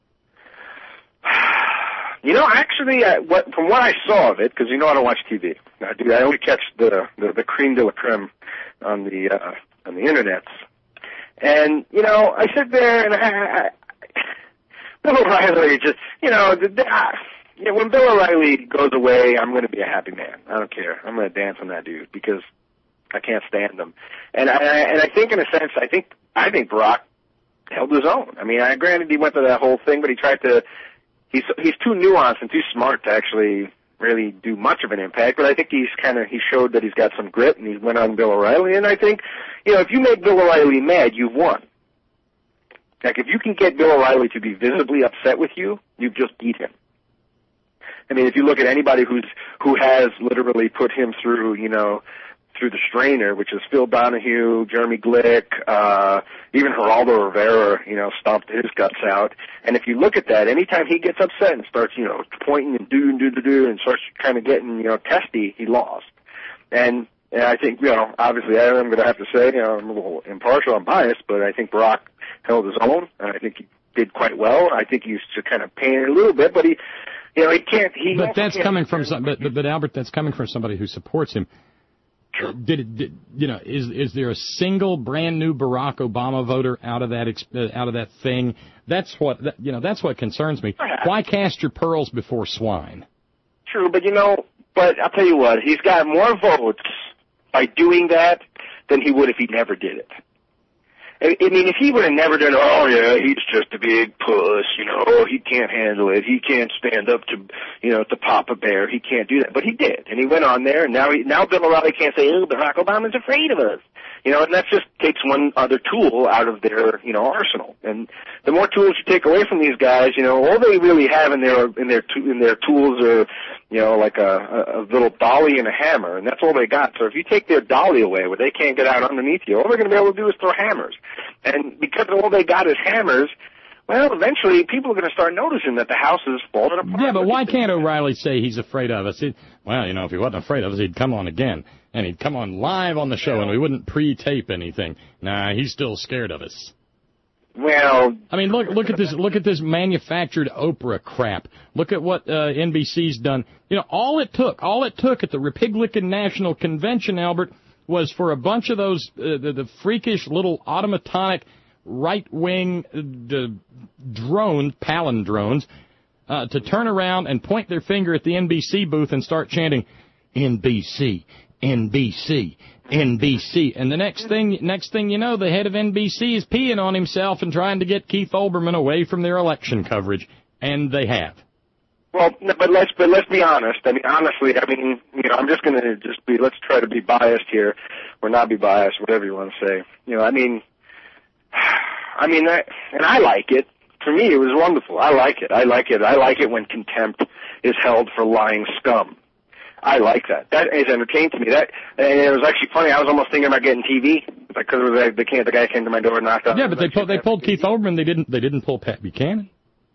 [SPEAKER 7] You know, actually, uh, what from what I saw of it, because you know I don't watch T V. I do. I only catch the the, the creme de la creme on the uh, on the internets. And you know, I sit there and I, I Bill O'Reilly just, you know, the, the, uh, you know, when Bill O'Reilly goes away, I'm going to be a happy man. I don't care. I'm going to dance on that dude because I can't stand him. And I and I think in a sense, I think I think Barack held his own. I mean, I granted he went to that whole thing, but he tried to. He's he's too nuanced and too smart to actually really do much of an impact. But I think he's kind of he showed that he's got some grit, and he went on Bill O'Reilly. And I think, you know, if you make Bill O'Reilly mad, you've won. Like if you can get Bill O'Reilly to be visibly upset with you, you've just beat him. I mean, if you look at anybody who's who has literally put him through, you know, through the strainer, which is Phil Donahue, Jeremy Glick, uh, even Geraldo Rivera, you know, stomped his guts out. And if you look at that, anytime he gets upset and starts, you know, pointing and do and do do do and starts kind of getting, you know, testy, he lost. And, and I think, you know, obviously I'm going to have to say, you know, I'm a little impartial, I'm biased, but I think Barack held his own, and I think he did quite well. I think he used to kind of pain it a little bit, but he, you know, he can't. He
[SPEAKER 2] but that's coming from some. But, but but Albert, that's coming from somebody who supports him. Sure. Did it? Did, you know, is is there a single brand new Barack Obama voter out of that uh, out of that thing? That's what that, you know. That's what concerns me.
[SPEAKER 7] Perhaps.
[SPEAKER 2] Why cast your pearls before swine?
[SPEAKER 7] True, but you know, but I'll tell you what, he's got more votes by doing that than he would if he never did it. I mean, if he would have never done, oh, yeah, he's just a big puss, you know, oh, he can't handle it, he can't stand up to, you know, to Papa Bear, he can't do that. But he did, and he went on there, and now he, now Bill O'Reilly can't say, oh, Barack Obama's afraid of us. You know, and that just takes one other tool out of their, you know, arsenal. And the more tools you take away from these guys, you know, all they really have in their in their in their tools are, you know, like a, a little dolly and a hammer, and that's all they got. So if you take their dolly away, where they can't get out underneath you, all they're going to be able to do is throw hammers. And because all they got is hammers, well, eventually people are going to start noticing that the house is falling apart.
[SPEAKER 2] Yeah, but why can't O'Reilly say he's afraid of us? It, well, you know, if he wasn't afraid of us, he'd come on again. And he'd come on live on the show, and we wouldn't pre-tape anything. Nah, he's still scared of us.
[SPEAKER 7] Well,
[SPEAKER 2] I mean, look look at this look at this manufactured Oprah crap. Look at what uh, N B C's done. You know, all it took, all it took at the Republican National Convention, Albert, was for a bunch of those uh, the, the freakish little automatonic right-wing uh, drones, palindrones, uh, to turn around and point their finger at the N B C booth and start chanting, N B C, N B C, N B C. And the next thing next thing you know, the head of N B C is peeing on himself and trying to get Keith Olbermann away from their election coverage. And they have.
[SPEAKER 7] Well, no, but let's but let's be honest. I mean, honestly, I mean, you know, I'm just going to just be, let's try to be biased here, or not be biased, whatever you want to say. You know, I mean, I mean, I, and I like it. For me, it was wonderful. I like it. I like it. I like it when contempt is held for lying scum. I like that. That is entertaining to me. That and it was actually funny. I was almost thinking about getting T V because it was, the, the, the guy came to my door and knocked on.
[SPEAKER 2] Yeah, but they pulled, they pulled Keith Olbermann. They didn't. They didn't pull Pat Buchanan.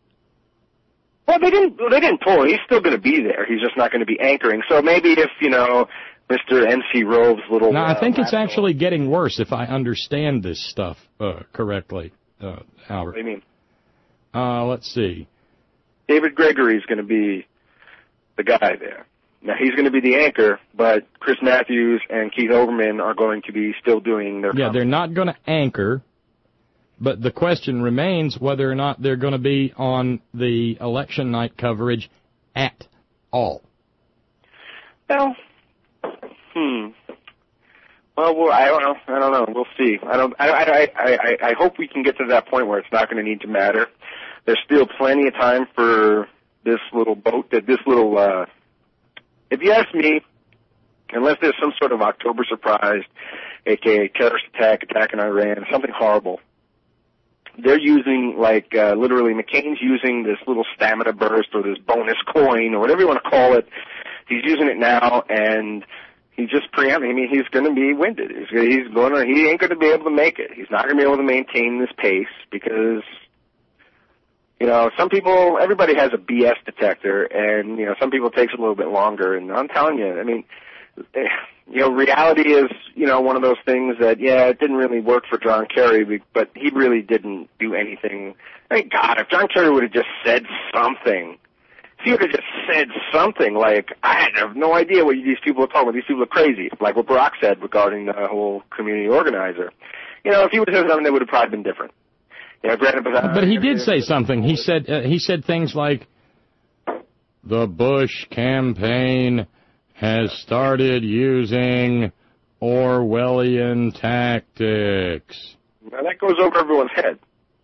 [SPEAKER 7] Well, they didn't. They didn't pull. He's still going to be there. He's just not going to be anchoring. So maybe if you know, Mister N C Rove's little.
[SPEAKER 2] No, I think
[SPEAKER 7] uh,
[SPEAKER 2] it's actually getting worse if I understand this stuff uh, correctly, uh, Albert.
[SPEAKER 7] What do you mean?
[SPEAKER 2] Uh, let's see.
[SPEAKER 7] David Gregory is going to be the guy there. Now, he's going to be the anchor, but Chris Matthews and Keith Olbermann are going to be still doing their
[SPEAKER 2] Yeah,
[SPEAKER 7] comments.
[SPEAKER 2] they're not going to anchor, but the question remains whether or not they're going to be on the election night coverage at all.
[SPEAKER 7] Well, hmm. Well, well, I don't know. I don't know. We'll see. I don't. I, I, I, I, I hope we can get to that point where it's not going to need to matter. There's still plenty of time for this little boat, that this little. Uh, if you ask me, unless there's some sort of October surprise, aka terrorist attack, attack in Iran, something horrible, they're using like uh, literally McCain's using this little stamina burst or this bonus coin or whatever you want to call it. He's using it now, and he just preempted. I mean, he's going to be winded. He's, he's going to. He ain't going to be able to make it. He's not going to be able to maintain this pace because, you know, some people. Everybody has a B S detector, and you know, some people it takes a little bit longer. And I'm telling you, I mean, you know, reality is, you know, one of those things that, yeah, it didn't really work for John Kerry, but he really didn't do anything. Thank God, if John Kerry would have just said something. If he would have just said something like, I have no idea what these people are talking about. These people are crazy, like what Barack said regarding the whole community organizer. You know, if he would have said something, it would have probably been different. You know, granted, but, uh,
[SPEAKER 2] but he did say something. He said uh, he said things like, the Bush campaign has started using Orwellian tactics.
[SPEAKER 7] Now, that goes over everyone's head.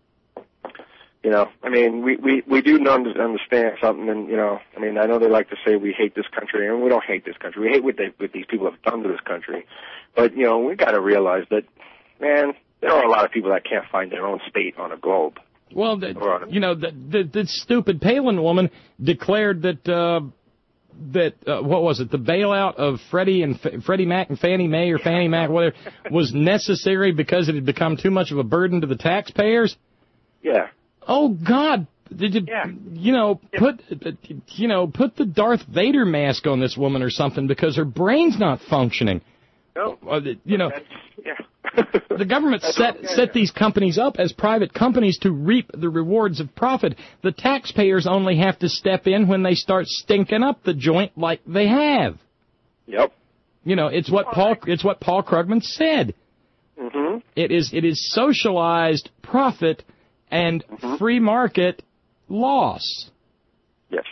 [SPEAKER 7] You know, I mean, we, we, we do understand something, and, you know, I mean, I know they like to say we hate this country, and we don't hate this country. We hate what, they, what these people have done to this country. But, you know, we got to realize that, man, there are a lot of people that can't find their own state on a globe.
[SPEAKER 2] Well, the, you know, the, the, the stupid Palin woman declared that, uh, that, uh, what was it, the bailout of Freddie and F- Freddie Mac and Fannie Mae or Fannie Mac, whatever, was necessary because it had become too much of a burden to the taxpayers?
[SPEAKER 7] Yeah.
[SPEAKER 2] Oh, God, did you,
[SPEAKER 7] yeah.
[SPEAKER 2] you know,
[SPEAKER 7] yeah.
[SPEAKER 2] put, you know, put the Darth Vader mask on this woman or something because her brain's not functioning.
[SPEAKER 7] No.
[SPEAKER 2] Uh, you know,
[SPEAKER 7] yeah.
[SPEAKER 2] the government set
[SPEAKER 7] yeah,
[SPEAKER 2] set
[SPEAKER 7] yeah.
[SPEAKER 2] these companies up as private companies to reap the rewards of profit. The taxpayers only have to step in when they start stinking up the joint like they have.
[SPEAKER 7] Yep.
[SPEAKER 2] You know, it's what Paul it's what Paul Krugman said.
[SPEAKER 7] Mm-hmm.
[SPEAKER 2] It is it is socialized profit and mm-hmm. free market loss.
[SPEAKER 7] Yes.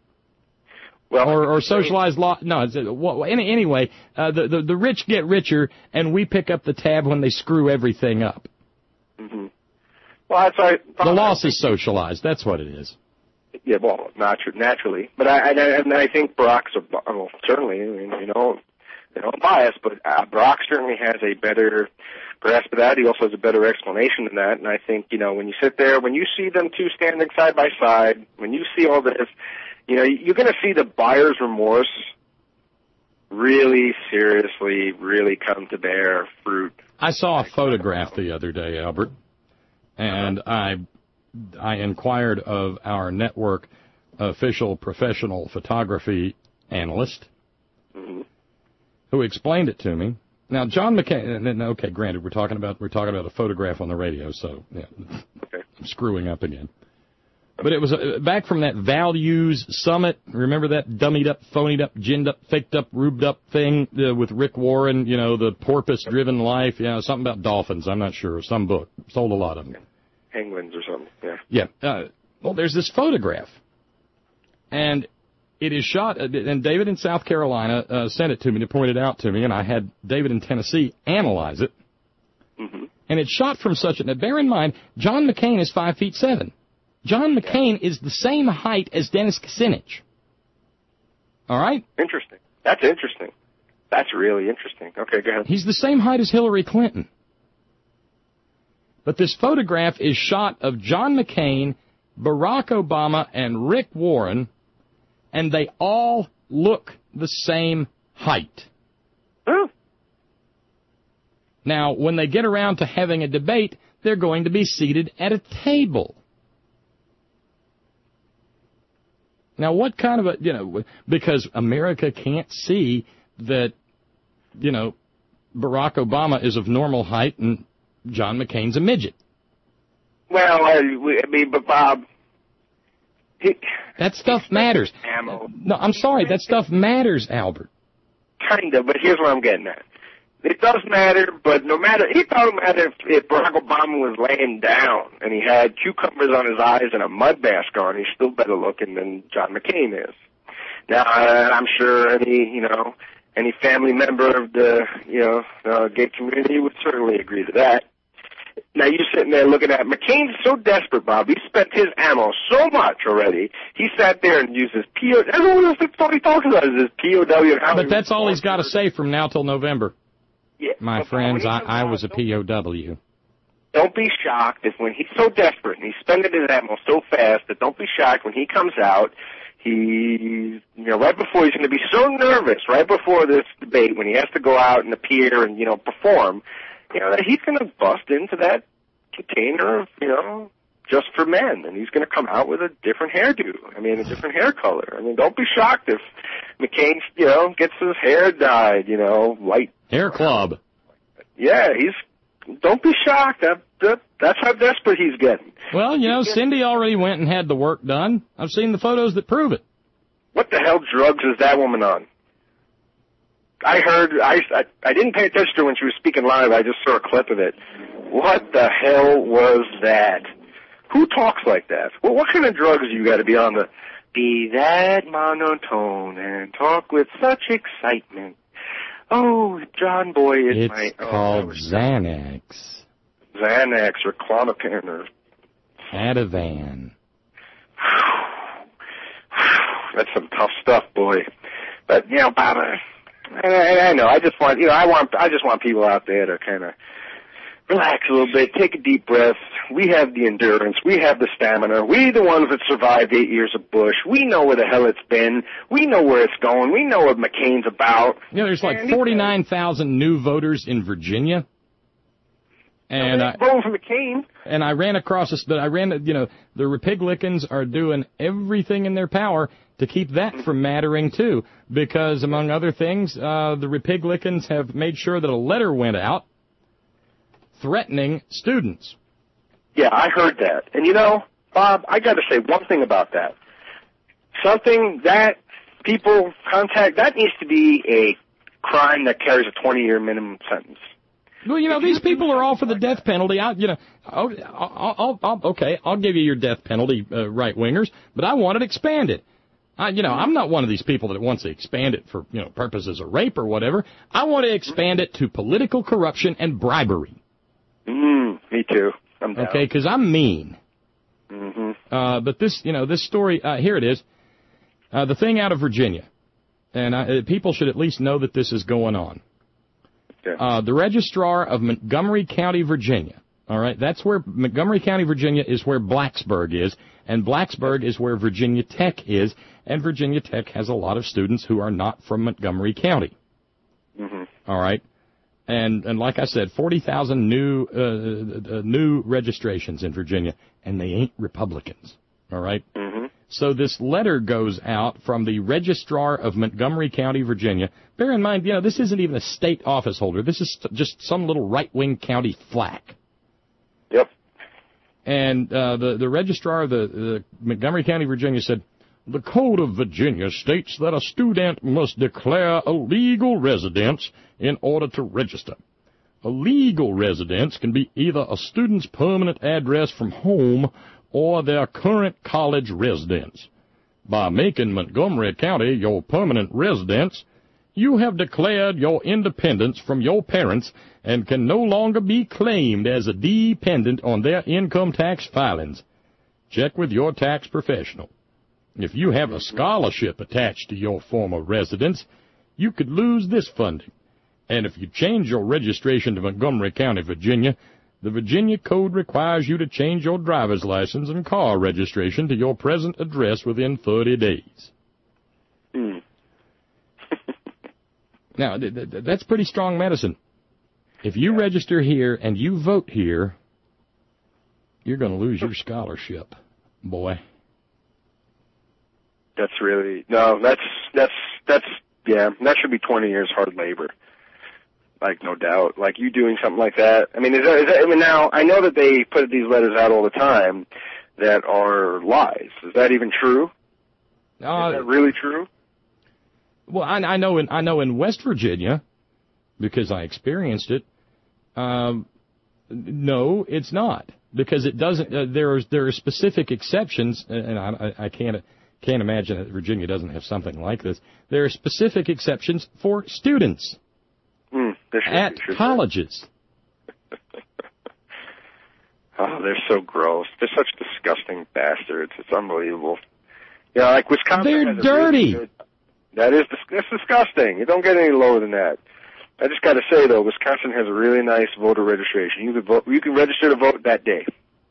[SPEAKER 7] Well,
[SPEAKER 2] or, or socialized law. No, it's, well, any, anyway, uh, the, the the rich get richer, and we pick up the tab when they screw everything up.
[SPEAKER 7] Mm-hmm. Well, that's right.
[SPEAKER 2] The loss is socialized. That's what it is.
[SPEAKER 7] Yeah, well, natu- naturally, but I, I and I think Barack's a, well, certainly. I mean, you know, you know, I'm biased, but uh, Barack certainly has a better grasp of that. He also has a better explanation than that. And I think, you know, when you sit there, when you see them two standing side by side, when you see all this, you know, you're going to see the buyer's remorse really seriously, really come to bear fruit.
[SPEAKER 2] I saw a photograph the other day, Albert, and I I inquired of our network official professional photography analyst,
[SPEAKER 7] mm-hmm.
[SPEAKER 2] who explained it to me. Now, John McCain. Okay, granted, we're talking about we're talking about a photograph on the radio, so yeah,
[SPEAKER 7] okay.
[SPEAKER 2] I'm screwing up again. But it was uh, back from that Values Summit. Remember that dummied up, phonied up, ginned up, faked up, rubed up thing uh, with Rick Warren, you know, the porpoise-driven life, you know, something about dolphins, I'm not sure, some book. Sold a lot of them.
[SPEAKER 7] Penguins or something, yeah.
[SPEAKER 2] Yeah. Uh, well, there's this photograph. And it is shot, uh, and David in South Carolina uh, sent it to me to point it out to me, and I had David in Tennessee analyze it.
[SPEAKER 7] Mm-hmm.
[SPEAKER 2] And it's shot from such a... Now, bear in mind, John McCain is five feet seven. John McCain is the same height as Dennis Kucinich. All right?
[SPEAKER 7] Interesting. That's interesting. That's really interesting. Okay, go ahead.
[SPEAKER 2] He's the same height as Hillary Clinton. But this photograph is shot of John McCain, Barack Obama, and Rick Warren, and they all look the same height.
[SPEAKER 7] Oh.
[SPEAKER 2] Now, when they get around to having a debate, they're going to be seated at a table. Now, what kind of a, you know, because America can't see that, you know, Barack Obama is of normal height and John McCain's a midget.
[SPEAKER 7] Well, I, I mean, but Bob... He,
[SPEAKER 2] that stuff matters.
[SPEAKER 7] Ammo.
[SPEAKER 2] No, I'm sorry, that stuff matters, Albert.
[SPEAKER 7] Kind of, but here's what I'm getting at. It does matter, but no matter, it doesn't matter if, if Barack Obama was laying down and he had cucumbers on his eyes and a mud mask on, he's still better looking than John McCain is. Now, uh, I'm sure any, you know, any family member of the, you know, uh, gay community would certainly agree to that. Now, you're sitting there looking at McCain's so desperate, Bob. He spent his ammo so much already. He sat there and used his P O W. Everyone else that's all he talks about is his P O W.
[SPEAKER 2] But that's all he's got to say from now till November.
[SPEAKER 7] Yeah,
[SPEAKER 2] My friends, I, I was a P O W.
[SPEAKER 7] Don't be shocked if when he's so desperate and he's spending his ammo so fast that don't be shocked when he comes out, he's, you know, right before he's going to be so nervous, right before this debate, when he has to go out and appear and, you know, perform, you know, that he's going to bust into that container of, you know, just for men, and he's going to come out with a different hairdo. I mean, a different hair color. I mean, don't be shocked if McCain, you know, gets his hair dyed, you know, light.
[SPEAKER 2] Hair club.
[SPEAKER 7] Yeah, he's, don't be shocked. That, that, that's how desperate he's getting.
[SPEAKER 2] Well, you know, Cindy already went and had the work done. I've seen the photos that prove it.
[SPEAKER 7] What the hell drugs is that woman on? I heard, I, I, I didn't pay attention to her when she was speaking live. I just saw a clip of it. What the hell was that? Who talks like that? Well, what kind of drugs you got to be on to be that monotone and talk with such excitement? Oh, John Boy is
[SPEAKER 2] it's
[SPEAKER 7] my...
[SPEAKER 2] It's called
[SPEAKER 7] oh,
[SPEAKER 2] Xanax.
[SPEAKER 7] Xanax or Clonopin or...
[SPEAKER 2] Ativan.
[SPEAKER 7] That's some tough stuff, boy. But, you know, Bob, I, I, I know, I just want, you know, I want, I just want people out there to kind of relax a little bit, take a deep breath. We have the endurance. We have the stamina. We the ones that survived eight years of Bush. We know where the hell it's been. We know where it's going. We know what McCain's about.
[SPEAKER 2] You know, there's like forty-nine thousand new voters in Virginia. And I,
[SPEAKER 7] voting for McCain.
[SPEAKER 2] And I ran across this, but I ran, you know, the Republicans are doing everything in their power to keep that from mattering, too. Because, among other things, uh, the Republicans have made sure that a letter went out threatening students.
[SPEAKER 7] Yeah, I heard that. And, you know, Bob, I got to say one thing about that. Something that people contact, that needs to be a crime that carries a twenty-year minimum sentence.
[SPEAKER 2] Well, you know, these people are all for the death penalty. I, you know, I'll, I'll, I'll, okay, I'll give you your death penalty, uh, right-wingers, but I want it expanded. I, you know, I'm not one of these people that wants to expand it for, you know, purposes of rape or whatever. I want to expand it to political corruption and bribery.
[SPEAKER 7] Mm, me too. I'm down.
[SPEAKER 2] Okay, because I'm mean.
[SPEAKER 7] Mm-hmm.
[SPEAKER 2] Uh, but this, you know, this story, uh, here it is. Uh, the thing out of Virginia. And I, uh, people should at least know that this is going on.
[SPEAKER 7] Okay.
[SPEAKER 2] Uh, the registrar of Montgomery County, Virginia. All right, that's where Montgomery County, Virginia is where Blacksburg is, and Blacksburg is where Virginia Tech is, and Virginia Tech has a lot of students who are not from Montgomery County.
[SPEAKER 7] Mm-hmm.
[SPEAKER 2] All right, and and like I said, forty thousand new uh, uh, new registrations in Virginia, and they ain't Republicans. All right.
[SPEAKER 7] Mm-hmm.
[SPEAKER 2] So this letter goes out from the registrar of Montgomery County, Virginia. Bear in mind, you know, this isn't even a state office holder. This is just some little right-wing county flack.
[SPEAKER 7] Yep.
[SPEAKER 2] And uh, the, the registrar of the, the Montgomery County, Virginia said, the Code of Virginia states that a student must declare a legal residence in order to register. A legal residence can be either a student's permanent address from home or their current college residence. By making Montgomery County your permanent residence, you have declared your independence from your parents and can no longer be claimed as a dependent on their income tax filings. Check with your tax professional. If you have a scholarship attached to your former residence, you could lose this funding. And if you change your registration to Montgomery County, Virginia, the Virginia Code requires you to change your driver's license and car registration to your present address within thirty days.
[SPEAKER 7] Mm.
[SPEAKER 2] Now, th- th- that's pretty strong medicine. If you yeah. register here and you vote here, you're going to lose your scholarship, boy.
[SPEAKER 7] That's really, no, that's, that's, that's, yeah, that should be twenty years hard labor. Like, no doubt. Like, you doing something like that. I mean, is that, is that, I mean, now, I know that they put these letters out all the time that are lies. Is that even true? Uh, is that really true?
[SPEAKER 2] Well, I, I know in, I know in West Virginia, because I experienced it, um, no, it's not. Because it doesn't, uh, there are, there are specific exceptions, and I, I can't, can't imagine that Virginia doesn't have something like this. There are specific exceptions for students.
[SPEAKER 7] Mm,
[SPEAKER 2] at
[SPEAKER 7] be,
[SPEAKER 2] colleges.
[SPEAKER 7] Oh, they're so gross. They're such disgusting bastards. It's unbelievable. Yeah, like Wisconsin.
[SPEAKER 2] They're dirty.
[SPEAKER 7] Really good, that is that's disgusting. You don't get any lower than that. I just got to say though, Wisconsin has a really nice voter registration. You can vote. You can register to vote that day.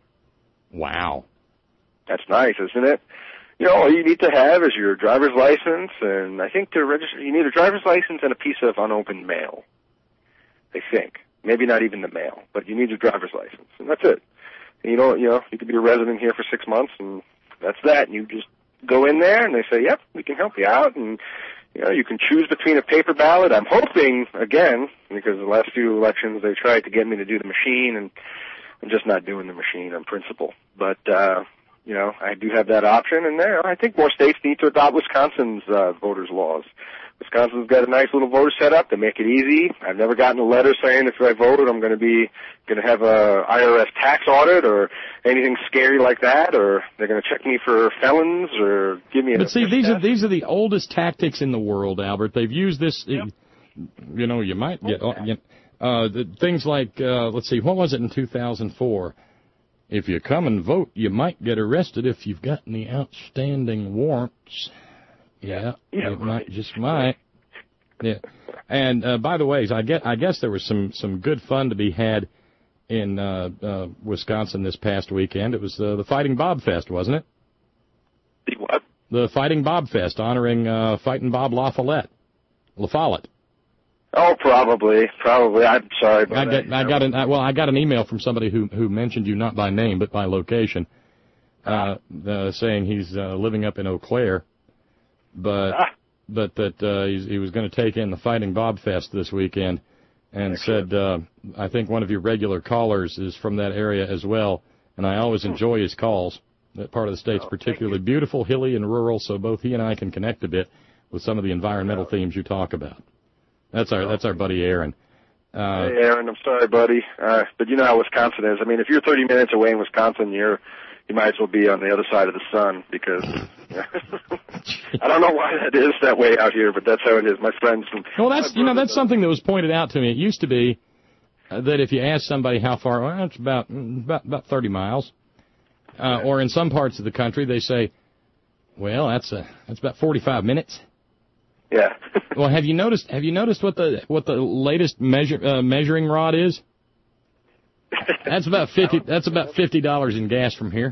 [SPEAKER 2] Wow,
[SPEAKER 7] that's nice, isn't it? You know, all you need to have is your driver's license, and I think to register, you need a driver's license and a piece of unopened mail. I think. Maybe not even the mail, but you need your driver's license, and that's it. And you know, you know, you could be a resident here for six months, and that's that. And you just go in there, and they say, yep, we can help you out, and, you know, you can choose between a paper ballot. I'm hoping, again, because the last few elections they tried to get me to do the machine, and I'm just not doing the machine on principle. But, uh, you know, I do have that option, and there, I think more states need to adopt Wisconsin's uh, voters' laws. Wisconsin's got a nice little voter setup to make it easy. I've never gotten a letter saying if I voted I'm going to be going to have a I R S tax audit or anything scary like that, or they're going to check me for felons or give me.
[SPEAKER 2] But see, these are these are the oldest tactics in the world, Albert. They've used this. Yep. You know, you might get okay. uh, things like uh, let's see, what was it in two thousand four? If you come and vote, you might get arrested if you've got any outstanding warrants. Yeah,
[SPEAKER 7] yeah,
[SPEAKER 2] it
[SPEAKER 7] right.
[SPEAKER 2] might, just might. Yeah, and uh, by the way, I guess, I guess there was some, some good fun to be had in uh, uh, Wisconsin this past weekend. It was uh, the Fighting Bob Fest, wasn't it?
[SPEAKER 7] The what?
[SPEAKER 2] The Fighting Bob Fest, honoring uh, Fighting Bob La Follette. La Follette.
[SPEAKER 7] Oh, probably, probably. I'm sorry, but
[SPEAKER 2] I got, I got an, I, well, I got an email from somebody who who mentioned you not by name but by location, uh, uh, saying he's uh, living up in Eau Claire. But ah. but that uh, he's, he was going to take in the Fighting Bob Fest this weekend, and Excellent. said, uh, I think one of your regular callers is from that area as well, and I always enjoy his calls. That part of the state's oh, particularly beautiful, hilly, and rural, so both he and I can connect a bit with some of the environmental oh. themes you talk about. That's our that's our buddy Aaron. Uh,
[SPEAKER 7] hey, Aaron, I'm sorry, buddy, uh, but you know how Wisconsin is. I mean, if you're thirty minutes away in Wisconsin, you're you might as well be on the other side of the sun because I don't know why that is that way out here, but that's how it is. My friends. From,
[SPEAKER 2] well, that's you know that's something that was pointed out to me. It used to be uh, that if you ask somebody how far, well, it's about about about thirty miles, uh, or in some parts of the country they say, well, that's a that's about forty-five minutes.
[SPEAKER 7] Yeah.
[SPEAKER 2] Well, have you noticed? Have you noticed what the what the latest measure uh, measuring rod is? That's about fifty. That's about fifty dollars in gas from here.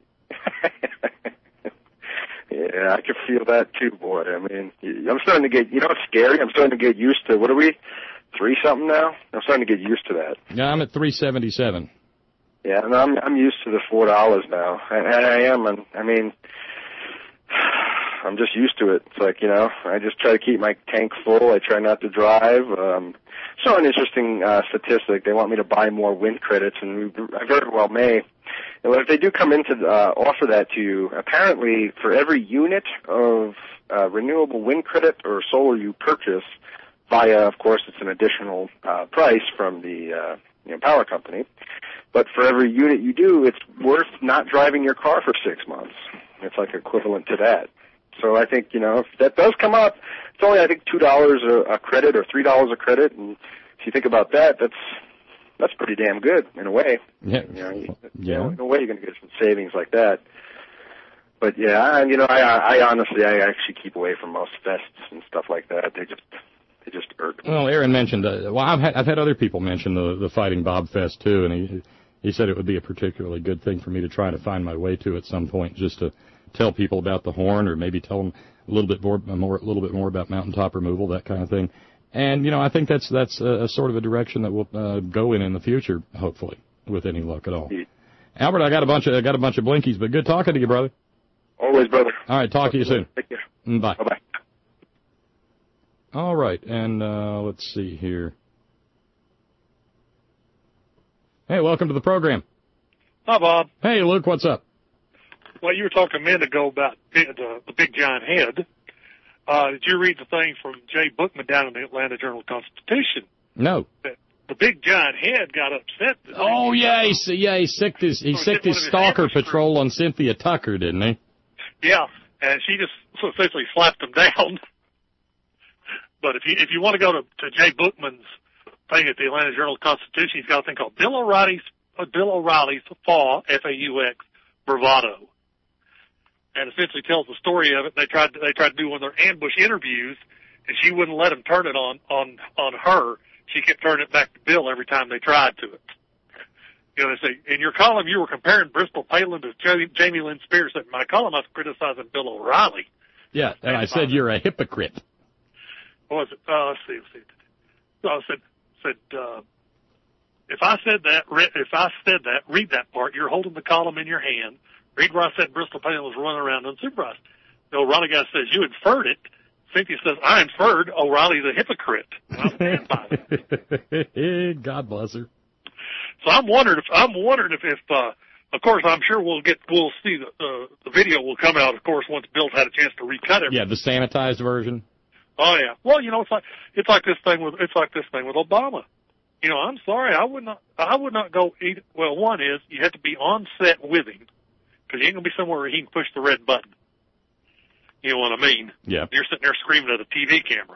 [SPEAKER 7] Yeah, I can feel that too, boy. I mean, I'm starting to get. You know, what's scary. I'm starting to get used to. What are we? Three something now. I'm starting to get used to that.
[SPEAKER 2] Yeah, I'm at three seventy-seven.
[SPEAKER 7] Yeah, and I'm I'm used to the four dollars now, and, and I am. And I mean. I'm just used to it. It's like, you know, I just try to keep my tank full. I try not to drive. Um, saw an interesting uh, statistic. They want me to buy more wind credits, and I very well may. And if they do come in to uh, offer that to you, apparently for every unit of uh, renewable wind credit or solar you purchase via, of course, it's an additional uh, price from the uh, you know, power company, but for every unit you do, it's worth not driving your car for six months. It's like equivalent to that. So I think, you know, if that does come up, it's only, I think, two dollars a credit or three dollars a credit. And if you think about that, that's that's pretty damn good in a way.
[SPEAKER 2] Yeah.
[SPEAKER 7] You know, you,
[SPEAKER 2] yeah.
[SPEAKER 7] You know, in a way, you're going to get some savings like that. But, yeah, I, you know, I, I honestly, I actually keep away from most fests and stuff like that. They just they just irk me.
[SPEAKER 2] Well, Aaron mentioned, uh, well, I've had, I've had other people mention the, the Fighting Bob Fest, too, and he he said it would be a particularly good thing for me to try to find my way to at some point, just to tell people about the horn, or maybe tell them a little bit more, more, a little bit more about mountaintop removal, that kind of thing. And you know, I think that's that's a, a sort of a direction that we'll uh, go in in the future, hopefully, with any luck at all. Yeah. Albert, I got a bunch of I got a bunch of blinkies, but good talking to you, brother.
[SPEAKER 7] Always, brother.
[SPEAKER 2] All right, talk to you soon.
[SPEAKER 7] Take care.
[SPEAKER 2] Bye.
[SPEAKER 7] Bye.
[SPEAKER 2] All right, and uh, let's see here. Hey, welcome to the program.
[SPEAKER 8] Hi, Bob.
[SPEAKER 2] Hey, Luke, what's up?
[SPEAKER 8] Well, you were talking a minute ago about the, the big giant head. Uh, did you read the thing from Jay Bookman down in the Atlanta Journal-Constitution?
[SPEAKER 2] No.
[SPEAKER 8] That the big giant head got upset.
[SPEAKER 2] Oh, yeah, he, yeah, he sicked his, he sicked his stalker patrol on Cynthia Tucker, didn't he?
[SPEAKER 8] Yeah, and she just essentially slapped him down. But if you if you want to go to, to Jay Bookman's thing at the Atlanta Journal-Constitution, he's got a thing called Bill O'Reilly's, uh, Bill O'Reilly's F A W, F A U X, Bravado. And essentially tells the story of it. They tried to, they tried to do one of their ambush interviews, and she wouldn't let them turn it on, on, on her. She kept turning it back to Bill every time they tried to it. You know, they say, in your column you were comparing Bristol Palin to Jamie, Jamie Lynn Spears. In my column I was criticizing Bill O'Reilly.
[SPEAKER 2] Yeah, and I said you're a hypocrite.
[SPEAKER 8] What was it? Uh, let's see, let's see. So I said, said, uh, if I said that, if I said that, read that part. You're holding the column in your hand. Read where I said Bristol Palin was running around unsupervised. The O'Reilly guy says, you inferred it. Cynthia says, I inferred O'Reilly's a hypocrite. I stand by it.
[SPEAKER 2] God bless her.
[SPEAKER 8] So I'm wondering if, I'm wondering if, if, uh, of course, I'm sure we'll get, we'll see the, uh, the video will come out, of course, once Bill's had a chance to recut it.
[SPEAKER 2] Yeah, the sanitized version.
[SPEAKER 8] Oh yeah. Well, you know, it's like, it's like this thing with, it's like this thing with Obama. You know, I'm sorry, I would not, I would not go eat, well, one is, you have to be on set with him. Because he ain't going to be somewhere where he can push the red button. You know what I mean?
[SPEAKER 2] Yeah.
[SPEAKER 8] You're sitting there screaming at a T V camera.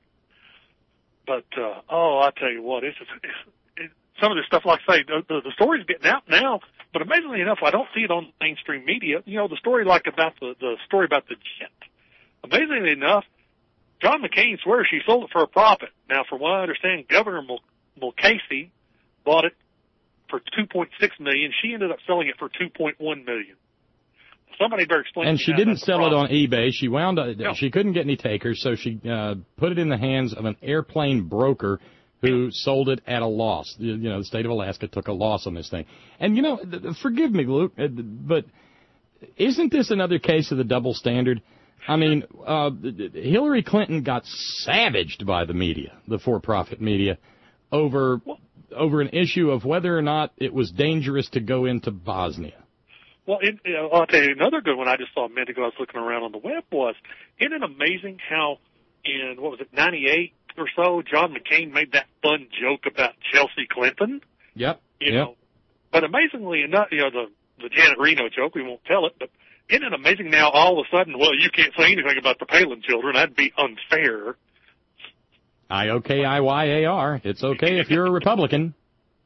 [SPEAKER 8] But, uh, oh, I tell you what, it's, it's, it's some of this stuff, like I say, the, the, the story's getting out now, but amazingly enough, I don't see it on mainstream media. You know, the story like about the, the story about the jet. Amazingly enough, John McCain swears she sold it for a profit. Now, from what I understand, Governor Mul- Mulcahy bought it for two point six million dollars. She ended up selling it for two point one million dollars. Somebody better explain.
[SPEAKER 2] And she didn't sell it on eBay. She wound up,
[SPEAKER 8] no.
[SPEAKER 2] she couldn't get any takers, so she uh, put it in the hands of an airplane broker who sold it at a loss. You know, the state of Alaska took a loss on this thing. And, you know, forgive me, Luke, but isn't this another case of the double standard? I mean, uh, Hillary Clinton got savaged by the media, the for-profit media, over over an issue of whether or not it was dangerous to go into Bosnia.
[SPEAKER 8] Well, it, you know, I'll tell you another good one I just saw a minute ago. I was looking around on the web was, isn't it amazing how in, what was it, ninety-eight, or so, John McCain made that fun joke about Chelsea Clinton.
[SPEAKER 2] Yep.
[SPEAKER 8] You
[SPEAKER 2] yep.
[SPEAKER 8] know, but amazingly enough, you know, the, the Janet Reno joke, we won't tell it, but isn't it amazing now all of a sudden, well, you can't say anything about the Palin children. That'd be unfair.
[SPEAKER 2] I O K I Y A R. It's okay if you're a Republican.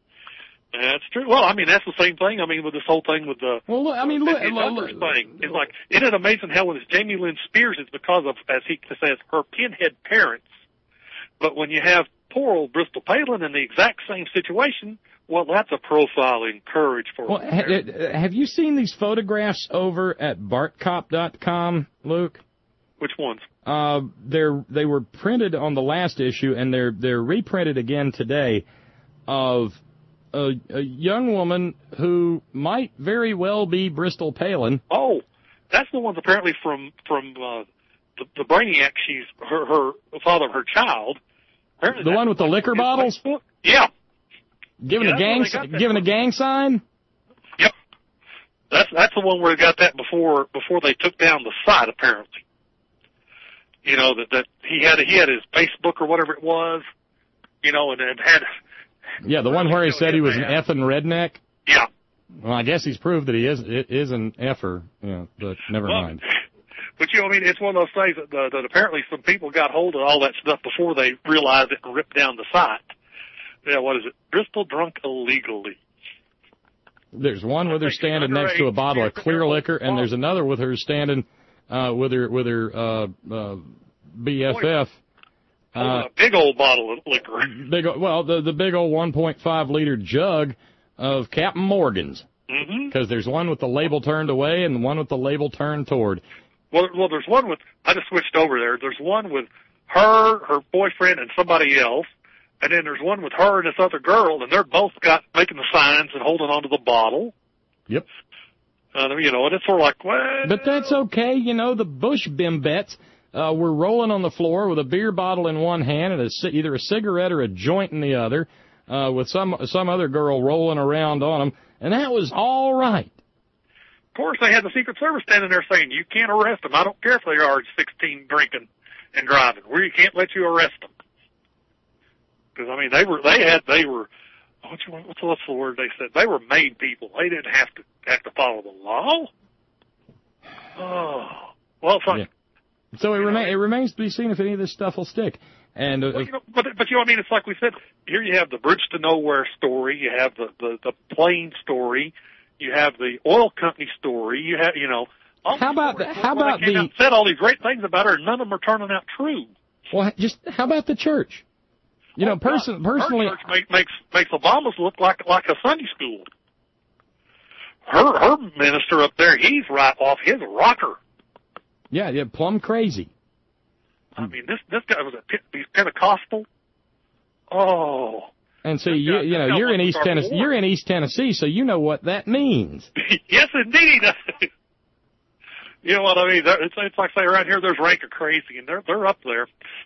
[SPEAKER 8] That's true. Well, I mean, that's the same thing. I mean, with this whole thing with the
[SPEAKER 2] well, look, I mean, look, look, look,
[SPEAKER 8] thing. It's like, isn't it amazing how when it's Jamie Lynn Spears, it's because of, as he says, her pinhead parents. But when you have poor old Bristol Palin in the exact same situation, well, that's a profile in courage for
[SPEAKER 2] well, ha- have you seen these photographs over at bart cop dot com, Luke?
[SPEAKER 8] Which ones?
[SPEAKER 2] Uh, they're they were printed on the last issue, and they're they're reprinted again today, of a, a young woman who might very well be Bristol Palin.
[SPEAKER 8] Oh, that's the ones apparently from from uh, the, the Brainiac. She's her her the father of her child. Apparently
[SPEAKER 2] the one with the liquor bottles.
[SPEAKER 8] Facebook. Yeah.
[SPEAKER 2] Giving
[SPEAKER 8] yeah,
[SPEAKER 2] a gang giving
[SPEAKER 8] from.
[SPEAKER 2] a gang sign.
[SPEAKER 8] Yep. That's that's the one where they got that before before they took down the site. Apparently. You know, that, that he had he had his Facebook or whatever it was, you know, and, and had...
[SPEAKER 2] Yeah, the one where he said he was an effing redneck?
[SPEAKER 8] Yeah.
[SPEAKER 2] Well, I guess he's proved that he is is an effer, yeah, but never
[SPEAKER 8] well,
[SPEAKER 2] mind.
[SPEAKER 8] But, you know, I mean, it's one of those things that, uh, that apparently some people got hold of all that stuff before they realized it and ripped down the site. Yeah, what is it? Bristol Drunk Illegally.
[SPEAKER 2] There's one with her standing next to a bottle of clear liquor, and there's another with her standing... Uh, with her, with her, uh, uh, B F F.
[SPEAKER 8] Uh, a big old bottle of liquor.
[SPEAKER 2] Big, well, the, the big old one point five liter jug of Captain Morgan's.
[SPEAKER 8] Mm-hmm.
[SPEAKER 2] Because there's one with the label turned away and one with the label turned toward.
[SPEAKER 8] Well, well, there's one with, I just switched over there. There's one with her, her boyfriend, and somebody else. And then there's one with her and this other girl, and they're both got, making the signs and holding onto the bottle.
[SPEAKER 2] Yep.
[SPEAKER 8] Uh, you know, and it's sort of like, well...
[SPEAKER 2] But that's okay. You know, the Bush bimbettes uh, were rolling on the floor with a beer bottle in one hand and a, either a cigarette or a joint in the other, uh, with some some other girl rolling around on them, and that was all right.
[SPEAKER 8] Of course, they had the Secret Service standing there saying, you can't arrest them. I don't care if they are sixteen drinking and driving. We can't let you arrest them. Because, I mean, they were, they had, they were... What's, what's, what's the word they said? They were made people. They didn't have to have to follow the law. Oh, well, it's like,
[SPEAKER 2] yeah. So it, rema- it remains to be seen if any of this stuff will stick. And uh,
[SPEAKER 8] well, you know, but but you know, I mean, it's like we said. Here you have the Bridge to Nowhere story. You have the the, the plane story. You have the oil company story. You have you know. All
[SPEAKER 2] how about the, how about
[SPEAKER 8] they came
[SPEAKER 2] the
[SPEAKER 8] out and said all these great things about her, and none of them are turning out true.
[SPEAKER 2] Well, just how about the church? You know, person, personally,
[SPEAKER 8] her church make, makes makes Obama's look like like a Sunday school. Her her minister up there, he's right off his rocker.
[SPEAKER 2] Yeah, yeah, plumb crazy.
[SPEAKER 8] I mean, this this guy was a he's Pentecostal. Oh.
[SPEAKER 2] And see, you you know, you're in East Tennessee. You're in East Tennessee, so you know what that means.
[SPEAKER 8] Yes, indeed, he does. You know what I mean? It's it's like say around here, there's rank of crazy, and they're they're up there.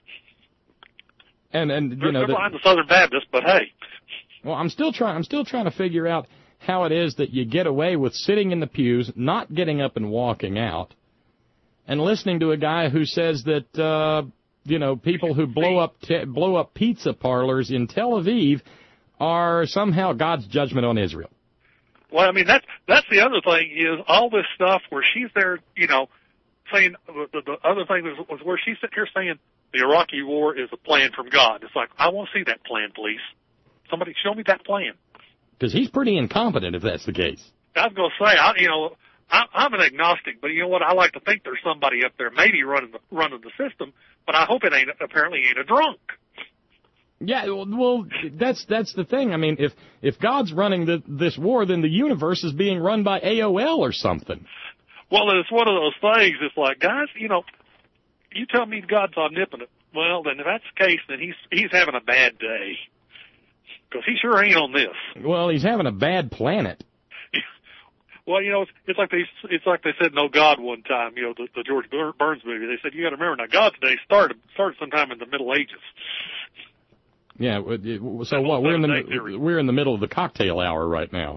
[SPEAKER 2] And and you
[SPEAKER 8] they're,
[SPEAKER 2] know
[SPEAKER 8] they're
[SPEAKER 2] the,
[SPEAKER 8] behind the Southern Baptist, but hey.
[SPEAKER 2] Well, I'm still trying. I'm still trying to figure out how it is that you get away with sitting in the pews, not getting up and walking out, and listening to a guy who says that uh, you know people who blow up te- blow up pizza parlors in Tel Aviv are somehow God's judgment on Israel.
[SPEAKER 8] Well, I mean that's that's the other thing is all this stuff where she's there, you know, saying the, the, the other thing was, was where she's sitting here saying the Iraqi war is a plan from God. It's like, I want to see that plan, please. Somebody show me that plan.
[SPEAKER 2] Because he's pretty incompetent if that's the case.
[SPEAKER 8] I was going to say, I, you know, I, I'm an agnostic, but you know what? I like to think there's somebody up there maybe running the, running the system, but I hope it ain't apparently ain't a drunk.
[SPEAKER 2] Yeah, well, that's that's the thing. I mean, if if God's running the, this war, then the universe is being run by A O L or something.
[SPEAKER 8] Well, it's one of those things. It's like, guys, you know, you tell me God's omnipotent. Well, then if that's the case, then he's he's having a bad day. Because he sure ain't on this.
[SPEAKER 2] Well, he's having a bad planet.
[SPEAKER 8] Well, you know, it's, it's like they it's like they said no God one time. You know, the, the George Burns movie. They said you got to remember now, God's day started started sometime in the Middle Ages.
[SPEAKER 2] Yeah. So what? We're in the we're in the middle of the cocktail hour right now.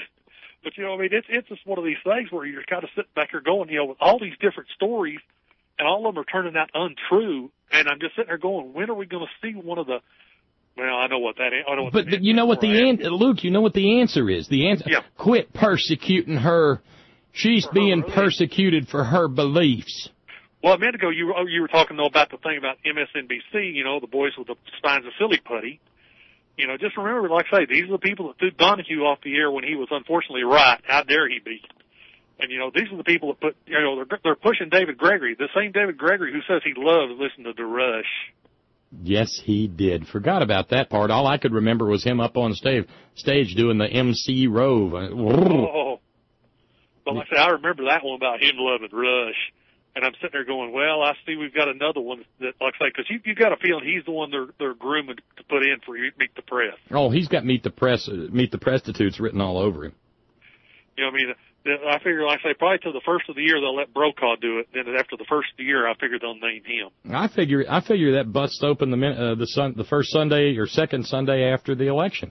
[SPEAKER 8] But you know, I mean, it's it's just one of these things where you're kind of sitting back here going, you know, with all these different stories. and all of them are turning out untrue. And I'm just sitting there going, when are we going to see one of the? Well, I know what that is. I know what
[SPEAKER 2] but but you know what the an- Luke, you know what the answer is. The answer.
[SPEAKER 8] Yeah.
[SPEAKER 2] Quit persecuting her. She's
[SPEAKER 8] For
[SPEAKER 2] being
[SPEAKER 8] her
[SPEAKER 2] persecuted for her beliefs.
[SPEAKER 8] Well, a minute ago you were you were talking though about the thing about M S N B C. You know, the boys with the spines of silly putty. You know, just remember, like I say, these are the people that threw Donahue off the air when he was unfortunately right. How dare he be? And, you know, these are the people that put, you know, they're, they're pushing David Gregory, the same David Gregory who says he loves listening to The Rush.
[SPEAKER 2] Yes, he did. Forgot about that part. All I could remember was him up on stage, stage doing the M C Rove.
[SPEAKER 8] Oh. But like I say, I remember that one about him loving Rush. And I'm sitting there going, well, I see we've got another one that, like I say, because you, you got a feeling he's the one they're, they're grooming to put in for Meet the Press.
[SPEAKER 2] Oh, he's got Meet the Press, uh, Meet the Prostitutes written all over him.
[SPEAKER 8] You know, I mean, I figure, like I say, probably till the first of the year they'll let Brokaw do it. Then after the first of the year, I figure they'll name him.
[SPEAKER 2] I figure, I figure that busts open the uh, the sun, the first Sunday or second Sunday after the election.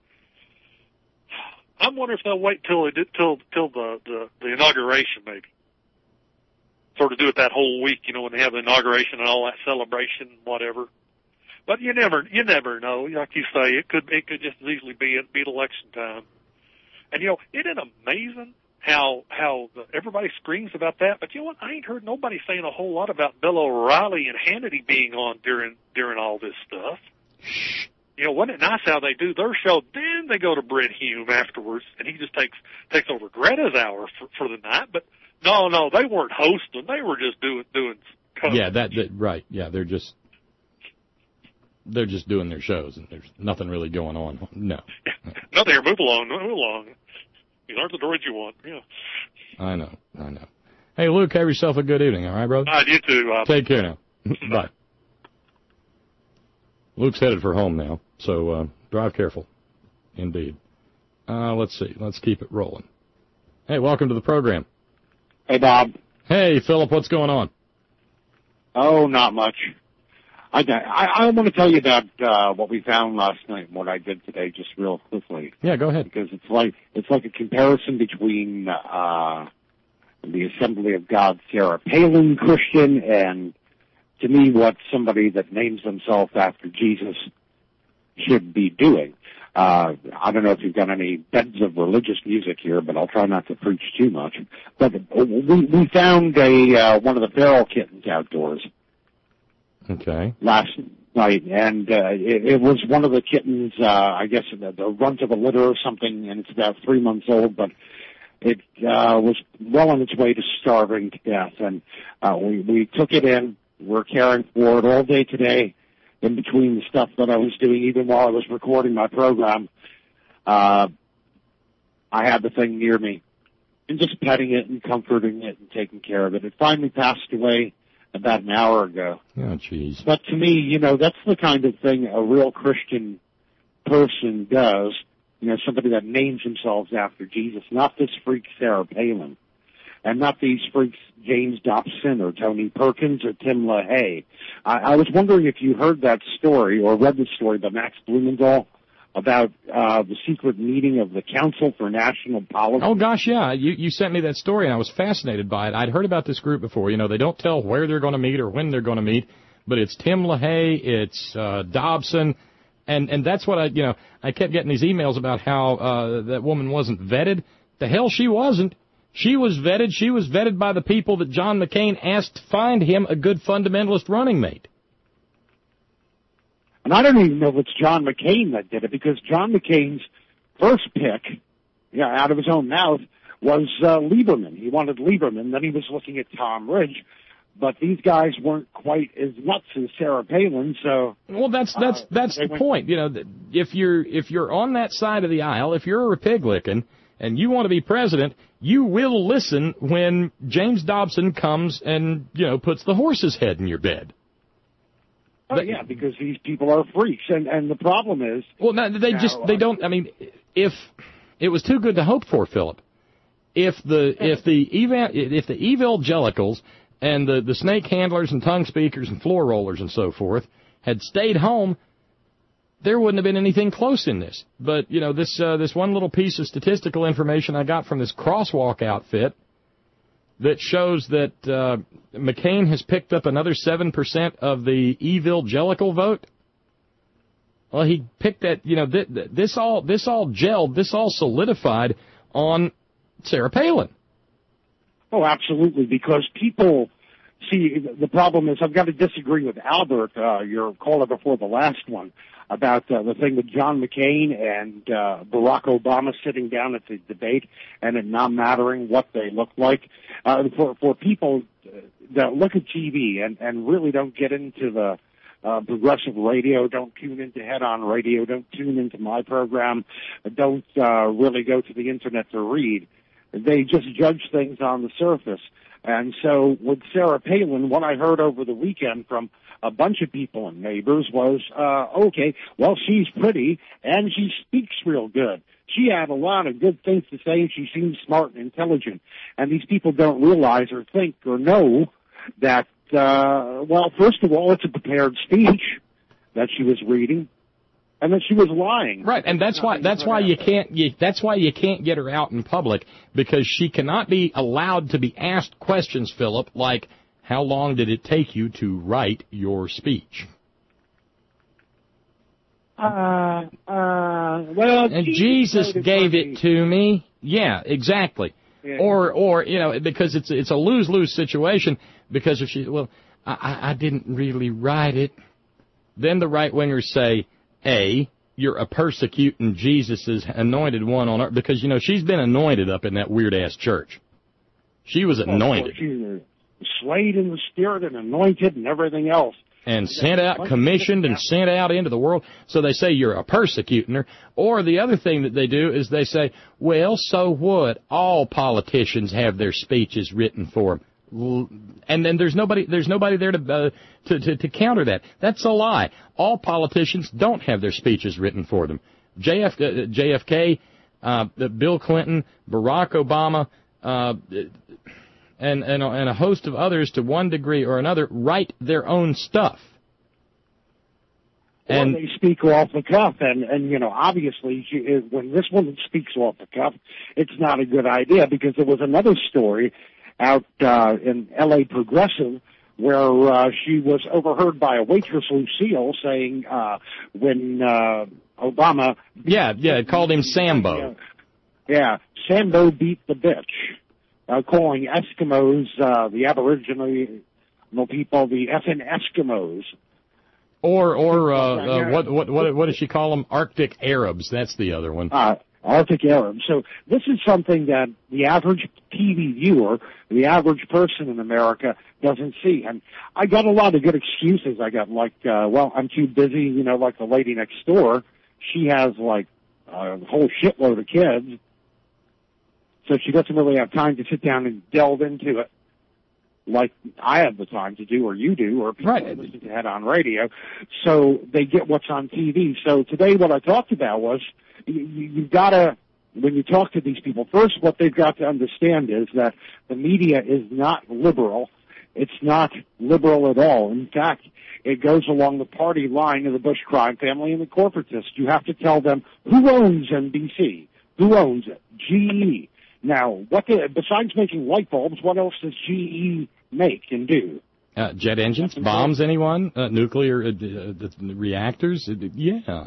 [SPEAKER 8] I'm wondering if they'll wait till it, till till the, the the inauguration, maybe. Sort of do it that whole week, you know, when they have the inauguration and all that celebration, whatever. But you never, you never know. Like you say, it could, it could just as easily be at be election time. And you know, isn't it amazing how how the, everybody screams about that? But you know what? I ain't heard nobody saying a whole lot about Bill O'Reilly and Hannity being on during during all this stuff. You know, wasn't it nice how they do their show? Then they go to Brent Hume afterwards, and he just takes takes over Greta's hour for, for the night. But no, no, they weren't hosting. They were just doing doing. Coverage.
[SPEAKER 2] Yeah, that, that right. Yeah, they're just they're just doing their shows, and there's nothing really going on. No,
[SPEAKER 8] nothing here. Move along, move along. These aren't the droids you want. Yeah.
[SPEAKER 2] I know, I know. Hey, Luke, have yourself a good evening. All right, brother.
[SPEAKER 8] All right, you too. Uh,
[SPEAKER 2] Take care now. Bye. Luke's headed for home now, so uh, drive careful. Indeed. Uh, let's see. Let's keep it rolling. Hey, welcome to the program.
[SPEAKER 9] Hey, Bob.
[SPEAKER 2] Hey, Philip, what's going on?
[SPEAKER 9] Oh, not much. I, I, I want to tell you about uh, what we found last night and what I did today just real quickly.
[SPEAKER 2] Yeah, go ahead.
[SPEAKER 9] Because it's like it's like a comparison between uh, the Assembly of God Sarah Palin Christian and, to me, what somebody that names themselves after Jesus should be doing. Uh, I don't know if you've got any beds of religious music here, but I'll try not to preach too much. But we, we found a uh, one of the feral kittens outdoors.
[SPEAKER 2] Okay.
[SPEAKER 9] Last night, and uh, it, it was one of the kittens, uh, I guess, the, the runt of a litter or something, and it's about three months old, but it uh, was well on its way to starving to death. And uh, we, we took it in. We're caring for it all day today. In between the stuff that I was doing, even while I was recording my program, uh, I had the thing near me and just petting it and comforting it and taking care of it. It finally passed away about an hour ago.
[SPEAKER 2] Oh, jeez.
[SPEAKER 9] But to me, you know, that's the kind of thing a real Christian person does. You know, somebody that names themselves after Jesus, not this freak Sarah Palin. And not these freaks, James Dobson or Tony Perkins or Tim LaHaye. I, I was wondering if you heard that story or read the story by Max Blumenthal about uh, the secret meeting of the Council for National Policy.
[SPEAKER 2] Oh, gosh, yeah. You, you sent me that story, and I was fascinated by it. I'd heard about this group before. You know, they don't tell where they're going to meet or when they're going to meet, but it's Tim LaHaye, it's uh, Dobson, and, and that's what I, you know, I kept getting these emails about how uh, that woman wasn't vetted. The hell she wasn't. She was vetted. She was vetted by the people that John McCain asked to find him a good fundamentalist running mate.
[SPEAKER 9] And I don't even know if it's John McCain that did it, because John McCain's first pick, yeah, out of his own mouth, was uh, Lieberman. He wanted Lieberman. Then he was looking at Tom Ridge. But these guys weren't quite as nuts as Sarah Palin, so...
[SPEAKER 2] Well, that's that's
[SPEAKER 9] uh,
[SPEAKER 2] that's the
[SPEAKER 9] went,
[SPEAKER 2] point. You know, if you're if you're on that side of the aisle, if you're a Republican and you want to be president, you will listen when James Dobson comes and, you know, puts the horse's head in your bed.
[SPEAKER 9] Oh, but, yeah, because these people are freaks, and, and the problem is...
[SPEAKER 2] Well, no, they
[SPEAKER 9] now,
[SPEAKER 2] just, they don't, I mean, if it was too good to hope for, Philip, if the, if the, if the evangelicals and the, the snake handlers and tongue speakers and floor rollers and so forth had stayed home, there wouldn't have been anything close in this. But, you know, this uh, this one little piece of statistical information I got from this crosswalk outfit, that shows that uh, McCain has picked up another seven percent of the evangelical vote? Well, he picked that, you know, th- th- this all this all gelled, this all solidified on Sarah Palin.
[SPEAKER 9] Oh, absolutely, because people, see, the problem is I've got to disagree with Albert, uh, your caller before the last one, about uh, the thing with John McCain and uh, Barack Obama sitting down at the debate and it not mattering what they look like. Uh, for, for people that look at T V and, and really don't get into the uh, progressive radio, don't tune into Head On Radio, don't tune into my program, don't uh, really go to the Internet to read, they just judge things on the surface. And so with Sarah Palin, what I heard over the weekend from a bunch of people and neighbors was, uh, okay, well, she's pretty and she speaks real good. She had a lot of good things to say and she seems smart and intelligent. And these people don't realize or think or know that, uh, well, first of all, it's a prepared speech that she was reading. And that she was lying.
[SPEAKER 2] Right, and that's why that's why you can't you, that's why you can't get her out in public, because she cannot be allowed to be asked questions, Philip, like how long did it take you to write your speech?
[SPEAKER 9] Uh, uh, well,
[SPEAKER 2] and Jesus gave it to me. Yeah, exactly. Yeah. Or or you know, because it's it's a lose-lose situation, because if she well, I I didn't really write it. Then the right-wingers say, A, you're a persecuting Jesus' anointed one on earth, because, you know, she's been anointed up in that weird-ass church. She was anointed.
[SPEAKER 9] Oh, she's slayed in the spirit and anointed and everything else.
[SPEAKER 2] And sent out, commissioned and sent out into the world. So they say you're a persecuting her. Or the other thing that they do is they say, well, so what? All politicians have their speeches written for them. And then there's nobody there's nobody there to, uh, to to to counter that. That's a lie. All politicians don't have their speeches written for them. J F, uh, J F K, uh, Bill Clinton, Barack Obama, uh, and and and a host of others, to one degree or another, write their own stuff.
[SPEAKER 9] And or they speak off the cuff, and and you know, obviously, she, when this woman speaks off the cuff, it's not a good idea, because there was another story out uh, in L A Progressive, where uh, she was overheard by a waitress, Lucille, saying uh, when uh, Obama...
[SPEAKER 2] Yeah, yeah, it called him Sambo.
[SPEAKER 9] Uh, yeah, Sambo beat the bitch, uh, calling Eskimos, uh, the Aboriginal people, the effing Eskimos.
[SPEAKER 2] Or, or uh, uh, what, what, what, what does she call them? Arctic Arabs. That's the other one.
[SPEAKER 9] Uh, Arctic Arabs. So this is something that the average T V viewer, the average person in America, doesn't see. And I got a lot of good excuses. I got like, uh, well, I'm too busy, you know, like the lady next door. She has like a whole shitload of kids. So she doesn't really have time to sit down and delve into it like I have the time to do, or you do, or people
[SPEAKER 2] right.
[SPEAKER 9] listen to Head On Radio. So they get what's on T V. So today what I talked about was, You, you've got to, when you talk to these people, first what they've got to understand is that the media is not liberal. It's not liberal at all. In fact, it goes along the party line of the Bush crime family and the corporatists. You have to tell them who owns N B C, who owns it, G E. Now, what the, besides making light bulbs, what else does G E make and do?
[SPEAKER 2] Uh, jet engines, bombs, anyone? Uh, nuclear uh, uh, reactors? Uh, yeah.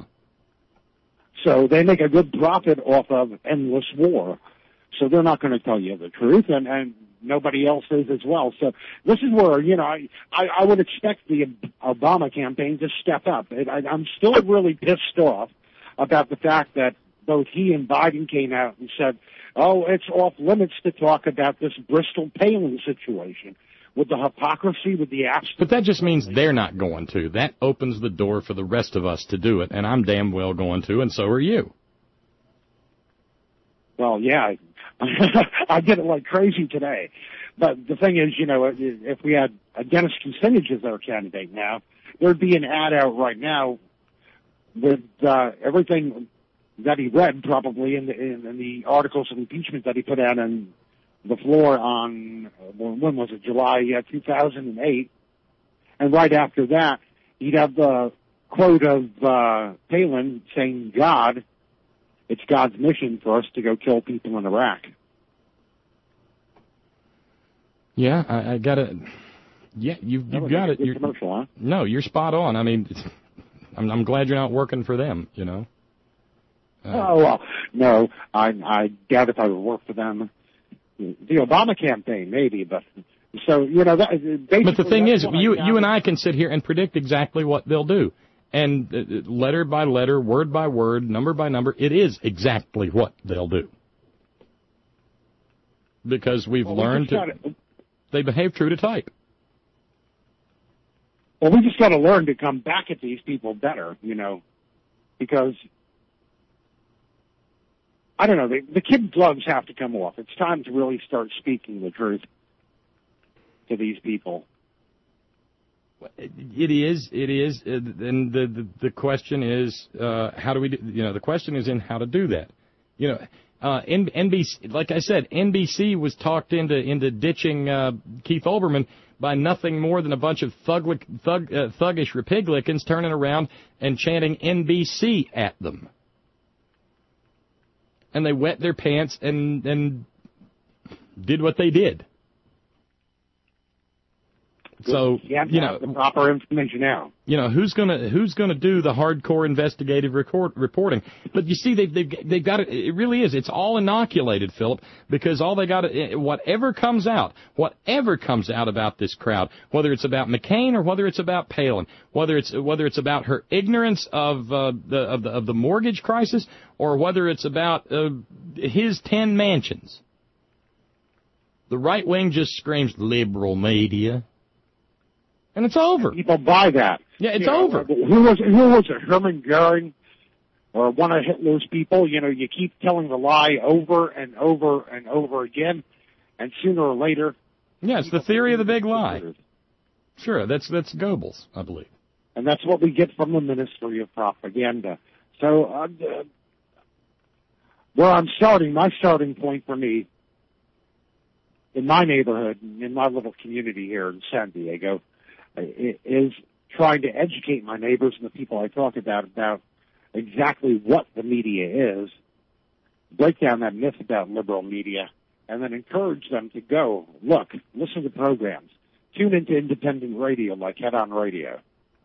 [SPEAKER 9] So they make a good profit off of endless war. So they're not going to tell you the truth, and, and nobody else is as well. So this is where, you know, I, I, I would expect the Obama campaign to step up. I, I'm still really pissed off about the fact that both he and Biden came out and said, oh, it's off limits to talk about this Bristol Palin situation. With the hypocrisy, with the absence.
[SPEAKER 2] But that just means they're not going to. That opens the door for the rest of us to do it, and I'm damn well going to, and so are you.
[SPEAKER 9] Well, yeah, I, I did it like crazy today. But the thing is, you know, if we had Dennis Kucinich as our candidate now, there'd be an ad out right now with uh, everything that he read probably in the, in, in the articles of impeachment that he put out on the floor on, when was it, July uh, two thousand eight. And right after that, he'd have the quote of uh, Palin saying, God, it's God's mission for us to go kill people in Iraq.
[SPEAKER 2] Yeah, I, I gotta. Yeah, you've you've got it. You're,
[SPEAKER 9] commercial, huh?
[SPEAKER 2] No, you're spot on. I mean, I'm, I'm glad you're not working for them. You know. Uh,
[SPEAKER 9] oh well, no. I I doubt if I would work for them. The Obama campaign, maybe, but so you know. That,
[SPEAKER 2] but the thing is, you you and I can sit here and predict exactly what they'll do, and uh, letter by letter, word by word, number by number, it is exactly what they'll do. Because we've
[SPEAKER 9] well,
[SPEAKER 2] learned
[SPEAKER 9] we
[SPEAKER 2] to, they behave true to type.
[SPEAKER 9] Well, we just got to learn to come back at these people better, you know, because. I don't know, the, the kid gloves have to come off. It's time to really start speaking the truth to these people.
[SPEAKER 2] It is, it is, and the, the, the question is, uh, how do we do, you know, the question is in how to do that. You know, uh, N B C, like I said, N B C was talked into, into ditching, uh, Keith Olbermann by nothing more than a bunch of thug, thug, uh, thuggish Republicans turning around and chanting N B C at them. And they wet their pants and and did what they did. So
[SPEAKER 9] you, have to
[SPEAKER 2] you
[SPEAKER 9] have
[SPEAKER 2] know
[SPEAKER 9] the proper information now.
[SPEAKER 2] You know who's gonna who's gonna do the hardcore investigative record, reporting? But you see, they've they've they've got it. It really is. It's all inoculated, Philip, because all they got to, whatever comes out, whatever comes out about this crowd, whether it's about McCain or whether it's about Palin, whether it's whether it's about her ignorance of uh, the of the of the mortgage crisis, or whether it's about uh, his ten mansions. The right wing just screams liberal media. And it's over.
[SPEAKER 9] People buy that.
[SPEAKER 2] Yeah, it's
[SPEAKER 9] you know,
[SPEAKER 2] over.
[SPEAKER 9] Who was who was it? Herman Goering or one of Hitler's people? You know, you keep telling the lie over and over and over again, and sooner or later.
[SPEAKER 2] Yeah, it's the theory of the big lie. Sure, that's that's Goebbels, I believe.
[SPEAKER 9] And that's what we get from the Ministry of Propaganda. So, uh, where I'm starting, my starting point for me, in my neighborhood, in my little community here in San Diego, is trying to educate my neighbors and the people I talk about about exactly what the media is, break down that myth about liberal media, and then encourage them to go, look, listen to programs, tune into independent radio like Head On Radio,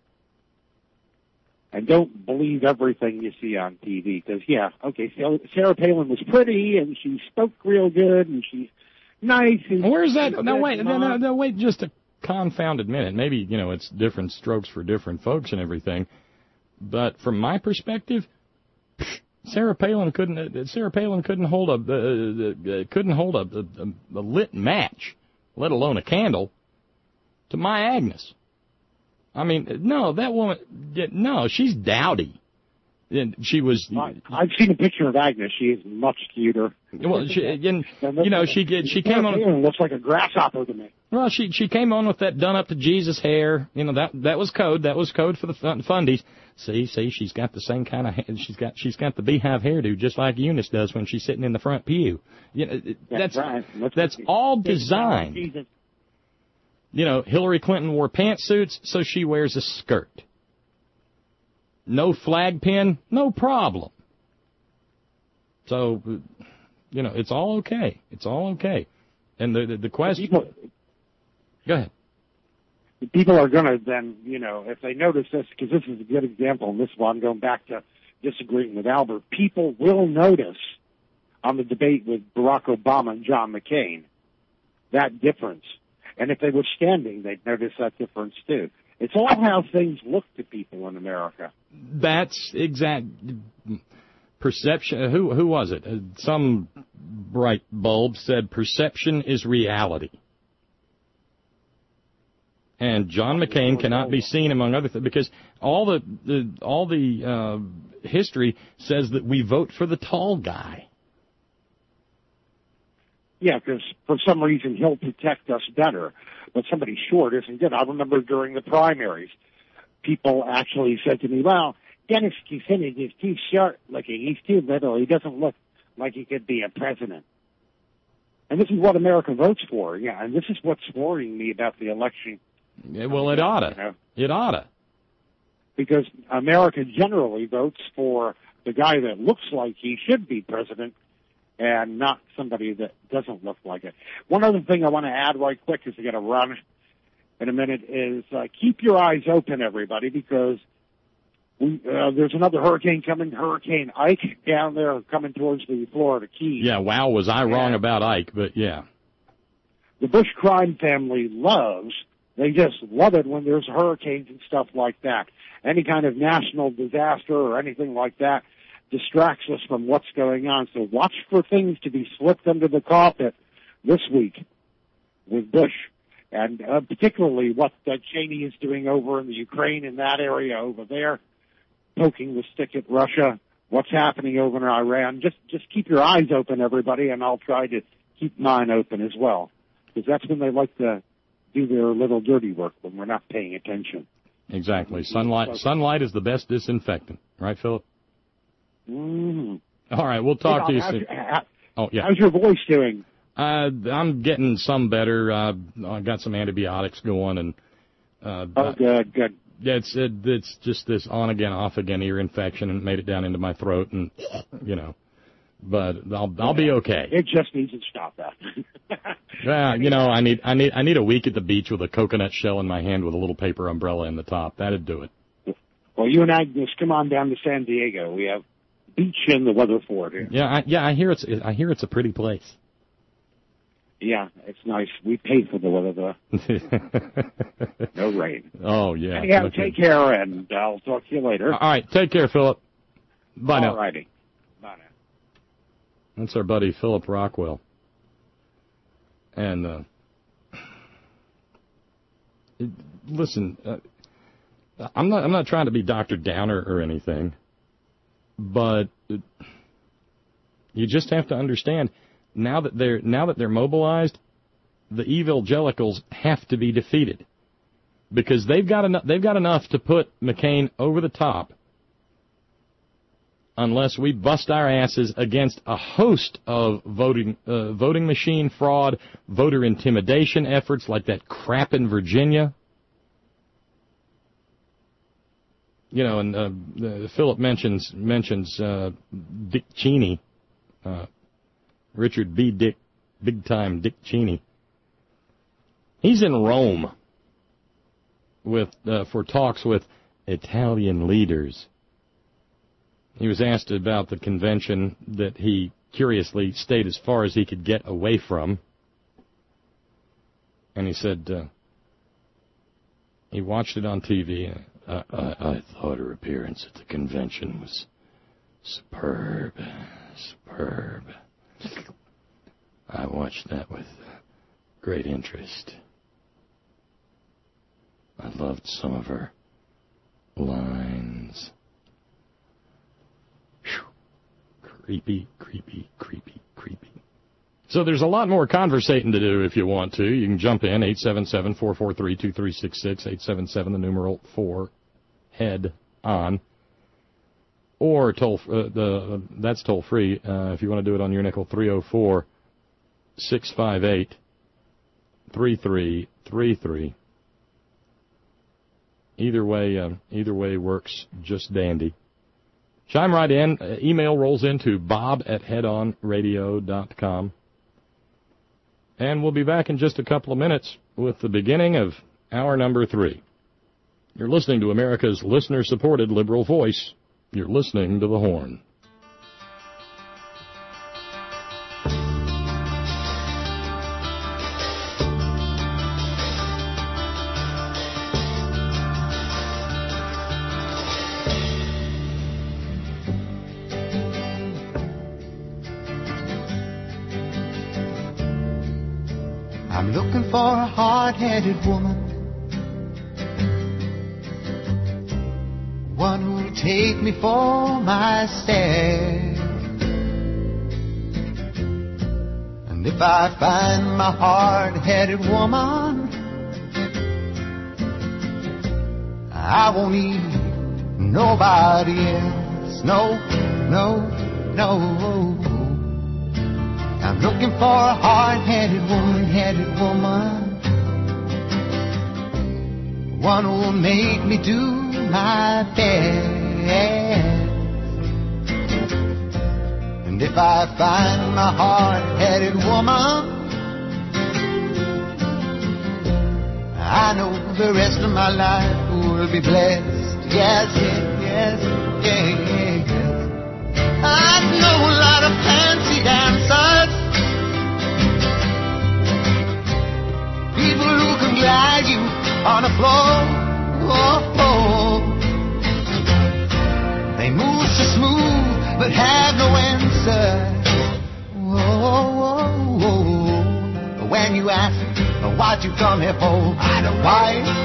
[SPEAKER 9] and don't believe everything you see on T V, because, yeah, okay, Sarah Palin was pretty, and she spoke real good, and she's nice. And
[SPEAKER 2] where's that? No, wait, no, no, no, wait, just a confounded minute. Maybe, you know, it's different strokes for different folks and everything. But from my perspective, Sarah Palin couldn't. Sarah Palin couldn't hold a uh, couldn't hold a, a, a lit match, let alone a candle, to my Agnes. I mean, no, that woman. No, she's dowdy. And she was.
[SPEAKER 9] I've seen a picture of Agnes. She is much cuter.
[SPEAKER 2] Well, she, and, you know, she she came on.
[SPEAKER 9] It looks like a grasshopper to me.
[SPEAKER 2] Well, she she came on with that done up to Jesus hair. You know, that that was code. That was code for the fundies. See, see, she's got the same kind of. She's got she's got the beehive hairdo just like Eunice does when she's sitting in the front pew. You know, that's
[SPEAKER 9] that's, right. that's,
[SPEAKER 2] that's all designed. You know, Hillary Clinton wore pantsuits, so she wears a skirt. No flag pin, no problem. So, you know, it's all okay. It's all okay. And the the, the question.
[SPEAKER 9] People,
[SPEAKER 2] go ahead.
[SPEAKER 9] People are going to then, you know, if they notice this, because this is a good example, and this one, going back to disagreeing with Albert, people will notice on the debate with Barack Obama and John McCain that difference. And if they were standing, they'd notice that difference too. It's all how things look to people in America.
[SPEAKER 2] That's exact perception. Who who was it? Some bright bulb said perception is reality. And John McCain cannot be seen among other things because all the, the all the uh, history says that we vote for the tall guy.
[SPEAKER 9] Yeah, because for some reason he'll protect us better, but somebody short isn't good. I remember during the primaries, people actually said to me, well, Dennis Kucinich is too short looking. He's too little. He doesn't look like he could be a president. And this is what America votes for, yeah, and this is what's worrying me about the election.
[SPEAKER 2] Yeah, well, it oughta.
[SPEAKER 9] You know?
[SPEAKER 2] It oughta.
[SPEAKER 9] Because America generally votes for the guy that looks like he should be president, and not somebody that doesn't look like it. One other thing I want to add right quick is I got to run in a minute is uh, keep your eyes open, everybody, because we, uh, there's another hurricane coming, Hurricane Ike, down there coming towards the Florida Keys.
[SPEAKER 2] Yeah, wow, was I wrong about Ike, but yeah.
[SPEAKER 9] The Bush crime family loves, they just love it when there's hurricanes and stuff like that. Any kind of national disaster or anything like that distracts us from what's going on. So watch for things to be slipped under the carpet this week with Bush. And uh, particularly what uh, Cheney is doing over in the Ukraine, in that area over there, poking the stick at Russia, what's happening over in Iran. Just just keep your eyes open, everybody, and I'll try to keep mine open as well, because that's when they like to do their little dirty work, when we're not paying attention.
[SPEAKER 2] Exactly. Sunlight sunlight is the best disinfectant. Right, Philip?
[SPEAKER 9] Mm-hmm.
[SPEAKER 2] All right, we'll talk
[SPEAKER 9] hey,
[SPEAKER 2] to you
[SPEAKER 9] how's,
[SPEAKER 2] soon.
[SPEAKER 9] How,
[SPEAKER 2] oh, yeah.
[SPEAKER 9] How's your voice doing?
[SPEAKER 2] Uh, I'm getting some better. Uh, I got some antibiotics going, and uh,
[SPEAKER 9] oh, good, good.
[SPEAKER 2] It's it, it's just this on again, off again ear infection, and it made it down into my throat, and you know, but I'll I'll be okay.
[SPEAKER 9] It just needs to stop that.
[SPEAKER 2] Yeah, you know, I need I need I need a week at the beach with a coconut shell in my hand with a little paper umbrella in the top. That'd do it.
[SPEAKER 9] Well, you and Agnes, come on down to San Diego. We have beach in the weather for it here.
[SPEAKER 2] Yeah, I, yeah, I hear it's I hear it's a pretty place.
[SPEAKER 9] Yeah, it's nice. We paid for the weather, though. No rain.
[SPEAKER 2] Oh, yeah.
[SPEAKER 9] Anyhow,
[SPEAKER 2] okay.
[SPEAKER 9] Take care, and I'll talk to you later.
[SPEAKER 2] All right, take care, Philip. Bye
[SPEAKER 9] All
[SPEAKER 2] now.
[SPEAKER 9] All righty. Bye now.
[SPEAKER 2] That's our buddy Philip Rockwell. And, uh, listen, uh, I'm not I'm not trying to be Doctor Downer or anything, but you just have to understand, now that they're now that they're mobilized, the evangelicals have to be defeated, because they've got enough they've got enough to put McCain over the top, unless we bust our asses against a host of voting uh, voting machine fraud, voter intimidation efforts like that crap in Virginia. You know, and uh, uh, Philip mentions mentions uh, Dick Cheney, uh, Richard B. Dick, big time Dick Cheney. He's in Rome with uh, for talks with Italian leaders. He was asked about the convention that he curiously stayed as far as he could get away from, and he said uh, he watched it on T V. I, I, I thought her appearance at the convention was superb, superb. I watched that with great interest. I loved some of her lines. Whew. Creepy, creepy, creepy, creepy. So there's a lot more conversating to do if you want to. You can jump in, eight seven seven, four four three, two three six six, eight seven seven, the numeral four, head on. Or toll, uh, the uh, that's toll free. Uh, if you want to do it on your nickel, three oh four, six five eight, three three three three. Either way, uh, either way works just dandy. Chime right in. Uh, email rolls into bob at headonradio dot com. And we'll be back in just a couple of minutes with the beginning of hour number three. You're listening to America's listener-supported liberal voice. You're listening to The Horn.
[SPEAKER 10] I'm looking for a hard-headed woman, one who'll take me for my stare. And if I find my hard-headed woman, I won't need nobody else. No, no, no. I'm looking for a hard-headed woman, headed woman, one who will make me do my best. And And if I find my hard-headed woman, I know the rest of my life will be blessed. Yes, yes, yes, yes. I know a lot of fancy dancers, people who can glide you on the floor. Oh, oh. They move so smooth but have no answer. Oh, oh, oh. When you ask what you come here for, I know why.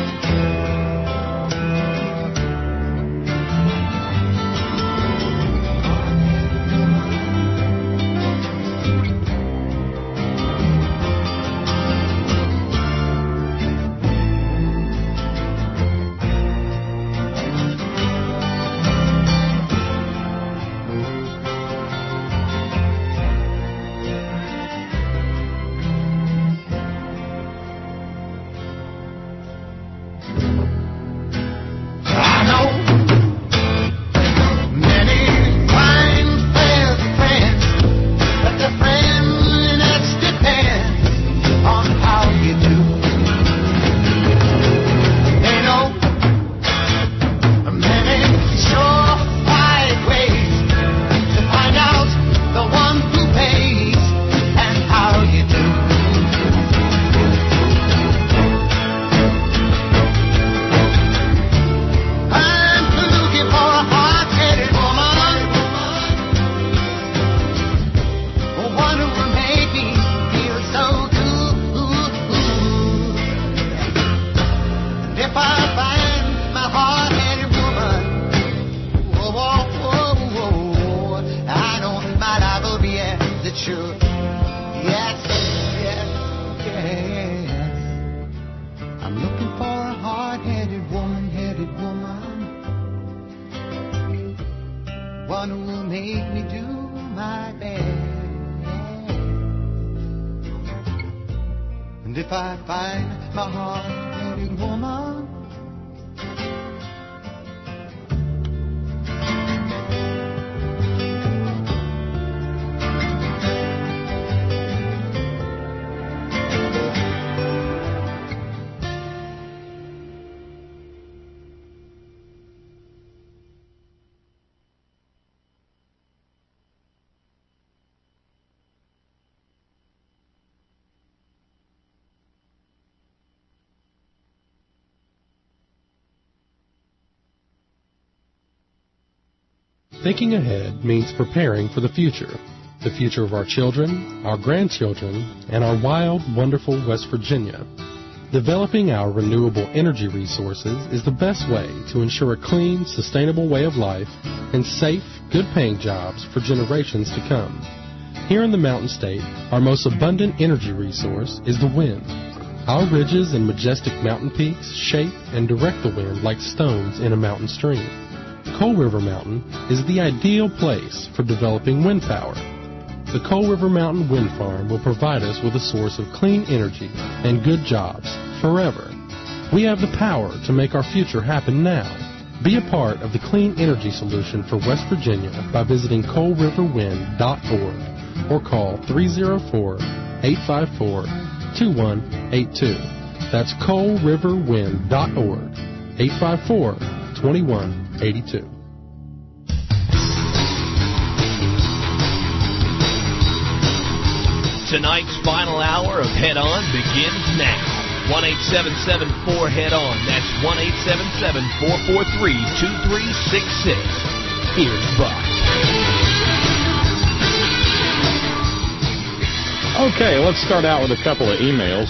[SPEAKER 5] Thinking ahead means preparing for the future. The future of our children, our grandchildren, and our wild, wonderful West Virginia. Developing our renewable energy resources is the best way to ensure a clean, sustainable way of life and safe, good-paying jobs for generations to come. Here in the Mountain State, our most abundant energy resource is the wind. Our ridges and majestic mountain peaks shape and direct the wind like stones in a mountain stream. Coal River Mountain is the ideal place for developing wind power. The Coal River Mountain Wind Farm will provide us with a source of clean energy and good jobs forever. We have the power to make our future happen now. Be a part of the clean energy solution for West Virginia by visiting coal river wind dot org or call three oh four, eight five four, two one eight two. That's coal river wind dot org, eight five four, two one eight two.
[SPEAKER 6] Tonight's final hour of Head On begins now. one eight seven seven four head on. That's one eight seven seven, four four three, two three six six. Here's Buck.
[SPEAKER 2] Okay, let's start out with a couple of emails.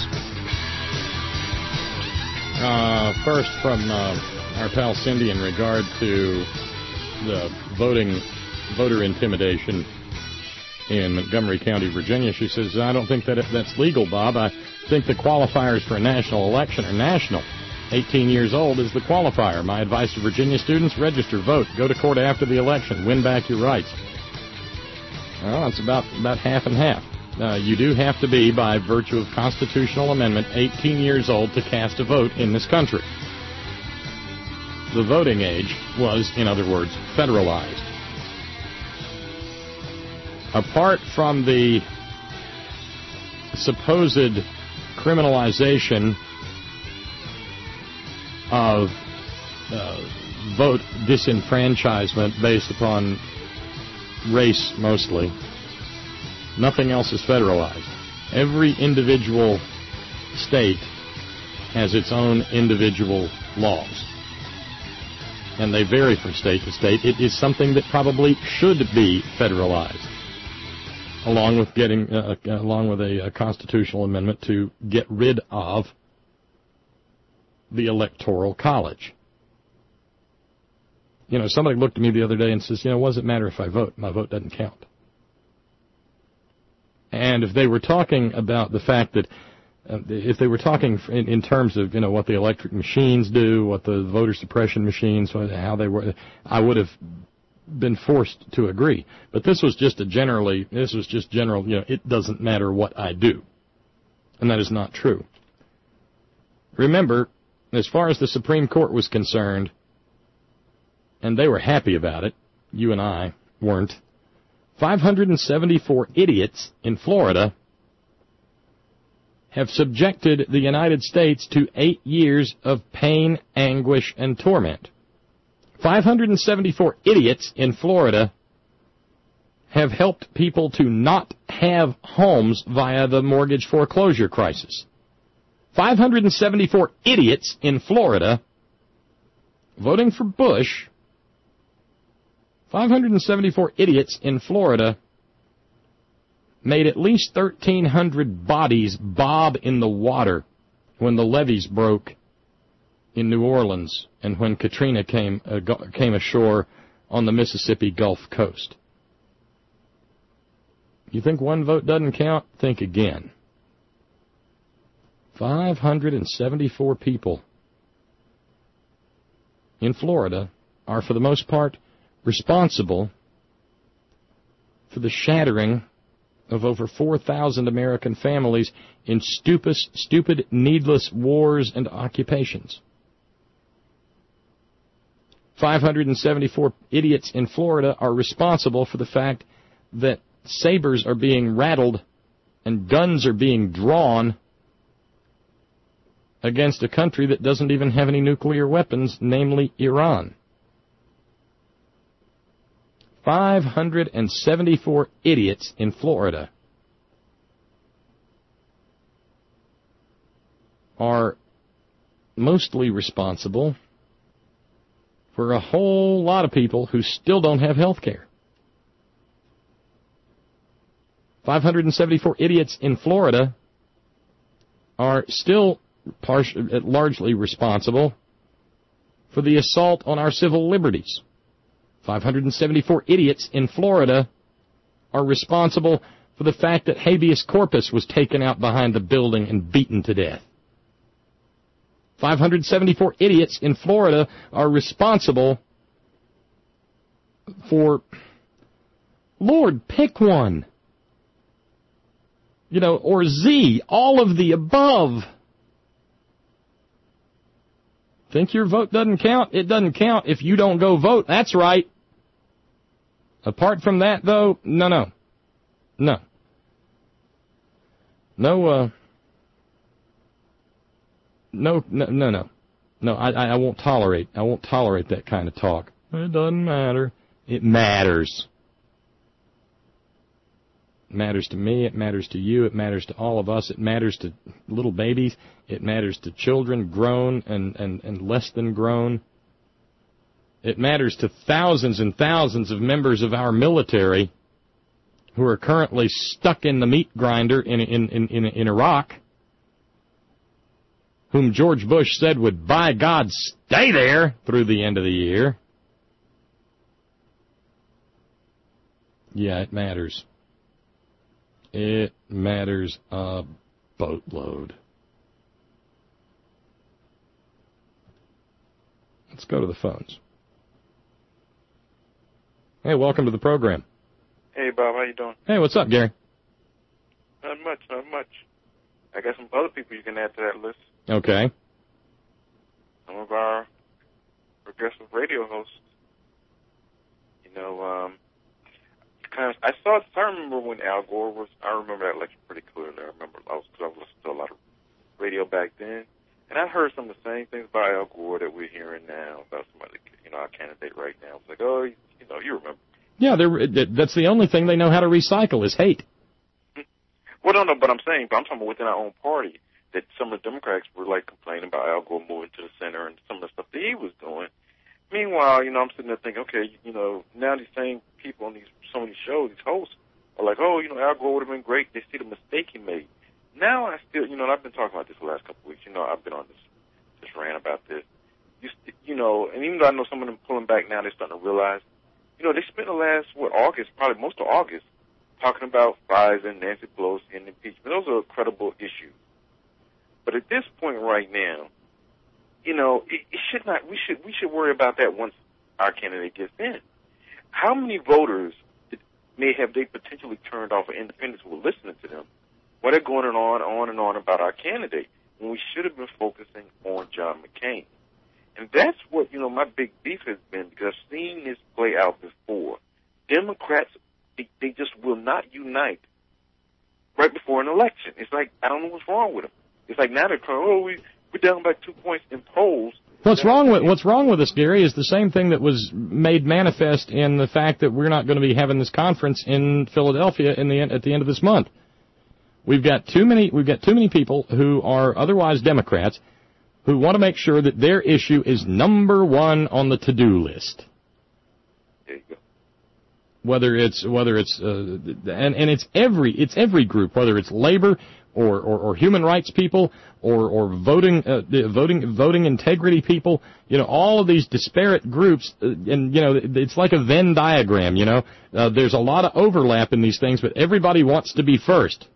[SPEAKER 2] Uh, first from uh, our pal Cindy in regard to the voting, voter intimidation in Montgomery County, Virginia. She says, I don't think that that's legal, Bob. I think the qualifiers for a national election are national. eighteen years old is the qualifier. My advice to Virginia students, register, vote, go to court after the election, win back your rights. Well, it's about, about half and half. Uh, you do have to be, by virtue of constitutional amendment, eighteen years old to cast a vote in this country. The voting age was, in other words, federalized. apart from the supposed criminalization of uh, vote disenfranchisement based upon race mostly, nothing else is federalized. Every individual state has its own individual laws, and they vary from state to state. It is something that probably should be federalized, along with getting uh, along with a, a constitutional amendment to get rid of the Electoral College. You know, somebody looked at me the other day and says, you know, what does it matter if I vote? My vote doesn't count. And if they were talking about the fact that, uh, if they were talking in, in terms of, you know, what the electric machines do, what the voter suppression machines, how they were, I would have been forced to agree. But this was just a generally, this was just general, you know, it doesn't matter what I do. And that is not true. Remember, as far as the Supreme Court was concerned, and they were happy about it, you and I weren't, five hundred seventy-four idiots in Florida have subjected the United States to eight years of pain, anguish, and torment. five hundred seventy-four idiots in Florida have helped people to not have homes via the mortgage foreclosure crisis. five hundred seventy-four idiots in Florida voting for Bush. five hundred seventy-four idiots in Florida made at least thirteen hundred bodies bob in the water when the levees broke in New Orleans and when Katrina came uh, came ashore on the Mississippi Gulf Coast. You think one vote doesn't count? Think again. five hundred seventy-four people in Florida are, for the most part, responsible for the shattering of over four thousand American families in stupid, stupid, needless wars and occupations. five hundred seventy-four idiots in Florida are responsible for the fact that sabers are being rattled and guns are being drawn against a country that doesn't even have any nuclear weapons, namely Iran. five hundred seventy-four idiots in Florida are mostly responsible for a whole lot of people who still don't have health care. five hundred seventy-four idiots in Florida are still partially, largely responsible for the assault on our civil liberties. five hundred seventy-four idiots in Florida are responsible for the fact that habeas corpus was taken out behind the building and beaten to death. five hundred seventy-four idiots in Florida are responsible for, Lord, pick one. You know, or Z, all of the above. Think your vote doesn't count? It doesn't count if you don't go vote. That's right. Apart from that, though, no, no. No. No, uh... No, no, no, no. No, I, I won't tolerate, I won't tolerate that kind of talk. It doesn't matter. It matters. It matters to me, it matters to you, it matters to all of us, it matters to little babies, it matters to children, grown and, and, and less than grown. It matters to thousands and thousands of members of our military who are currently stuck in the meat grinder in, in, in, in, in Iraq, whom George Bush said would, by God, stay there through the end of the year. Yeah, it matters. It matters a boatload. Let's go to the phones. Hey, welcome to the program.
[SPEAKER 11] Hey, Bob, how you doing?
[SPEAKER 2] Hey, what's up, Gary?
[SPEAKER 11] Not much, not much. I got some other people you can add to that list.
[SPEAKER 2] Okay.
[SPEAKER 11] Some of our progressive radio hosts. You know, um, kind of, I saw, I remember when Al Gore was, I remember that election pretty clearly. I remember, I was, cause I was listening to a lot of radio back then, and I heard some of the same things about Al Gore that we're hearing now about somebody, you know, our candidate right now. It's like, oh, you, you know, you remember.
[SPEAKER 2] Yeah, they're, that's the only thing they know how to recycle is hate.
[SPEAKER 11] Well, no, no, but I'm saying, but I'm talking about within our own party, that some of the Democrats were, like, complaining about Al Gore moving to the center and some of the stuff that he was doing. Meanwhile, you know, I'm sitting there thinking, okay, you know, now these same people on these so many shows, these hosts, are like, oh, you know, Al Gore would have been great. They see the mistake he made. Now I still, you know, and I've been talking about this the last couple of weeks. You know, I've been on this, this rant about this. You, st- you know, and even though I know some of them pulling back now, they're starting to realize, you know, they spent the last, what, August, probably most of August, talking about Pfizer and Nancy Pelosi and impeachment. Those are credible issues. But at this point right now, you know, it, it should not, we should, we should worry about that once our candidate gets in. How many voters may have they potentially turned off of independents who were listening to them? Well, they're going on, on and on about our candidate when we should have been focusing on John McCain. And that's what, you know, my big beef has been, because I've seen this play out before. Democrats, they, they just will not unite right before an election. It's like, I don't know what's wrong with them. It's like now they're crying, oh, we, we're down by two points in polls.
[SPEAKER 2] What's wrong with what's wrong with us, Gary, is the same thing that was made manifest in the fact that we're not going to be having this conference in Philadelphia in the at the end of this month. We've got too many we've got too many people who are otherwise Democrats who want to make sure that their issue is number one on the to-do list.
[SPEAKER 11] There you go.
[SPEAKER 2] Whether it's whether it's uh, and and it's every it's every group, whether it's labor or or, or human rights people or or voting uh, voting voting integrity people, you know, all of these disparate groups, uh, and you know, it's like a Venn diagram. You know, uh, there's a lot of overlap in these things, but everybody wants to be first.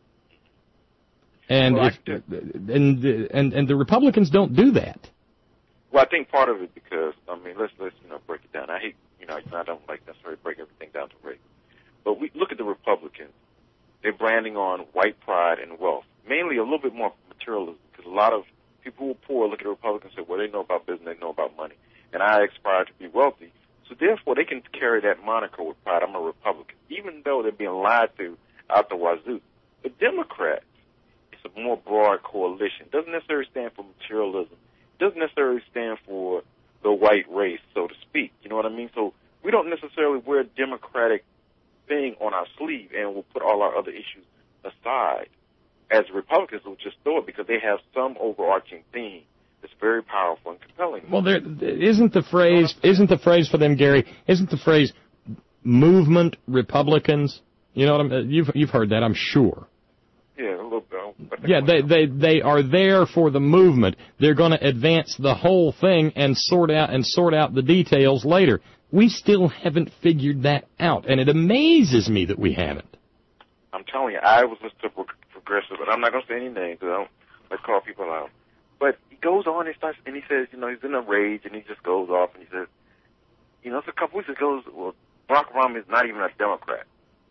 [SPEAKER 2] And
[SPEAKER 11] well,
[SPEAKER 2] if, and and and the Republicans don't do that.
[SPEAKER 11] Well, I think part of it because I mean, let's let's you know break it down. I hate you know I don't like necessarily break everything down to race, but we look at the Republicans. They're branding on white pride and wealth, mainly a little bit more materialism, because a lot of people who are poor look at the Republicans and say, well, they know about business, they know about money, and I aspire to be wealthy. So therefore, they can carry that moniker with pride. I'm a Republican, even though they're being lied to out the wazoo. The Democrats, it's a more broad coalition. It doesn't necessarily stand for materialism. It doesn't necessarily stand for the white race, so to speak. You know what I mean? So we don't necessarily wear Democratic thing on our sleeve, and we'll put all our other issues aside. As Republicans, will just throw it because they have some overarching theme that's very powerful and compelling.
[SPEAKER 2] Well, there isn't the phrase isn't the phrase for them, Gary. Isn't the phrase movement Republicans? You know what I'm? You've you've heard that, I'm sure.
[SPEAKER 11] Yeah, a little bit.
[SPEAKER 2] Yeah, they they they are there for the movement. They're going to advance the whole thing and sort out and sort out the details later. We still haven't figured that out, and it amazes me that we haven't.
[SPEAKER 11] I'm telling you, I was listening to Progressive, and I'm not going to say any names, because I don't like call people out. But he goes on and starts, and he says, you know, he's in a rage, and he just goes off, and he says, you know, it's a couple weeks ago, well, Barack Obama is not even a Democrat.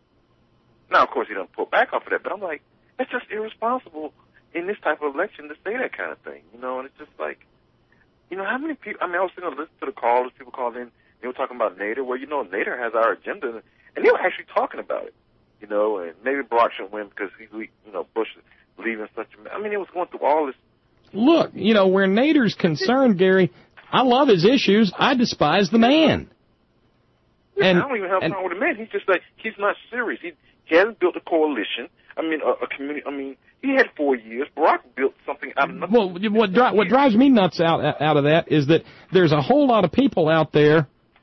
[SPEAKER 11] Now, of course, he doesn't pull back off of that, but I'm like, that's just irresponsible in this type of election to say that kind of thing, you know, and it's just like, you know, how many people, I mean, I was sitting there listening to the callers, people called in, they were talking about Nader. Well, you know, Nader has our agenda, and they were actually talking about it, you know, and maybe Barack should win because he's, you know, Bush is leaving such a, I mean, it was going through all this.
[SPEAKER 2] Look, you know, where Nader's concerned, Gary, I love his issues. I despise the man.
[SPEAKER 11] Yeah,
[SPEAKER 2] and,
[SPEAKER 11] I don't even have a problem with the man. He's just like, he's not serious. He, he hasn't built a coalition. I mean, a, a community. I mean, he had four years. Barack built something out of nothing.
[SPEAKER 2] Well, what, dri- what drives me nuts out out of that is that there's a whole lot of people out there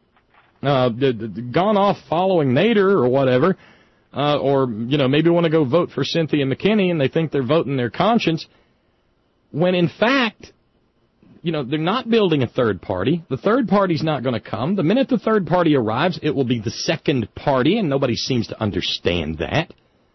[SPEAKER 2] uh, d- d- gone off following Nader or whatever, uh, or, you know, maybe want to go vote for Cynthia McKinney and they think they're voting their conscience, when in fact, you know, they're not building a third party. The third party's not going to come. The minute the third party arrives, it will be the second party, and nobody seems to understand that.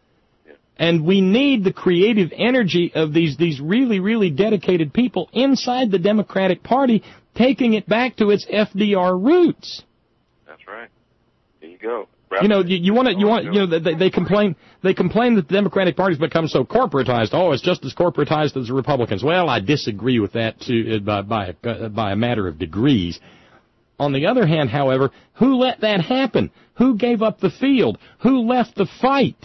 [SPEAKER 2] And we need the creative energy of these, these really, really dedicated people inside the Democratic Party taking it back to its F D R roots.
[SPEAKER 11] That's right. There you go.
[SPEAKER 2] You know, you, you want to, you want, you know, they, they complain, they complain that the Democratic Party's become so corporatized. Oh, it's just as corporatized as the Republicans. Well, I disagree with that to, by, by, uh, by a matter of degrees. On the other hand, however, who let that happen? Who gave up the field? Who left the fight?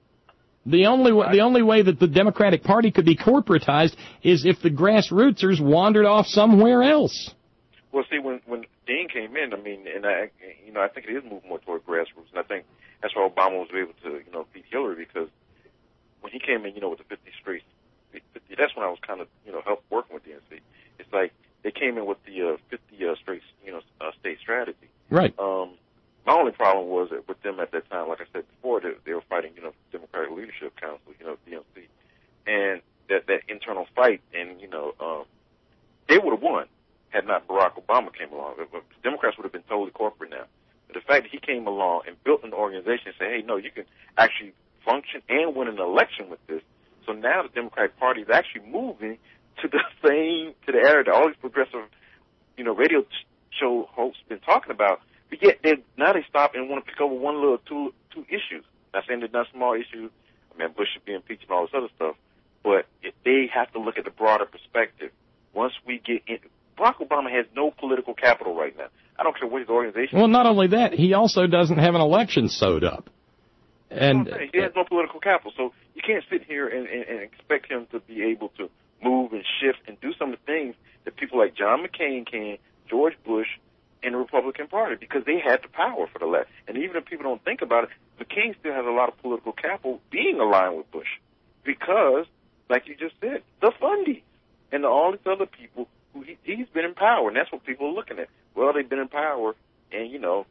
[SPEAKER 2] The only way, the only way that the Democratic Party could be corporatized is if the grassrootsers wandered off somewhere else.
[SPEAKER 11] Well, see, when when Dean came in, I mean, and I, you know, I think it is moving more toward grassroots, and I think that's why Obama was able to, you know, beat Hillary, because when he came in, you know, with the fifty straight, fifty, that's when I was kind of, you know, help working with the N C. It's like they came in with the uh, fifty uh, straight, you know, uh, state strategy.
[SPEAKER 2] Right.
[SPEAKER 11] Um, my only problem was that with them at that time, like I said before, they, they were fighting, you know, Democratic Leadership Council, you know, D N C, and that that internal fight, and you know, um, they would have won had not Barack Obama came along. The Democrats would have been totally corporate now. But the fact that he came along and built an organization and said, hey, no, you can actually function and win an election with this. So now the Democratic Party is actually moving to the same, to the area that all these progressive, you know, radio show hosts been talking about. But yet they now they stop and want to pick over one little two two issues. Not saying they're not small issues. I mean, Bush should be impeached and all this other stuff. But if they have to look at the broader perspective. Once we get in, Barack Obama has no political capital right now. I don't care what his organization.
[SPEAKER 2] Well, not only that, he also doesn't have an election sewed up. And
[SPEAKER 11] okay, he has no political capital, so you can't sit here and, and, and expect him to be able to move and shift and do some of the things that people like John McCain can, George Bush, and the Republican Party, because they had the power for the left. And even if people don't think about it, McCain still has a lot of political capital being aligned with Bush, because, like you just said, the fundies and all these other people who he, he's been in power, and that's what people are looking at. Well, they've been in power, and you know,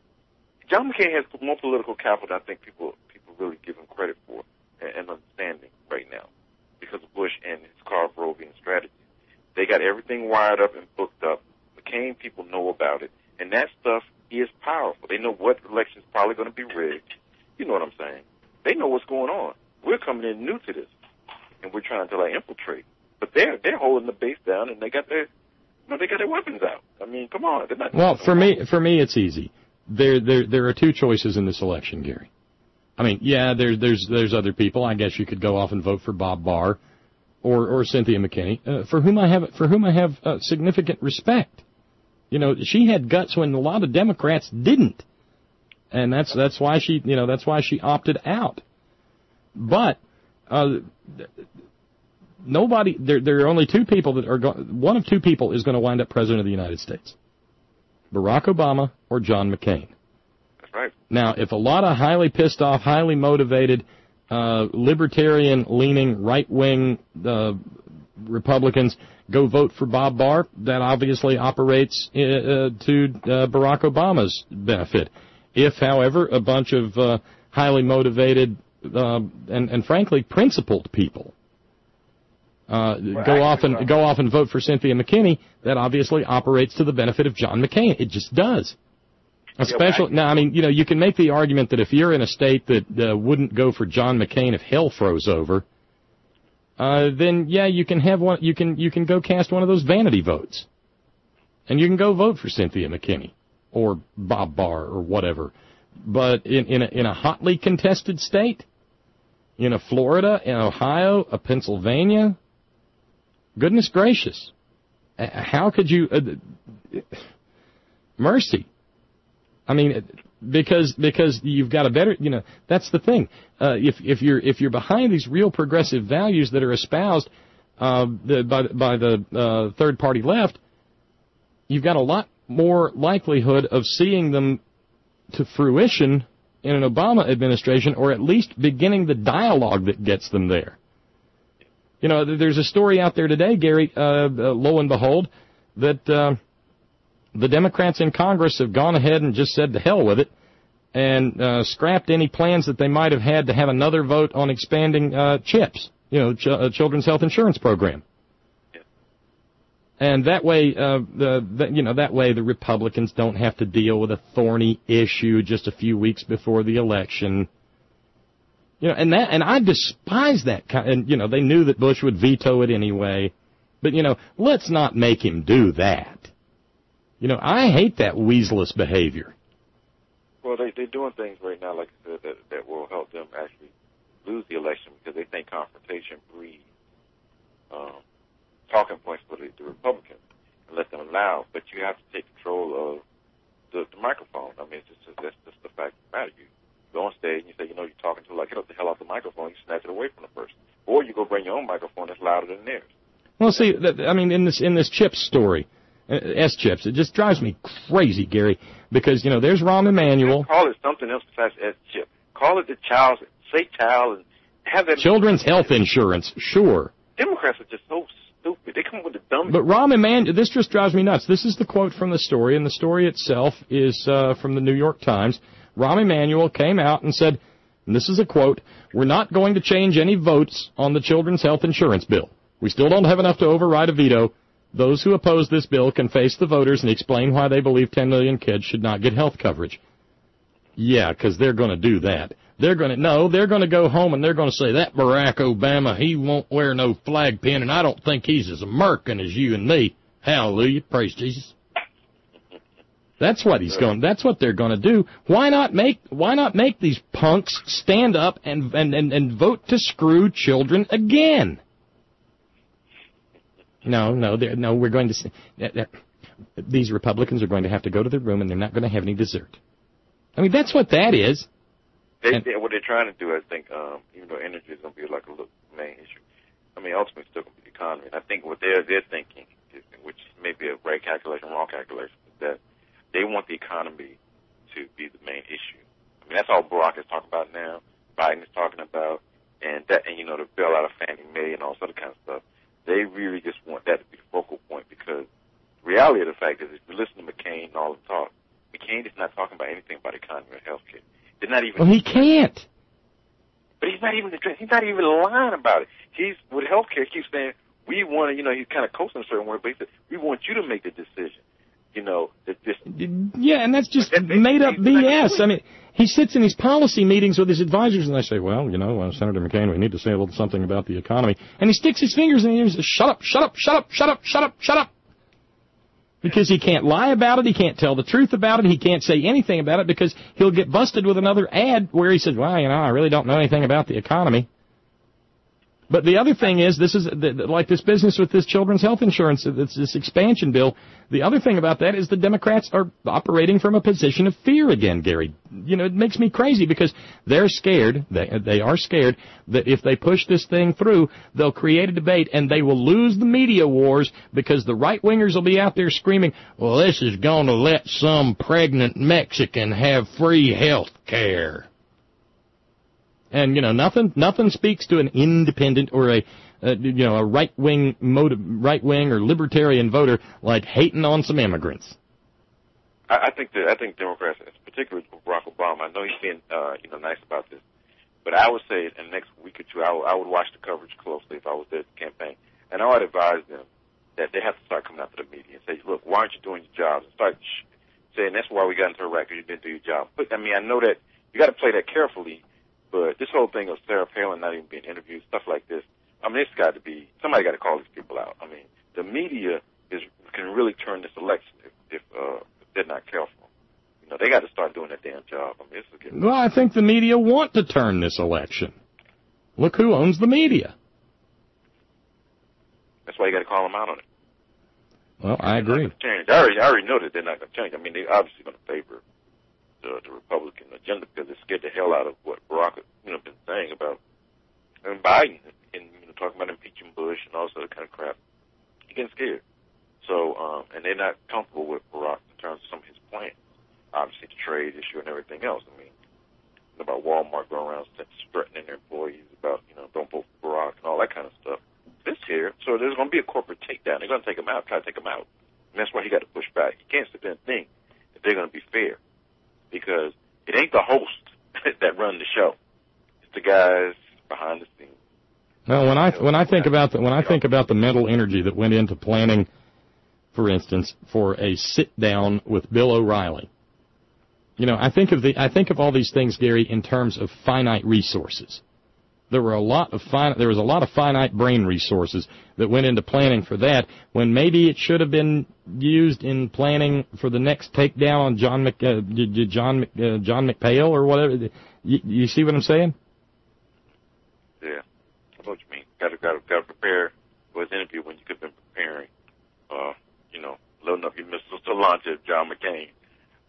[SPEAKER 11] John McCain has more political capital than I think people people really give him credit for and, and understanding right now, because of Bush and his Carl-Rovian strategy. They got everything wired up and booked up. McCain people know about it, and that stuff is powerful. They know what election's probably going to be rigged. You know what I'm saying? They know what's going on. We're coming in new to this, and we're trying to like infiltrate. But they're they're holding the base down, and they got their, you know, they got their weapons out. I mean, come on, they're not.
[SPEAKER 2] Well, for me, for me, it's easy. There, there, there are two choices in this election, Gary. I mean, yeah, there's there's there's other people. I guess you could go off and vote for Bob Barr, or or Cynthia McKinney, uh, for whom I have for whom I have uh, significant respect. You know, she had guts when a lot of Democrats didn't, and that's that's why she, you know, that's why she opted out. But uh, nobody, there there are only two people that are going. One of two people is going to wind up president of the United States: Barack Obama or John McCain.
[SPEAKER 11] That's right.
[SPEAKER 2] Now, if a lot of highly pissed off, highly motivated, uh, libertarian-leaning, right-wing uh, Republicans go vote for Bob Barr, that obviously operates uh, to uh, Barack Obama's benefit. If, however, a bunch of uh, highly motivated uh, and, and, frankly, principled people uh, well, go off and go off and vote for Cynthia McKinney, that obviously operates to the benefit of John McCain. It just does. Especially yeah, now, I mean, you know, you can make the argument that if you're in a state that uh, wouldn't go for John McCain if hell froze over, uh, then yeah, you can have one. You can you can go cast one of those vanity votes, and you can go vote for Cynthia McKinney or Bob Barr or whatever. But in in a, in a hotly contested state, in a Florida, in Ohio, a Pennsylvania, goodness gracious, how could you? Uh, mercy. I mean, because because you've got a better, you know, that's the thing. Uh, if if you're if you're behind these real progressive values that are espoused uh, the, by by the uh, third party left, you've got a lot more likelihood of seeing them to fruition in an Obama administration, or at least beginning the dialogue that gets them there. You know, there's a story out there today, Gary. Uh, uh, lo and behold, that. Uh, The Democrats in Congress have gone ahead and just said to hell with it and uh, scrapped any plans that they might have had to have another vote on expanding uh, CHIPS, you know, ch- uh, Children's Health Insurance Program. Yeah. And that way, uh, the, the, you know, that way the Republicans don't have to deal with a thorny issue just a few weeks before the election. You know, and that, and I despise that kind. And you know, they knew that Bush would veto it anyway, but you know, let's not make him do that. You know, I hate that weaselous behavior.
[SPEAKER 11] Well, they, they're doing things right now, like I said, that, that will help them actually lose the election because they think confrontation breeds um, talking points for the, the Republicans and let them allow. But you have to take control of the, the microphone. I mean, it's just, that's just the fact of the matter. You go on stage and you say, you know, you're talking to, like, get the hell off the microphone, you snatch it away from the person. Or you go bring your own microphone that's louder than theirs.
[SPEAKER 2] Well, see, I mean, in this in this Chips story, uh, S-Chips, it just drives me crazy, Gary, because, you know, there's Rahm Emanuel.
[SPEAKER 11] Call it something else besides S-Chip. Call it the child, say child, and have that.
[SPEAKER 2] Children's health insurance, sure.
[SPEAKER 11] Democrats are just so stupid. They come up with the dumbest.
[SPEAKER 2] But Rahm Emanuel, this just drives me nuts. This is the quote from the story, and the story itself is uh, from the New York Times. Rahm Emanuel came out and said, and this is a quote, "We're not going to change any votes on the children's health insurance bill. We still don't have enough to override a veto. Those who oppose this bill can face the voters and explain why they believe ten million kids should not get health coverage." Yeah, because they're going to do that. They're going to, no, they're going to go home and they're going to say, that Barack Obama, he won't wear no flag pin, and I don't think he's as American as you and me. Hallelujah. Praise Jesus. That's what he's going, that's what they're going to do. Why not make, why not make these punks stand up and, and, and, and vote to screw children again? No, no, no, we're going to, uh, uh, these Republicans are going to have to go to their room and they're not going to have any dessert. I mean, that's what that is.
[SPEAKER 11] They, they, what they're trying to do, I think, um, even though energy is going to be like a little main issue, I mean, ultimately it's still going to be the economy. And I think what they're, they're thinking, is, which may be a right calculation, wrong calculation, is that they want the economy to be the main issue. I mean, that's all Barack is talking about now, Biden is talking about, and that, and you know, the bailout of Fannie Mae and all sort of kind of stuff. They really just want that to be the focal point, because the reality of the fact is, if you listen to McCain and all the talk, McCain is not talking about anything about economy or health care. They're not even.
[SPEAKER 2] Well, he can't.
[SPEAKER 11] But he's not even he's not even lying about it. He's with health care. Keeps saying we want to. You know, he's kind of coasting a certain word, but he said we want you to make the decision. You know, that this.
[SPEAKER 2] Yeah, and that's just that, made up B S. I mean, he sits in these policy meetings with his advisors, and they say, well, you know, uh, Senator McCain, we need to say a little something about the economy. And he sticks his fingers in the ears and says, shut up, shut up, shut up, shut up, shut up, shut up. Because he can't lie about it, he can't tell the truth about it, he can't say anything about it, because he'll get busted with another ad where he says, well, you know, I really don't know anything about the economy. But the other thing is, this is like this business with this children's health insurance, this, this expansion bill. The other thing about that is the Democrats are operating from a position of fear again, Gary. You know, it makes me crazy because they're scared, they, they are scared, that if they push this thing through, they'll create a debate and they will lose the media wars because the right-wingers will be out there screaming, well, this is going to let some pregnant Mexican have free health care. And, you know, nothing nothing speaks to an independent or a, uh, you know, a right-wing motive, right-wing or libertarian voter like hating on some immigrants.
[SPEAKER 11] I, I think that I think Democrats, particularly Barack Obama, I know he's being, uh, you know, nice about this, but I would say in the next week or two, I, w- I would watch the coverage closely if I was there at the campaign, and I would advise them that they have to start coming out to the media and say, look, why aren't you doing your jobs? And start sh- saying that's why we got into Iraq, because you didn't do your job. But I mean, I know that you got to play that carefully. But this whole thing of Sarah Palin not even being interviewed, stuff like this, I mean, it's got to be, somebody got to call these people out. I mean, the media is can really turn this election if, if, uh, if they're not careful. You know, they got to start doing that damn job. I mean, this is getting...
[SPEAKER 2] Well, I think the media want to turn this election. Look who owns the media.
[SPEAKER 11] That's why you got to call them out on it.
[SPEAKER 2] Well, I agree.
[SPEAKER 11] Change. I already, I already know that they're not going to change. I mean, they're obviously going to favor The, the Republican agenda because they're scared the hell out of what Barack, you know, been saying about and Biden and you know talking about impeaching Bush and all this other kind of crap. He's getting scared. So, um, and they're not comfortable with Barack in terms of some of his plans. Obviously, the trade issue and everything else. I mean, about Walmart going around threatening their employees about you know don't vote for Barack and all that kind of stuff. This here, so there's going to be a corporate takedown. They're going to take him out, try to take him out, and that's why he got to push back. He can't sit there and think that they're going to be fair. Because it ain't the host that run the show; it's the guys behind the scenes.
[SPEAKER 2] Well, when I when I think about the, when I think about the mental energy that went into planning, for instance, for a sit down with Bill O'Reilly, you know, I think of the I think of all these things, Gary, in terms of finite resources. There were a lot of fin- there was a lot of finite brain resources that went into planning for that, when maybe it should have been used in planning for the next takedown on John Mc, uh, John uh, John McPhail or whatever. You, you see what I'm saying?
[SPEAKER 11] Yeah, I know what you mean. Got to got to got to prepare for his interview when you could have been preparing. Uh, you know, loading up your missiles to launch at John McCain.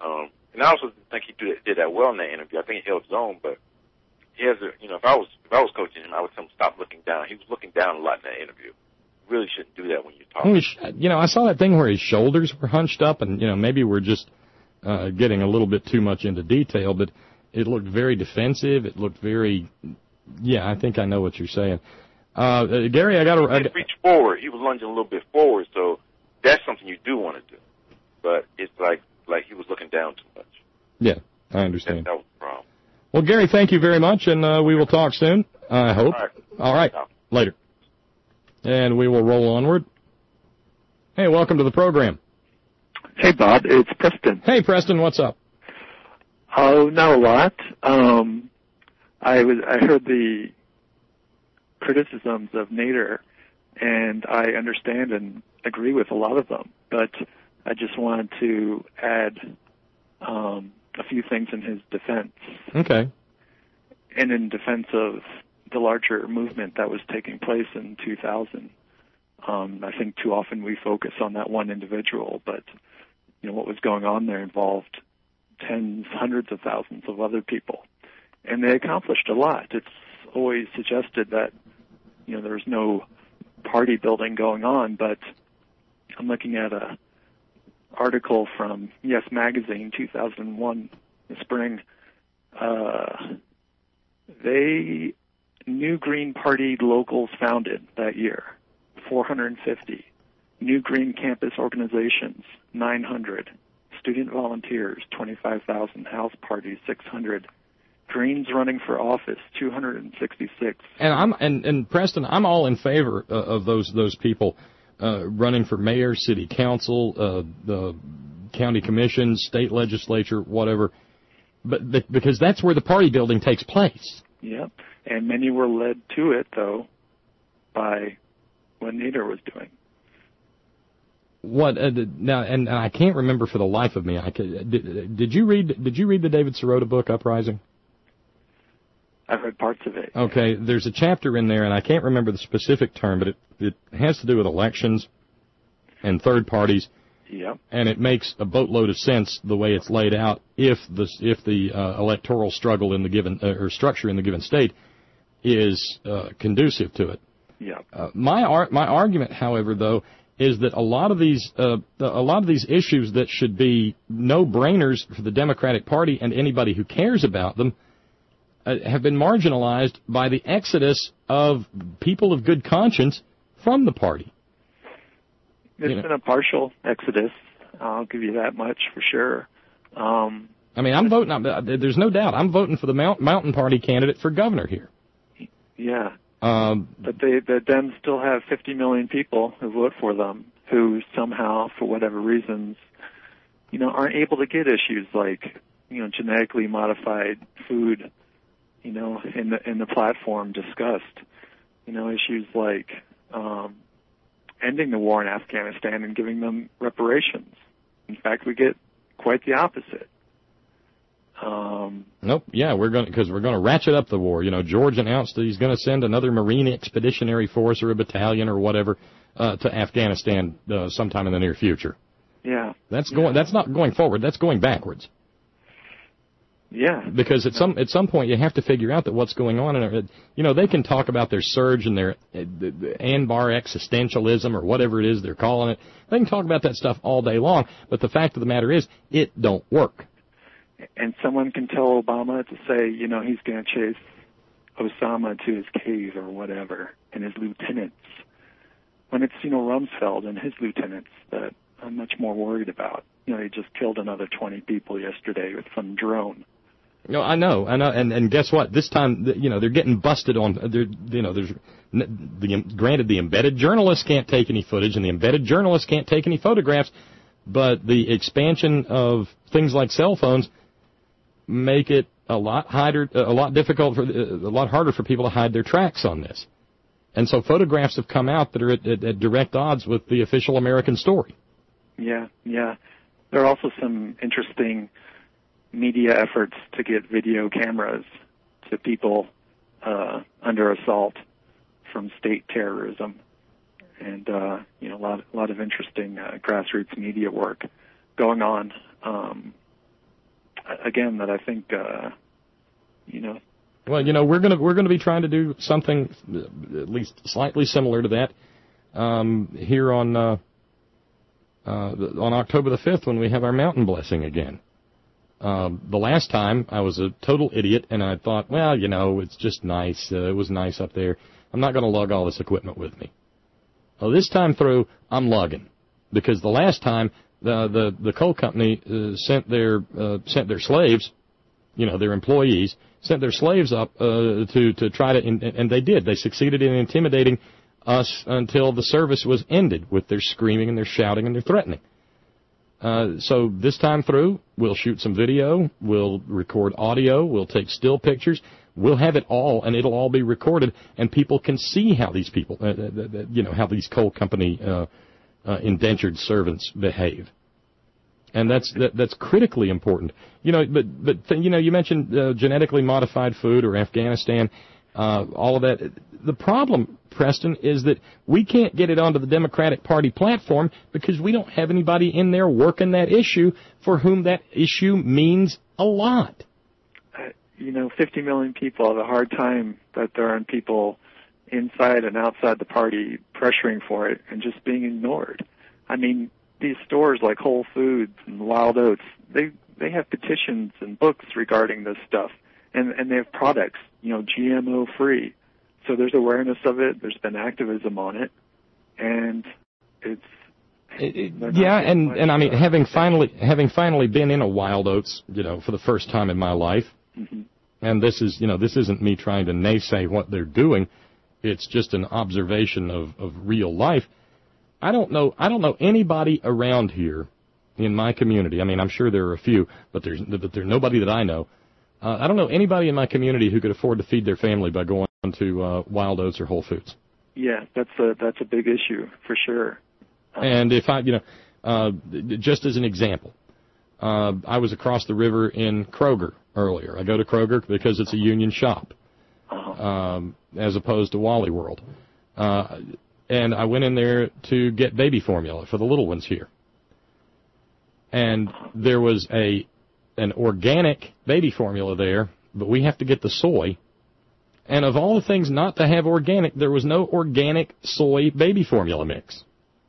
[SPEAKER 11] Um, and I also didn't think he did, did that well in that interview. I think he held his own, but he has a, you know, if I was if I was coaching him, I would tell him stop looking down. He was looking down a lot in that interview. You really shouldn't do that when you're talking.
[SPEAKER 2] You know, I saw that thing where his shoulders were hunched up, and, you know, maybe we're just uh, getting a little bit too much into detail, but it looked very defensive. It looked very, yeah, I think I know what you're saying. Uh, uh Gary, I got to...
[SPEAKER 11] He did reach forward. He was lunging a little bit forward, so that's something you do want to do. But it's like like he was looking down too much.
[SPEAKER 2] Yeah, I understand.
[SPEAKER 11] That, that was the problem.
[SPEAKER 2] Well, Gary, thank you very much, and uh, we will talk soon, I hope. All right. All right. Later. And we will roll onward. Hey, welcome to the program.
[SPEAKER 12] Hey, Bob. It's Preston.
[SPEAKER 2] Hey, Preston, what's up?
[SPEAKER 12] Oh, not a lot. Um, I was I heard the criticisms of Nader, and I understand and agree with a lot of them, but I just wanted to add um, a few things in his defense.
[SPEAKER 2] Okay.
[SPEAKER 12] And in defense of the larger movement that was taking place in two thousand. Um, I think too often we focus on that one individual, but you know what was going on there involved tens, hundreds of thousands of other people, and they accomplished a lot. It's always suggested that you know there's no party building going on, but I'm looking at a article from Yes Magazine, two thousand one, the spring. Uh, they New Green Party locals founded that year, four hundred fifty. New Green campus organizations, nine hundred. Student volunteers, twenty-five thousand. House parties, six hundred. Greens running for office, two hundred sixty-six.
[SPEAKER 2] And I'm and, and Preston, I'm all in favor uh, of those those people uh, running for mayor, city council, uh, the county commission, state legislature, whatever. But, but because that's where the party building takes place.
[SPEAKER 12] Yep. And many were led to it, though, by what Nader was doing.
[SPEAKER 2] What uh, now? And, and I can't remember for the life of me. I could, did, did you read? Did you read the David Sirota book, Uprising?
[SPEAKER 12] I've read parts of it.
[SPEAKER 2] Okay, there's a chapter in there, and I can't remember the specific term, but it it has to do with elections and third parties.
[SPEAKER 12] Yep.
[SPEAKER 2] And it makes a boatload of sense the way it's laid out if the if the uh, electoral struggle in the given uh, or structure in the given state is uh, conducive to it.
[SPEAKER 12] Yeah.
[SPEAKER 2] Uh, my ar- my argument, however, though, is that a lot of these uh, a lot of these issues that should be no-brainers for the Democratic Party and anybody who cares about them uh, have been marginalized by the exodus of people of good conscience from the party.
[SPEAKER 12] There's
[SPEAKER 2] you know.
[SPEAKER 12] been a partial exodus. I'll give you that much for sure. Um,
[SPEAKER 2] I mean, I'm voting. There's no doubt. I'm voting for the Mountain Party candidate for governor here.
[SPEAKER 12] Yeah.
[SPEAKER 2] Um,
[SPEAKER 12] but they, the Dems still have fifty million people who vote for them who somehow, for whatever reasons, you know, aren't able to get issues like, you know, genetically modified food, you know, in the in the platform discussed. You know, issues like um, ending the war in Afghanistan and giving them reparations. In fact, we get quite the opposite. Um,
[SPEAKER 2] nope. Yeah, we're going because we're going to ratchet up the war. You know, George announced that he's going to send another Marine Expeditionary Force or a battalion or whatever uh, to Afghanistan uh, sometime in the near future.
[SPEAKER 12] Yeah.
[SPEAKER 2] That's
[SPEAKER 12] yeah.
[SPEAKER 2] going. That's not going forward. That's going backwards.
[SPEAKER 12] Yeah.
[SPEAKER 2] Because at some at some point you have to figure out that what's going on. And you know, they can talk about their surge and their uh, the, the Anbar existentialism or whatever it is they're calling it. They can talk about that stuff all day long. But the fact of the matter is, it don't work.
[SPEAKER 12] And someone can tell Obama to say, you know, he's going to chase Osama to his cave or whatever, and his lieutenants, when it's, you know, Rumsfeld and his lieutenants that I'm much more worried about. You know, he just killed another twenty people yesterday with some drone.
[SPEAKER 2] No, I know, I know, and and guess what? This time, you know, they're getting busted on. They're, you know, there's the granted the embedded journalists can't take any footage, and the embedded journalists can't take any photographs, but the expansion of things like cell phones make it a lot harder, a lot difficult for, a lot harder for people to hide their tracks on this. And so photographs have come out that are at, at, at direct odds with the official American story.
[SPEAKER 12] Yeah, yeah. There are also some interesting media efforts to get video cameras to people uh, under assault from state terrorism, and uh, you know, a lot, a lot of interesting uh, grassroots media work going on. Um, again, that I think, uh, you know.
[SPEAKER 2] Well, you know, we're gonna we're gonna be trying to do something at least slightly similar to that um, here on uh, uh, on October the fifth when we have our mountain blessing again. Uh, the last time I was a total idiot and I thought, well, you know, it's just nice. Uh, it was nice up there. I'm not going to lug all this equipment with me. Well, this time through, I'm lugging because the last time the the, the coal company uh, sent their uh, sent their slaves, you know, their employees, sent their slaves up uh, to to try to, in, and they did. They succeeded in intimidating us until the service was ended with their screaming and their shouting and their threatening. Uh, so this time through, we'll shoot some video, we'll record audio, we'll take still pictures, we'll have it all, and it'll all be recorded, and people can see how these people, uh, uh, you know, how these coal company uh, uh, indentured servants behave. And that's that, that's critically important. You know, but but you know, you mentioned uh, genetically modified food or Afghanistan, uh, all of that. The problem, Preston, is that we can't get it onto the Democratic Party platform because we don't have anybody in there working that issue for whom that issue means a lot.
[SPEAKER 12] Uh, you know, fifty million people have a hard time that there aren't people inside and outside the party pressuring for it and just being ignored. I mean, these stores like Whole Foods and Wild Oats, they they have petitions and books regarding this stuff, and and they have products, you know, G M O free. So there's awareness of it. There's been activism on it, and it's
[SPEAKER 2] it, it, yeah. And and I mean, having finally having finally been in a Wild Oats, you know, for the first time in my life,
[SPEAKER 12] mm-hmm.
[SPEAKER 2] and this is you know this isn't me trying to naysay what they're doing. It's just an observation of of real life. I don't know. I don't know anybody around here in my community. I mean, I'm sure there are a few, but there's but there's nobody that I know. Uh, I don't know anybody in my community who could afford to feed their family by going to uh, Wild Oats or Whole Foods.
[SPEAKER 12] Yeah, that's a that's a big issue for sure. Um,
[SPEAKER 2] and if I, you know, uh, just as an example, uh, I was across the river in Kroger earlier. I go to Kroger because it's a union shop,
[SPEAKER 12] uh-huh.
[SPEAKER 2] um, as opposed to Wally World. Uh, and I went in there to get baby formula for the little ones here. And there was a an organic baby formula there, but we have to get the soy. And of all the things not to have organic, there was no organic soy baby formula mix.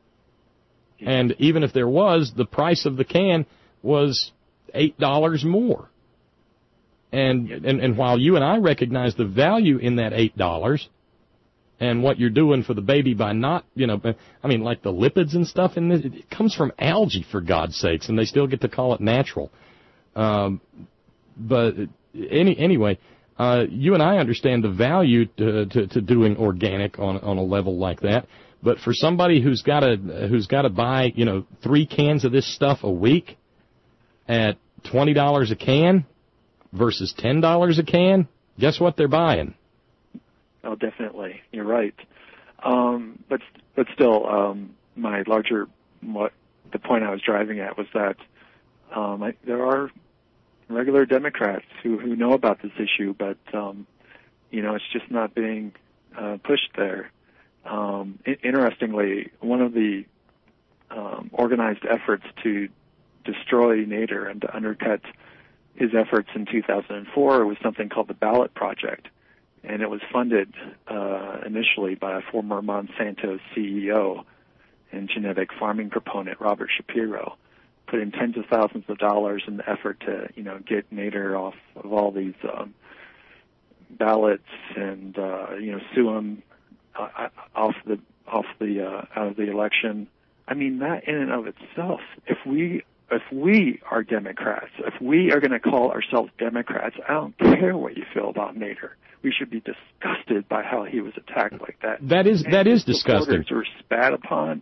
[SPEAKER 2] And even if there was, the price of the can was eight dollars more. And, and and while you and I recognize the value in that eight dollars and what you're doing for the baby by not, you know, I mean, like the lipids and stuff in this, it comes from algae, for God's sakes, and they still get to call it natural. Um, but any anyway, uh, you and I understand the value to, to, to doing organic on on a level like that. But for somebody who's got to who's got to buy, you know, three cans of this stuff a week at twenty dollars a can versus ten dollars a can, guess what they're buying?
[SPEAKER 12] Oh, definitely, you're right. Um, but but still, um, my larger what the point I was driving at was that um, I, there are regular Democrats who who know about this issue, but um, you know, it's just not being uh, pushed there. Um, interestingly, one of the um, organized efforts to destroy Nader and to undercut his efforts in two thousand four was something called the Ballot Project, and it was funded uh, initially by a former Monsanto C E O and genetic farming proponent Robert Shapiro, put in tens of thousands of dollars in the effort to, you know, get Nader off of all these um, ballots and uh, you know sue him. Uh, off the off the uh, out of the election. I mean, that in and of itself, if we if we are Democrats, if we are going to call ourselves Democrats, I don't care what you feel about Nader. We should be disgusted by how he was attacked like that.
[SPEAKER 2] That is
[SPEAKER 12] and
[SPEAKER 2] that is disgusting.
[SPEAKER 12] Were spat upon.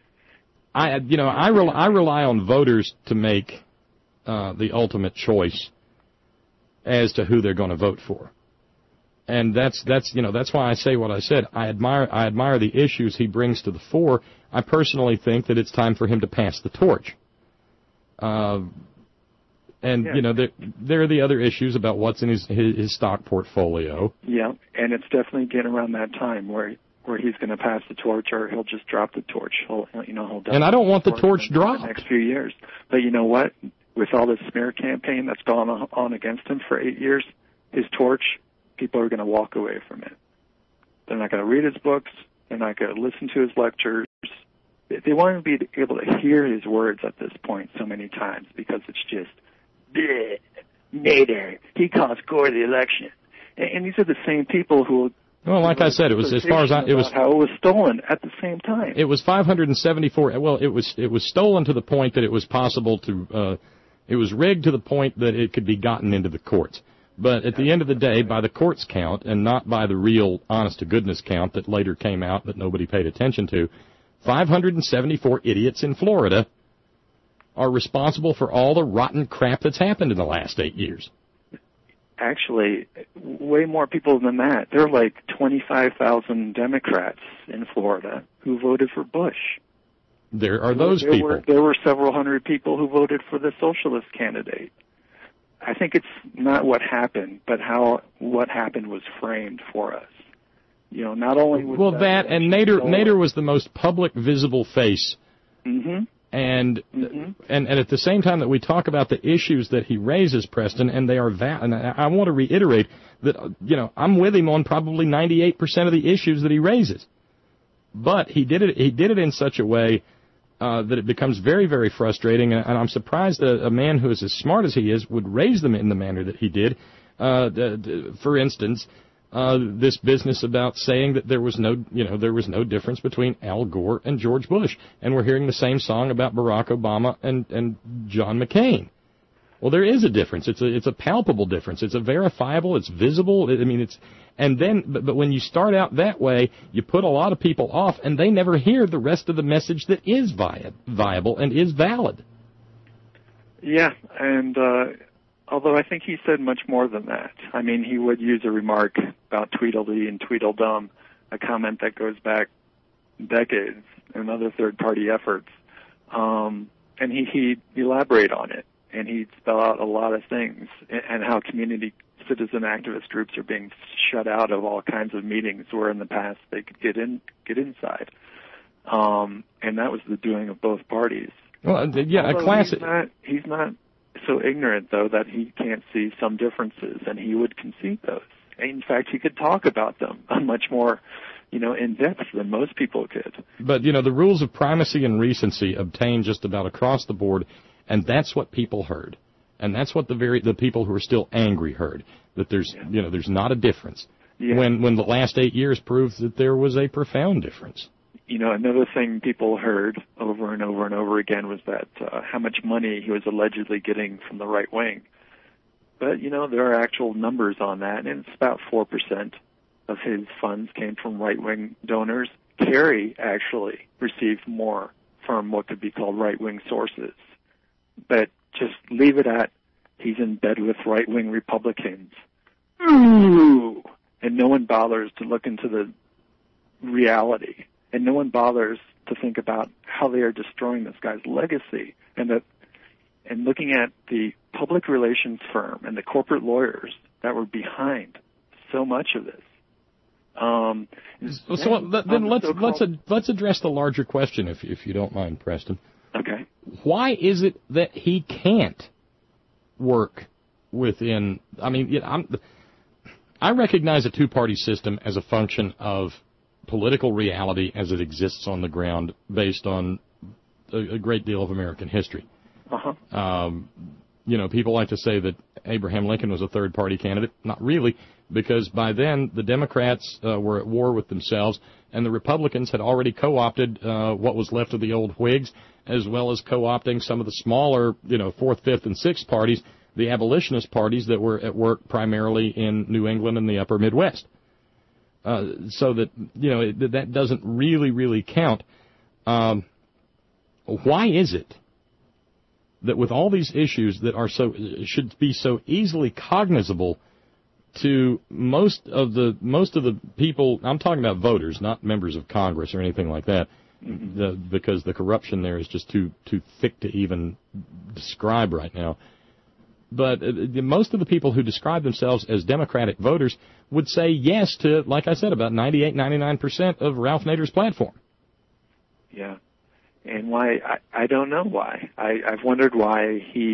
[SPEAKER 2] I you know I rely, I rely on voters to make uh, the ultimate choice as to who they're going to vote for. And that's that's you know that's why I say what I said. I admire I admire the issues he brings to the fore. I personally think that it's time for him to pass the torch. Uh, and
[SPEAKER 12] yeah.
[SPEAKER 2] you know there there are the other issues about what's in his, his his stock portfolio.
[SPEAKER 12] Yeah, and it's definitely getting around that time where where he's going to pass the torch, or he'll just drop the torch. He'll you know he'll.
[SPEAKER 2] And I don't want the torch dropped
[SPEAKER 12] in the next few years. But you know what? with all this smear campaign that's gone on against him for eight years, his torch, people are going to walk away from it. They're not going to read his books. They're not going to listen to his lectures. They won't be able to hear his words at this point so many times because it's just, bleh, Nader, he caused Gore the election. And these are the same people who...
[SPEAKER 2] Well, like I said, it was as far as I... It was
[SPEAKER 12] how it was stolen at the same time.
[SPEAKER 2] It was five hundred seventy-four... Well, it was it was stolen to the point that it was possible to... Uh, it was rigged to the point that it could be gotten into the courts. But at the end of the day, by the courts count, and not by the real honest-to-goodness count that later came out that nobody paid attention to, five hundred seventy-four idiots in Florida are responsible for all the rotten crap that's happened in the last eight years.
[SPEAKER 12] Actually, way more people than that. There are like twenty-five thousand Democrats in Florida who voted for Bush.
[SPEAKER 2] There are those
[SPEAKER 12] there
[SPEAKER 2] people.
[SPEAKER 12] Were, there were several hundred people who voted for the socialist candidate. I think it's not what happened, but how what happened was framed for us. You know, not only was
[SPEAKER 2] well
[SPEAKER 12] that,
[SPEAKER 2] that and Nader
[SPEAKER 12] stolen.
[SPEAKER 2] Nader was the most public, visible face.
[SPEAKER 12] Mm-hmm.
[SPEAKER 2] And
[SPEAKER 12] mm-hmm.
[SPEAKER 2] and and at the same time that we talk about the issues that he raises, Preston, and they are va- and I, I want to reiterate that you know I'm with him on probably ninety-eight percent of the issues that he raises, but he did it he did it in such a way uh, that it becomes very very frustrating, and, and I'm surprised that a man who is as smart as he is would raise them in the manner that he did. Uh, d- d- for instance. Uh, this business about saying that there was no, you know, there was no difference between Al Gore and George Bush, and we're hearing the same song about Barack Obama and and John McCain. Well, there is a difference. It's a it's a palpable difference. It's a verifiable. It's visible. I mean, it's and then, but, but when you start out that way, you put a lot of people off, and they never hear the rest of the message that is vi- viable and is valid.
[SPEAKER 12] Yeah, and. Uh Although I think he said much more than that. I mean, he would use a remark about Tweedledee and Tweedledum, a comment that goes back decades and other third-party efforts. Um, and he, he'd elaborate on it, and he'd spell out a lot of things, and, and how community citizen activist groups are being shut out of all kinds of meetings where in the past they could get in, get inside. Um, and that was the doing of both parties.
[SPEAKER 2] Well, yeah,
[SPEAKER 12] Although
[SPEAKER 2] a classic.
[SPEAKER 12] He's not, he's not so ignorant, though, that he can't see some differences, and he would concede those. In fact, he could talk about them much more, you know, in depth than most people could.
[SPEAKER 2] But, you know, the rules of primacy and recency obtain just about across the board, and that's what people heard. And that's what the very the people who are still angry heard, that there's, yeah. you know, there's not a difference. Yeah. When when the last eight years proved that there was a profound difference.
[SPEAKER 12] You know, another thing people heard over and over and over again was that uh, how much money he was allegedly getting from the right wing. But, you know, there are actual numbers on that, and it's about four percent of his funds came from right-wing donors. Kerry actually received more from what could be called right-wing sources. But just leave it at he's in bed with right-wing Republicans. Ooh! And no one bothers to look into the reality. And no one bothers to think about how they are destroying this guy's legacy, and that, and looking at the public relations firm and the corporate lawyers that were behind so much of this. Um,
[SPEAKER 2] so, so then, then let's let's ad- let's address the larger question, if if you don't mind, Preston.
[SPEAKER 12] Okay.
[SPEAKER 2] Why is it that he can't work within? I mean, you know, I'm, I recognize a two-party system as a function of political reality as it exists on the ground, based on a, a great deal of American history.
[SPEAKER 12] Uh-huh.
[SPEAKER 2] Um, you know, people like to say that Abraham Lincoln was a third-party candidate. Not really, because by then the Democrats uh, were at war with themselves, and the Republicans had already co-opted uh, what was left of the old Whigs, as well as co-opting some of the smaller, you know, fourth, fifth, and sixth parties, the abolitionist parties that were at work primarily in New England and the upper Midwest. Uh, so that, you know, it, that doesn't really, really count. Um, why is it that with all these issues that are so, should be so easily cognizable to most of the, most of the people, I'm talking about voters, not members of Congress or anything like that, mm-hmm. the, because the corruption there is just too, too thick to even describe right now. But uh, most of the people who describe themselves as Democratic voters would say yes to, like I said, about ninety-eight, ninety-nine percent of Ralph Nader's platform.
[SPEAKER 12] Yeah. And why, I, I don't know why. I, I've wondered why he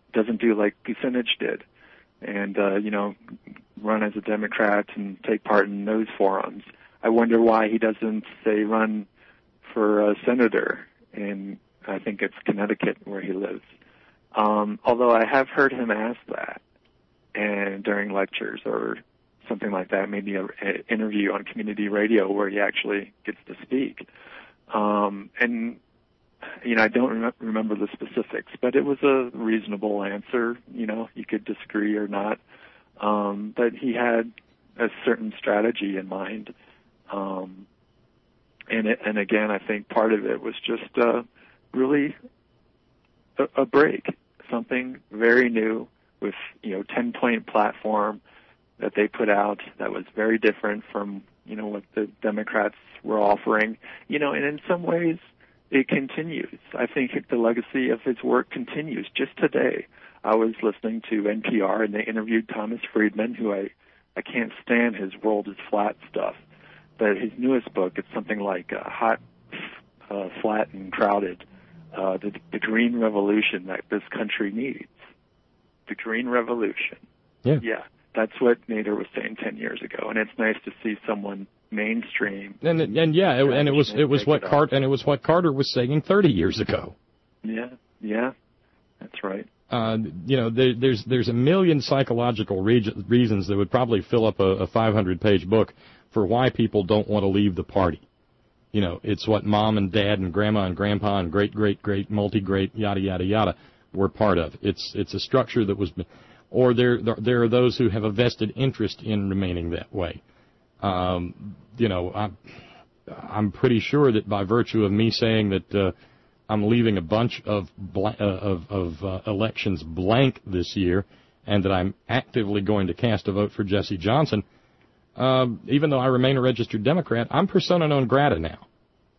[SPEAKER 12] doesn't do like Kucinich did, and uh, you know, run as a Democrat and take part in those forums. I wonder why he doesn't, say, run for a senator in, I think it's Connecticut where he lives. Um, although I have heard him ask that, and during lectures or something like that, maybe an interview on community radio where he actually gets to speak. Um, and, you know, I don't rem- remember the specifics, but it was a reasonable answer. You know, you could disagree or not. Um, but he had a certain strategy in mind. Um, and, it, and again, I think part of it was just uh, really a, a break, something very new with, you know, ten-point platform that they put out that was very different from, you know, what the Democrats were offering. You know, and in some ways it continues. I think the legacy of his work continues. Just today I was listening to N P R and they interviewed Thomas Friedman, who I, I can't stand his world is flat stuff. But his newest book, it's something like uh, Hot, uh, Flat, and Crowded, uh, the, the Green Revolution that this country needs. The Green Revolution.
[SPEAKER 2] Yeah.
[SPEAKER 12] Yeah, that's what Nader was saying ten years ago, and it's nice to see someone mainstream.
[SPEAKER 2] And and yeah, it, and it was it was what Carter and it was what Carter was saying thirty years ago.
[SPEAKER 12] Yeah, yeah, that's right.
[SPEAKER 2] Uh, you know, there, there's there's a million psychological re- reasons that would probably fill up a, a five hundred page book for why people don't want to leave the party. You know, it's what mom and dad and grandma and grandpa and great great great multi great yada yada yada were part of. It's it's a structure that was, or there there are those who have a vested interest in remaining that way. Um, you know, I'm I'm pretty sure that by virtue of me saying that uh, I'm leaving a bunch of bl- uh, of, of uh, elections blank this year, and that I'm actively going to cast a vote for Jesse Johnson. Um, even though I remain a registered Democrat, I'm persona non grata now.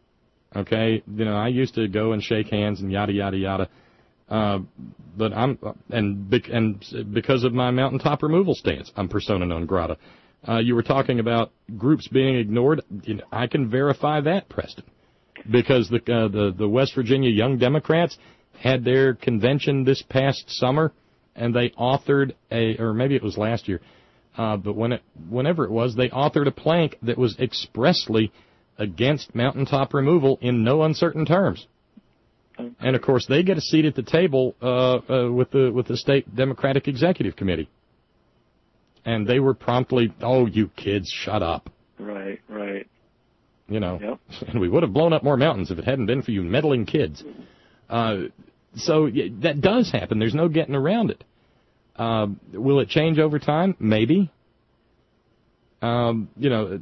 [SPEAKER 2] Okay, you know, I used to go and shake hands and yada yada yada, uh, but I'm and and because of my mountaintop removal stance, I'm persona non grata. Uh, you were talking about groups being ignored. You know, I can verify that, Preston, because the uh, the the West Virginia Young Democrats had their convention this past summer, and they authored a, or maybe it was last year. Uh, but when it, whenever it was, they authored a plank that was expressly against mountaintop removal in no uncertain terms. Okay. And of course, they get a seat at the table uh, uh, with the with the state Democratic Executive Committee. And they were promptly, "Oh, you kids, shut up."
[SPEAKER 12] Right, right.
[SPEAKER 2] You know,
[SPEAKER 12] yep.
[SPEAKER 2] And we would have blown up more mountains if it hadn't been for you meddling kids. Uh, so yeah, that does happen. There's no getting around it. Uh, will it change over time? Maybe. Um, you know,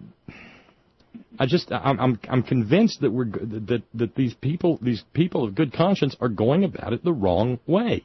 [SPEAKER 2] I just I'm I'm I'm convinced that we're that that these people these people of good conscience are going about it the wrong way.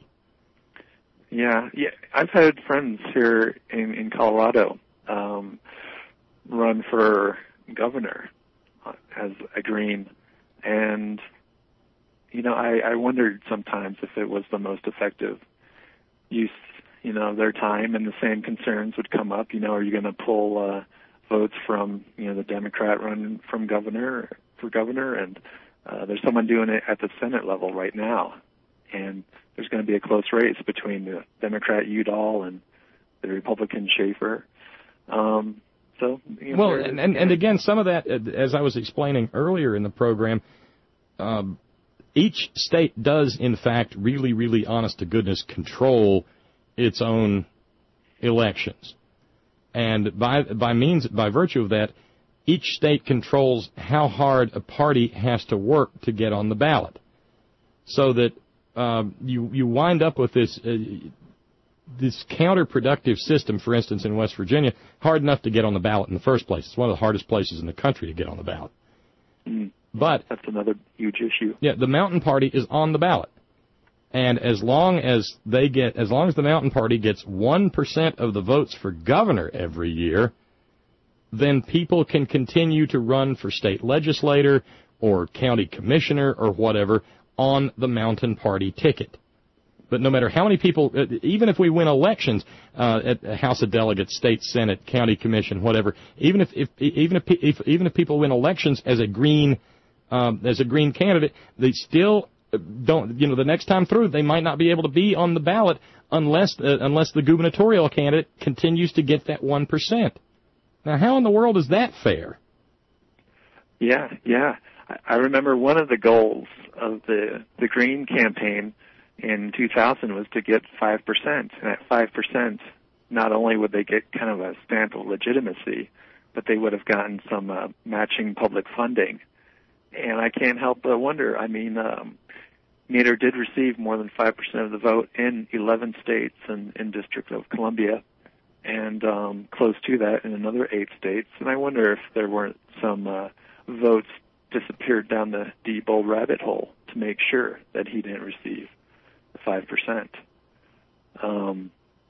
[SPEAKER 12] Yeah, yeah. I've had friends here in in Colorado um, run for governor as a Green, and you know, I, I wondered sometimes if it was the most effective use. You know, their time, and the same concerns would come up. You know, are you going to pull uh, votes from, you know, the Democrat running from governor for governor? And uh, there's someone doing it at the Senate level right now, and there's going to be a close race between the Democrat Udall and the Republican Schaefer. Um, so, you know,
[SPEAKER 2] well, and, and and again, some of that, as I was explaining earlier in the program, um, each state does, in fact, really, really, honest to goodness, control its own elections. And by by means, by virtue of that, each state controls how hard a party has to work to get on the ballot. So that uh, you you wind up with this uh, this counterproductive system, for instance, in West Virginia, hard enough to get on the ballot in the first place. It's one of the hardest places in the country to get on the ballot.
[SPEAKER 12] Mm.
[SPEAKER 2] But
[SPEAKER 12] that's another huge issue.
[SPEAKER 2] Yeah, the Mountain Party is on the ballot. And as long as they get, as long as the Mountain Party gets one percent of the votes for governor every year, then people can continue to run for state legislator or county commissioner or whatever on the Mountain Party ticket. But no matter how many people, even if we win elections uh, at House of Delegates, state Senate, county commission, whatever, even if, if even if, if even if people win elections as a green um, as a green candidate, they still don't, you know, the next time through, they might not be able to be on the ballot unless uh, unless the gubernatorial candidate continues to get that one percent. Now, how in the world is that fair?
[SPEAKER 12] Yeah, yeah. I remember one of the goals of the the Green campaign in two thousand was to get five percent. And at five percent, not only would they get kind of a stamp of legitimacy, but they would have gotten some uh, matching public funding. And I can't help but wonder, I mean, um, Nader did receive more than five percent of the vote in eleven states and in District of Columbia, and um, close to that in another eight states. And I wonder if there weren't some uh, votes disappeared down the deep old rabbit hole to make sure that he didn't receive the five percent. Um,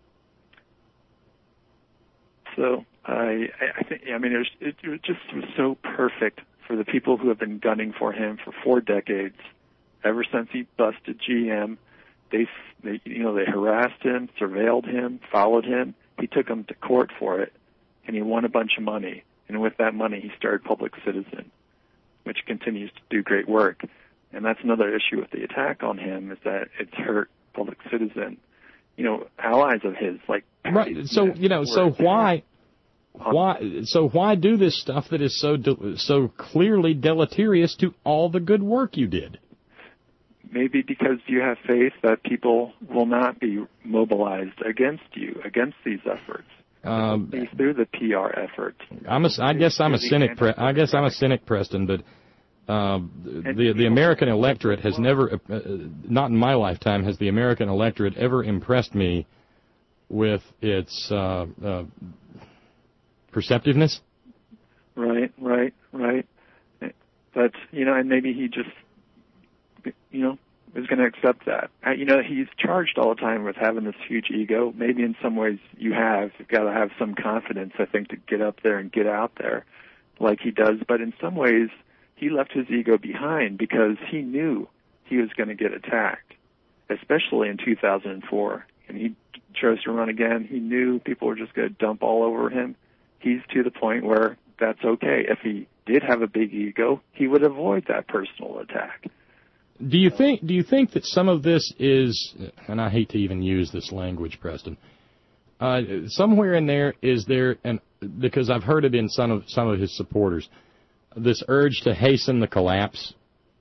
[SPEAKER 12] so I, I think, I mean, it, was, it, it just was so perfect for the people who have been gunning for him for four decades, ever since he busted G M. They, they, you know, they harassed him, surveilled him, followed him. He took them to court for it, and he won a bunch of money. And with that money, he started Public Citizen, which continues to do great work. And that's another issue with the attack on him, is that it's hurt Public Citizen. You know, allies of his, like...
[SPEAKER 2] Right, so, you know, so why... Why? So why do this stuff that is so de- so clearly deleterious to all the good work you did?
[SPEAKER 12] Maybe because you have faith that people will not be mobilized against you, against these efforts.
[SPEAKER 2] Um,
[SPEAKER 12] through the P R efforts.
[SPEAKER 2] I'm a, I guess I'm a cynic. Pre- I guess I'm a cynic, Preston. But uh, the the American electorate has never, uh, not in my lifetime, has the American electorate ever impressed me with its uh, uh, perceptiveness.
[SPEAKER 12] Right, right, right. But, you know, and maybe he just, you know, is going to accept that. Uh, you know, he's charged all the time with having this huge ego. Maybe in some ways you have. You've got to have some confidence, I think, to get up there and get out there like he does. But in some ways, he left his ego behind because he knew he was going to get attacked, especially in two thousand four. And he chose to run again. He knew people were just going to dump all over him. He's to the point where that's okay. If he did have a big ego, he would avoid that personal attack.
[SPEAKER 2] Do you think? Do you think that some of this is, and I hate to even use this language, Preston, uh, somewhere in there is there, and because I've heard it in some of some of his supporters, this urge to hasten the collapse.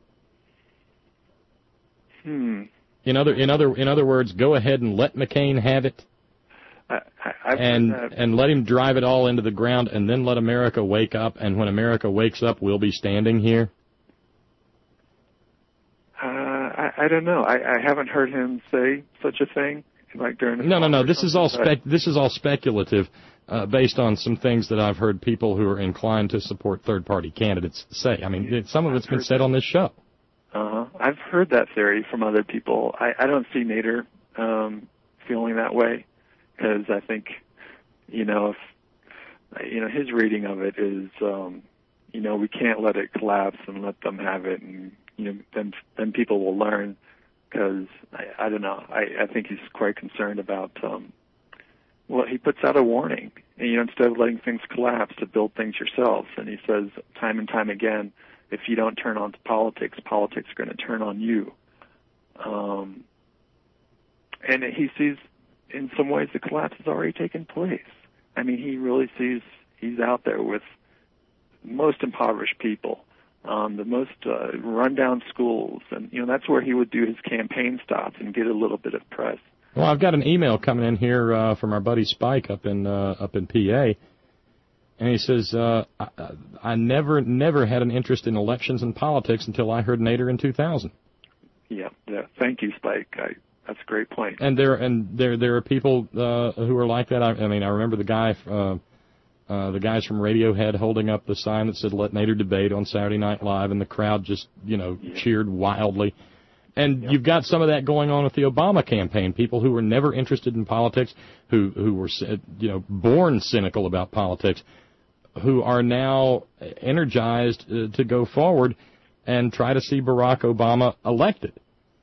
[SPEAKER 12] Hmm.
[SPEAKER 2] In other, in other, in other words, go ahead and let McCain have it.
[SPEAKER 12] I've
[SPEAKER 2] and and let him drive it all into the ground, and then let America wake up. And when America wakes up, we'll be standing here.
[SPEAKER 12] Uh, I, I don't know. I, I haven't heard him say such a thing. Like during
[SPEAKER 2] no, no, no. This is all spec. This is all speculative, uh, based on some things that I've heard people who are inclined to support third-party candidates say. I mean, it, some of it's been said on this show.
[SPEAKER 12] Uh, I've heard that theory from other people. I, I don't see Nader um, feeling that way. Because I think, you know, if, you know, his reading of it is, um, you know, we can't let it collapse and let them have it, and you know, then then people will learn. Because I, I don't know, I, I think he's quite concerned about. Um, well, he puts out a warning, and you know, instead of letting things collapse, to build things yourselves. And he says time and time again, if you don't turn on to politics, politics are going to turn on you. Um, and he sees. In some ways, the collapse has already taken place. I mean, he really sees he's out there with most impoverished people, um, the most uh, rundown schools, and you know that's where he would do his campaign stops and get a little bit of press.
[SPEAKER 2] Well, I've got an email coming in here uh, from our buddy Spike up in uh, up in P A, and he says, uh, I, "I never never had an interest in elections and politics until I heard Nader in two thousand."
[SPEAKER 12] Yeah, yeah. Thank you, Spike. I, That's a great point.
[SPEAKER 2] And there and there there are people uh, who are like that. I, I mean, I remember the guy, uh, uh, the guys from Radiohead holding up the sign that said "Let Nader debate" on Saturday Night Live, and the crowd just, you know, yeah. cheered wildly. And yep. You've got some of that going on with the Obama campaign. People who were never interested in politics, who who were, you know, born cynical about politics, who are now energized uh, to go forward and try to see Barack Obama elected.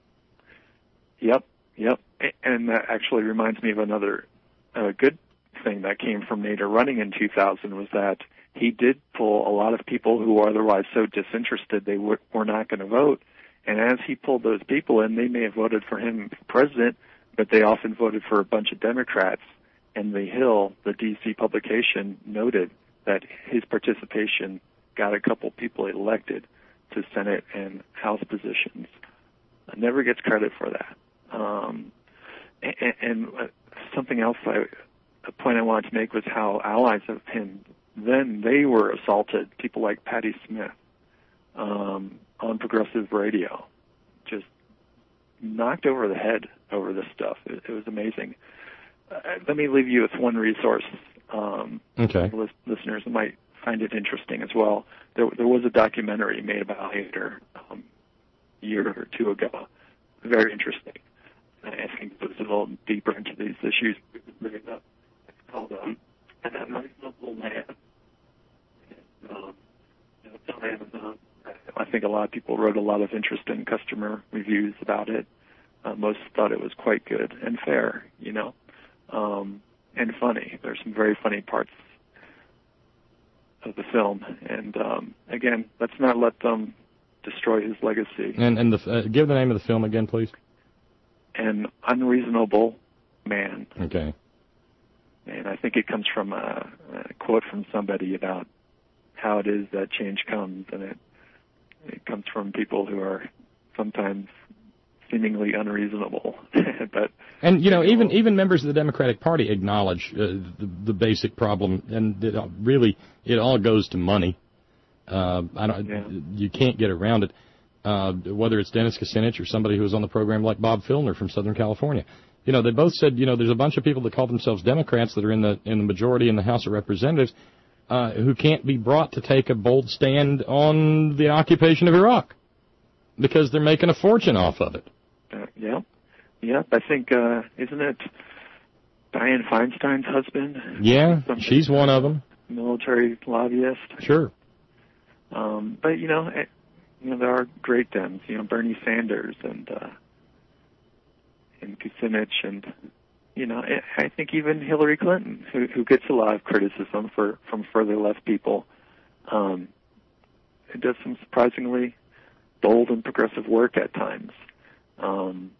[SPEAKER 12] Yep, yep. And that actually reminds me of another uh, good thing that came from Nader running in two thousand was that he did pull a lot of people who were otherwise so disinterested they w- were not going to vote, And as he pulled those people in, they may have voted for him president, but they often voted for a bunch of Democrats. And The Hill, the D C publication, noted that his participation got a couple people elected to Senate and House positions. Never gets credit for that. Um, and, and something else, I, a point I wanted to make was how allies of him, then they were assaulted, people like Patti Smith, um, on progressive radio, just knocked over the head over this stuff. It, it was amazing. Uh, let me leave you with one resource. Um,
[SPEAKER 2] okay.
[SPEAKER 12] List, listeners might find it interesting as well. There, there was a documentary made about Hader um, a year or two ago. Very interesting. I think it goes a little deeper into these issues. We could bring it up. It's called um, An Unreasonable Man. Um, it's on Amazon. I think a lot of people wrote a lot of interesting customer reviews about it. Uh, most thought it was quite good and fair, you know, um, and funny. There's some very funny parts of the film. And, um, again, let's not let them destroy his legacy.
[SPEAKER 2] And, and the, uh, give the name of the film again, please.
[SPEAKER 12] An Unreasonable Man.
[SPEAKER 2] Okay.
[SPEAKER 12] And I think it comes from a, a quote from somebody about how it is that change comes, and it it comes from people who are sometimes seemingly unreasonable. but
[SPEAKER 2] and you know, even even members of the Democratic Party acknowledge uh, the, the basic problem, and it really it all goes to money. Uh, I don't. Yeah. You can't get around it. Uh, whether it's Dennis Kucinich or somebody who was on the program like Bob Filner from Southern California, you know, they both said, you know, there's a bunch of people that call themselves Democrats that are in the in the majority in the House of Representatives uh, who can't be brought to take a bold stand on the occupation of Iraq because they're making a fortune off of it.
[SPEAKER 12] Uh, yeah, yeah. I think uh, isn't it Dianne Feinstein's husband?
[SPEAKER 2] Yeah, she's one of them.
[SPEAKER 12] Military lobbyist.
[SPEAKER 2] Sure.
[SPEAKER 12] Um, but you know. It, You know, there are great Dems, you know, Bernie Sanders and uh, and Kucinich and, you know, I think even Hillary Clinton, who, who gets a lot of criticism for from further left people, um, does some surprisingly bold and progressive work at times. Um,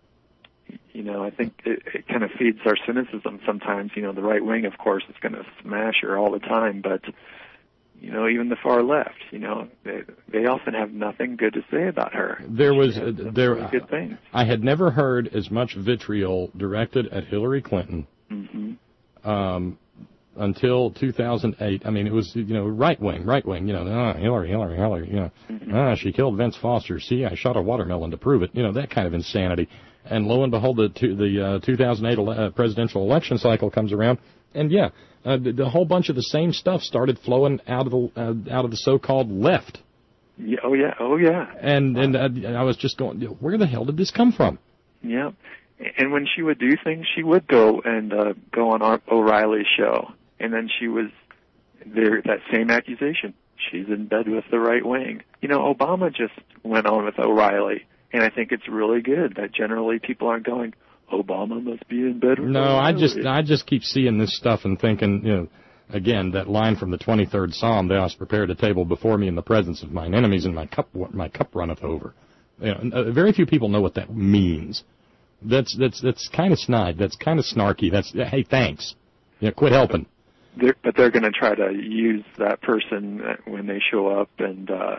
[SPEAKER 12] you know, I think it, it kind of feeds our cynicism sometimes. You know, the right wing, of course, is going to smash her all the time, but you know, even the far left, you know, they, they often have nothing good to say about her.
[SPEAKER 2] There was uh, there.
[SPEAKER 12] Really good things.
[SPEAKER 2] I had never heard as much vitriol directed at Hillary Clinton
[SPEAKER 12] mm-hmm.
[SPEAKER 2] um, until two thousand eight. I mean, it was, you know, right wing, right wing. You know, oh, Hillary, Hillary, Hillary. You know,
[SPEAKER 12] mm-hmm.
[SPEAKER 2] ah, she killed Vince Foster. See, I shot a watermelon to prove it. You know, that kind of insanity. And lo and behold, the two, the uh, two thousand eight ele- uh, presidential election cycle comes around, and yeah. Uh, the, the whole bunch of the same stuff started flowing out of the uh, out of the so-called left.
[SPEAKER 12] Yeah, oh yeah, oh yeah.
[SPEAKER 2] And and uh, I was just going, where the hell did this come from?
[SPEAKER 12] Yeah, and when she would do things, she would go and uh, go on our O'Reilly's show, and then she was there. That same accusation, she's in bed with the right wing. You know, Obama just went on with O'Reilly, and I think it's really good that generally people aren't going, Obama must be in bed with
[SPEAKER 2] No,
[SPEAKER 12] O'Reilly.
[SPEAKER 2] I just I just keep seeing this stuff and thinking, you know, again, that line from the twenty-third Psalm, Thou hast prepared a table before me in the presence of mine enemies, and my cup my cup runneth over. You know, very few people know what that means. That's that's that's kind of snide. That's kind of snarky. That's, hey, thanks. You know, quit helping.
[SPEAKER 12] They're, but they're going to try to use that person when they show up, and uh,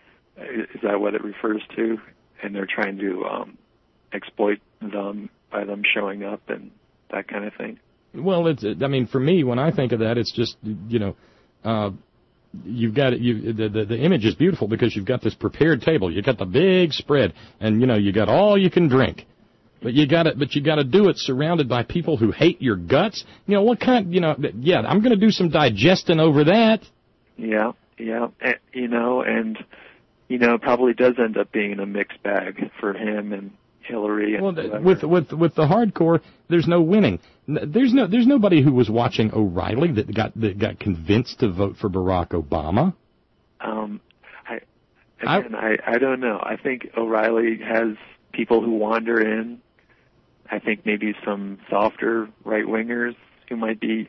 [SPEAKER 12] is that what it refers to? And they're trying to um, exploit them by them showing up and that kind of thing.
[SPEAKER 2] Well, it's, I mean, for me, when I think of that, it's just, you know, uh, you've got, you, the, the, the image is beautiful because you've got this prepared table. You've got the big spread, and, you know, you got all you can drink. But you got to, but you got to do it surrounded by people who hate your guts. You know, what kind, you know, yeah, I'm going to do some digesting over that.
[SPEAKER 12] Yeah, yeah, and, you know, and, you know, it probably does end up being a mixed bag for him and Hillary. And
[SPEAKER 2] well, with with with the hardcore, there's no winning. There's no there's nobody who was watching O'Reilly that got that got convinced to vote for Barack Obama.
[SPEAKER 12] Um, I again, I, I I don't know. I think O'Reilly has people who wander in. I think maybe some softer right wingers who might be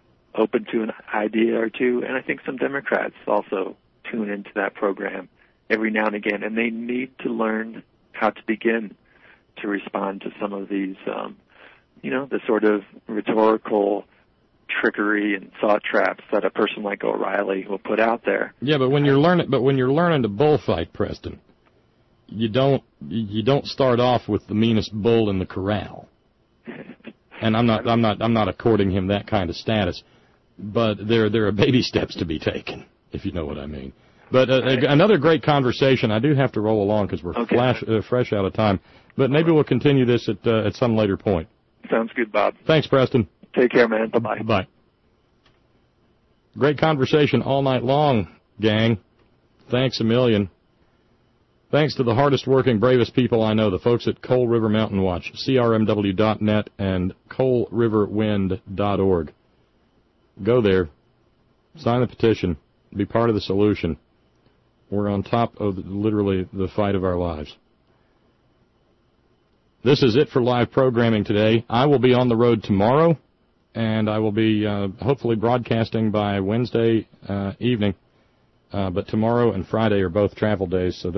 [SPEAKER 12] open to an idea or two, and I think some Democrats also tune into that program. every now and again, and they need to learn how to begin to respond to some of these, um, you know, the sort of rhetorical trickery and thought traps that a person like O'Reilly will put out there.
[SPEAKER 2] Yeah, but when you're learning, but when you're learning to bullfight, Preston, you don't you don't start off with the meanest bull in the corral. And I'm not I'm not I'm not according him that kind of status, but there there are baby steps to be taken, if you know what I mean. But uh, another great conversation. I do have to roll along because we're okay. flash, uh, fresh out of time. But maybe we'll continue this at uh, at some later point.
[SPEAKER 12] Sounds good, Bob.
[SPEAKER 2] Thanks, Preston.
[SPEAKER 12] Take care, man. Bye-bye.
[SPEAKER 2] Bye. Great conversation all night long, gang. Thanks a million. Thanks to the hardest working, bravest people I know, the folks at Coal River Mountain Watch, C R M W dot net and coal river wind dot org. Go there. Sign the petition. Be part of the solution. We're on top of literally the fight of our lives. This is it for live programming today. I will be on the road tomorrow, and I will be uh, hopefully broadcasting by Wednesday uh, evening. Uh, but tomorrow and Friday are both travel days, so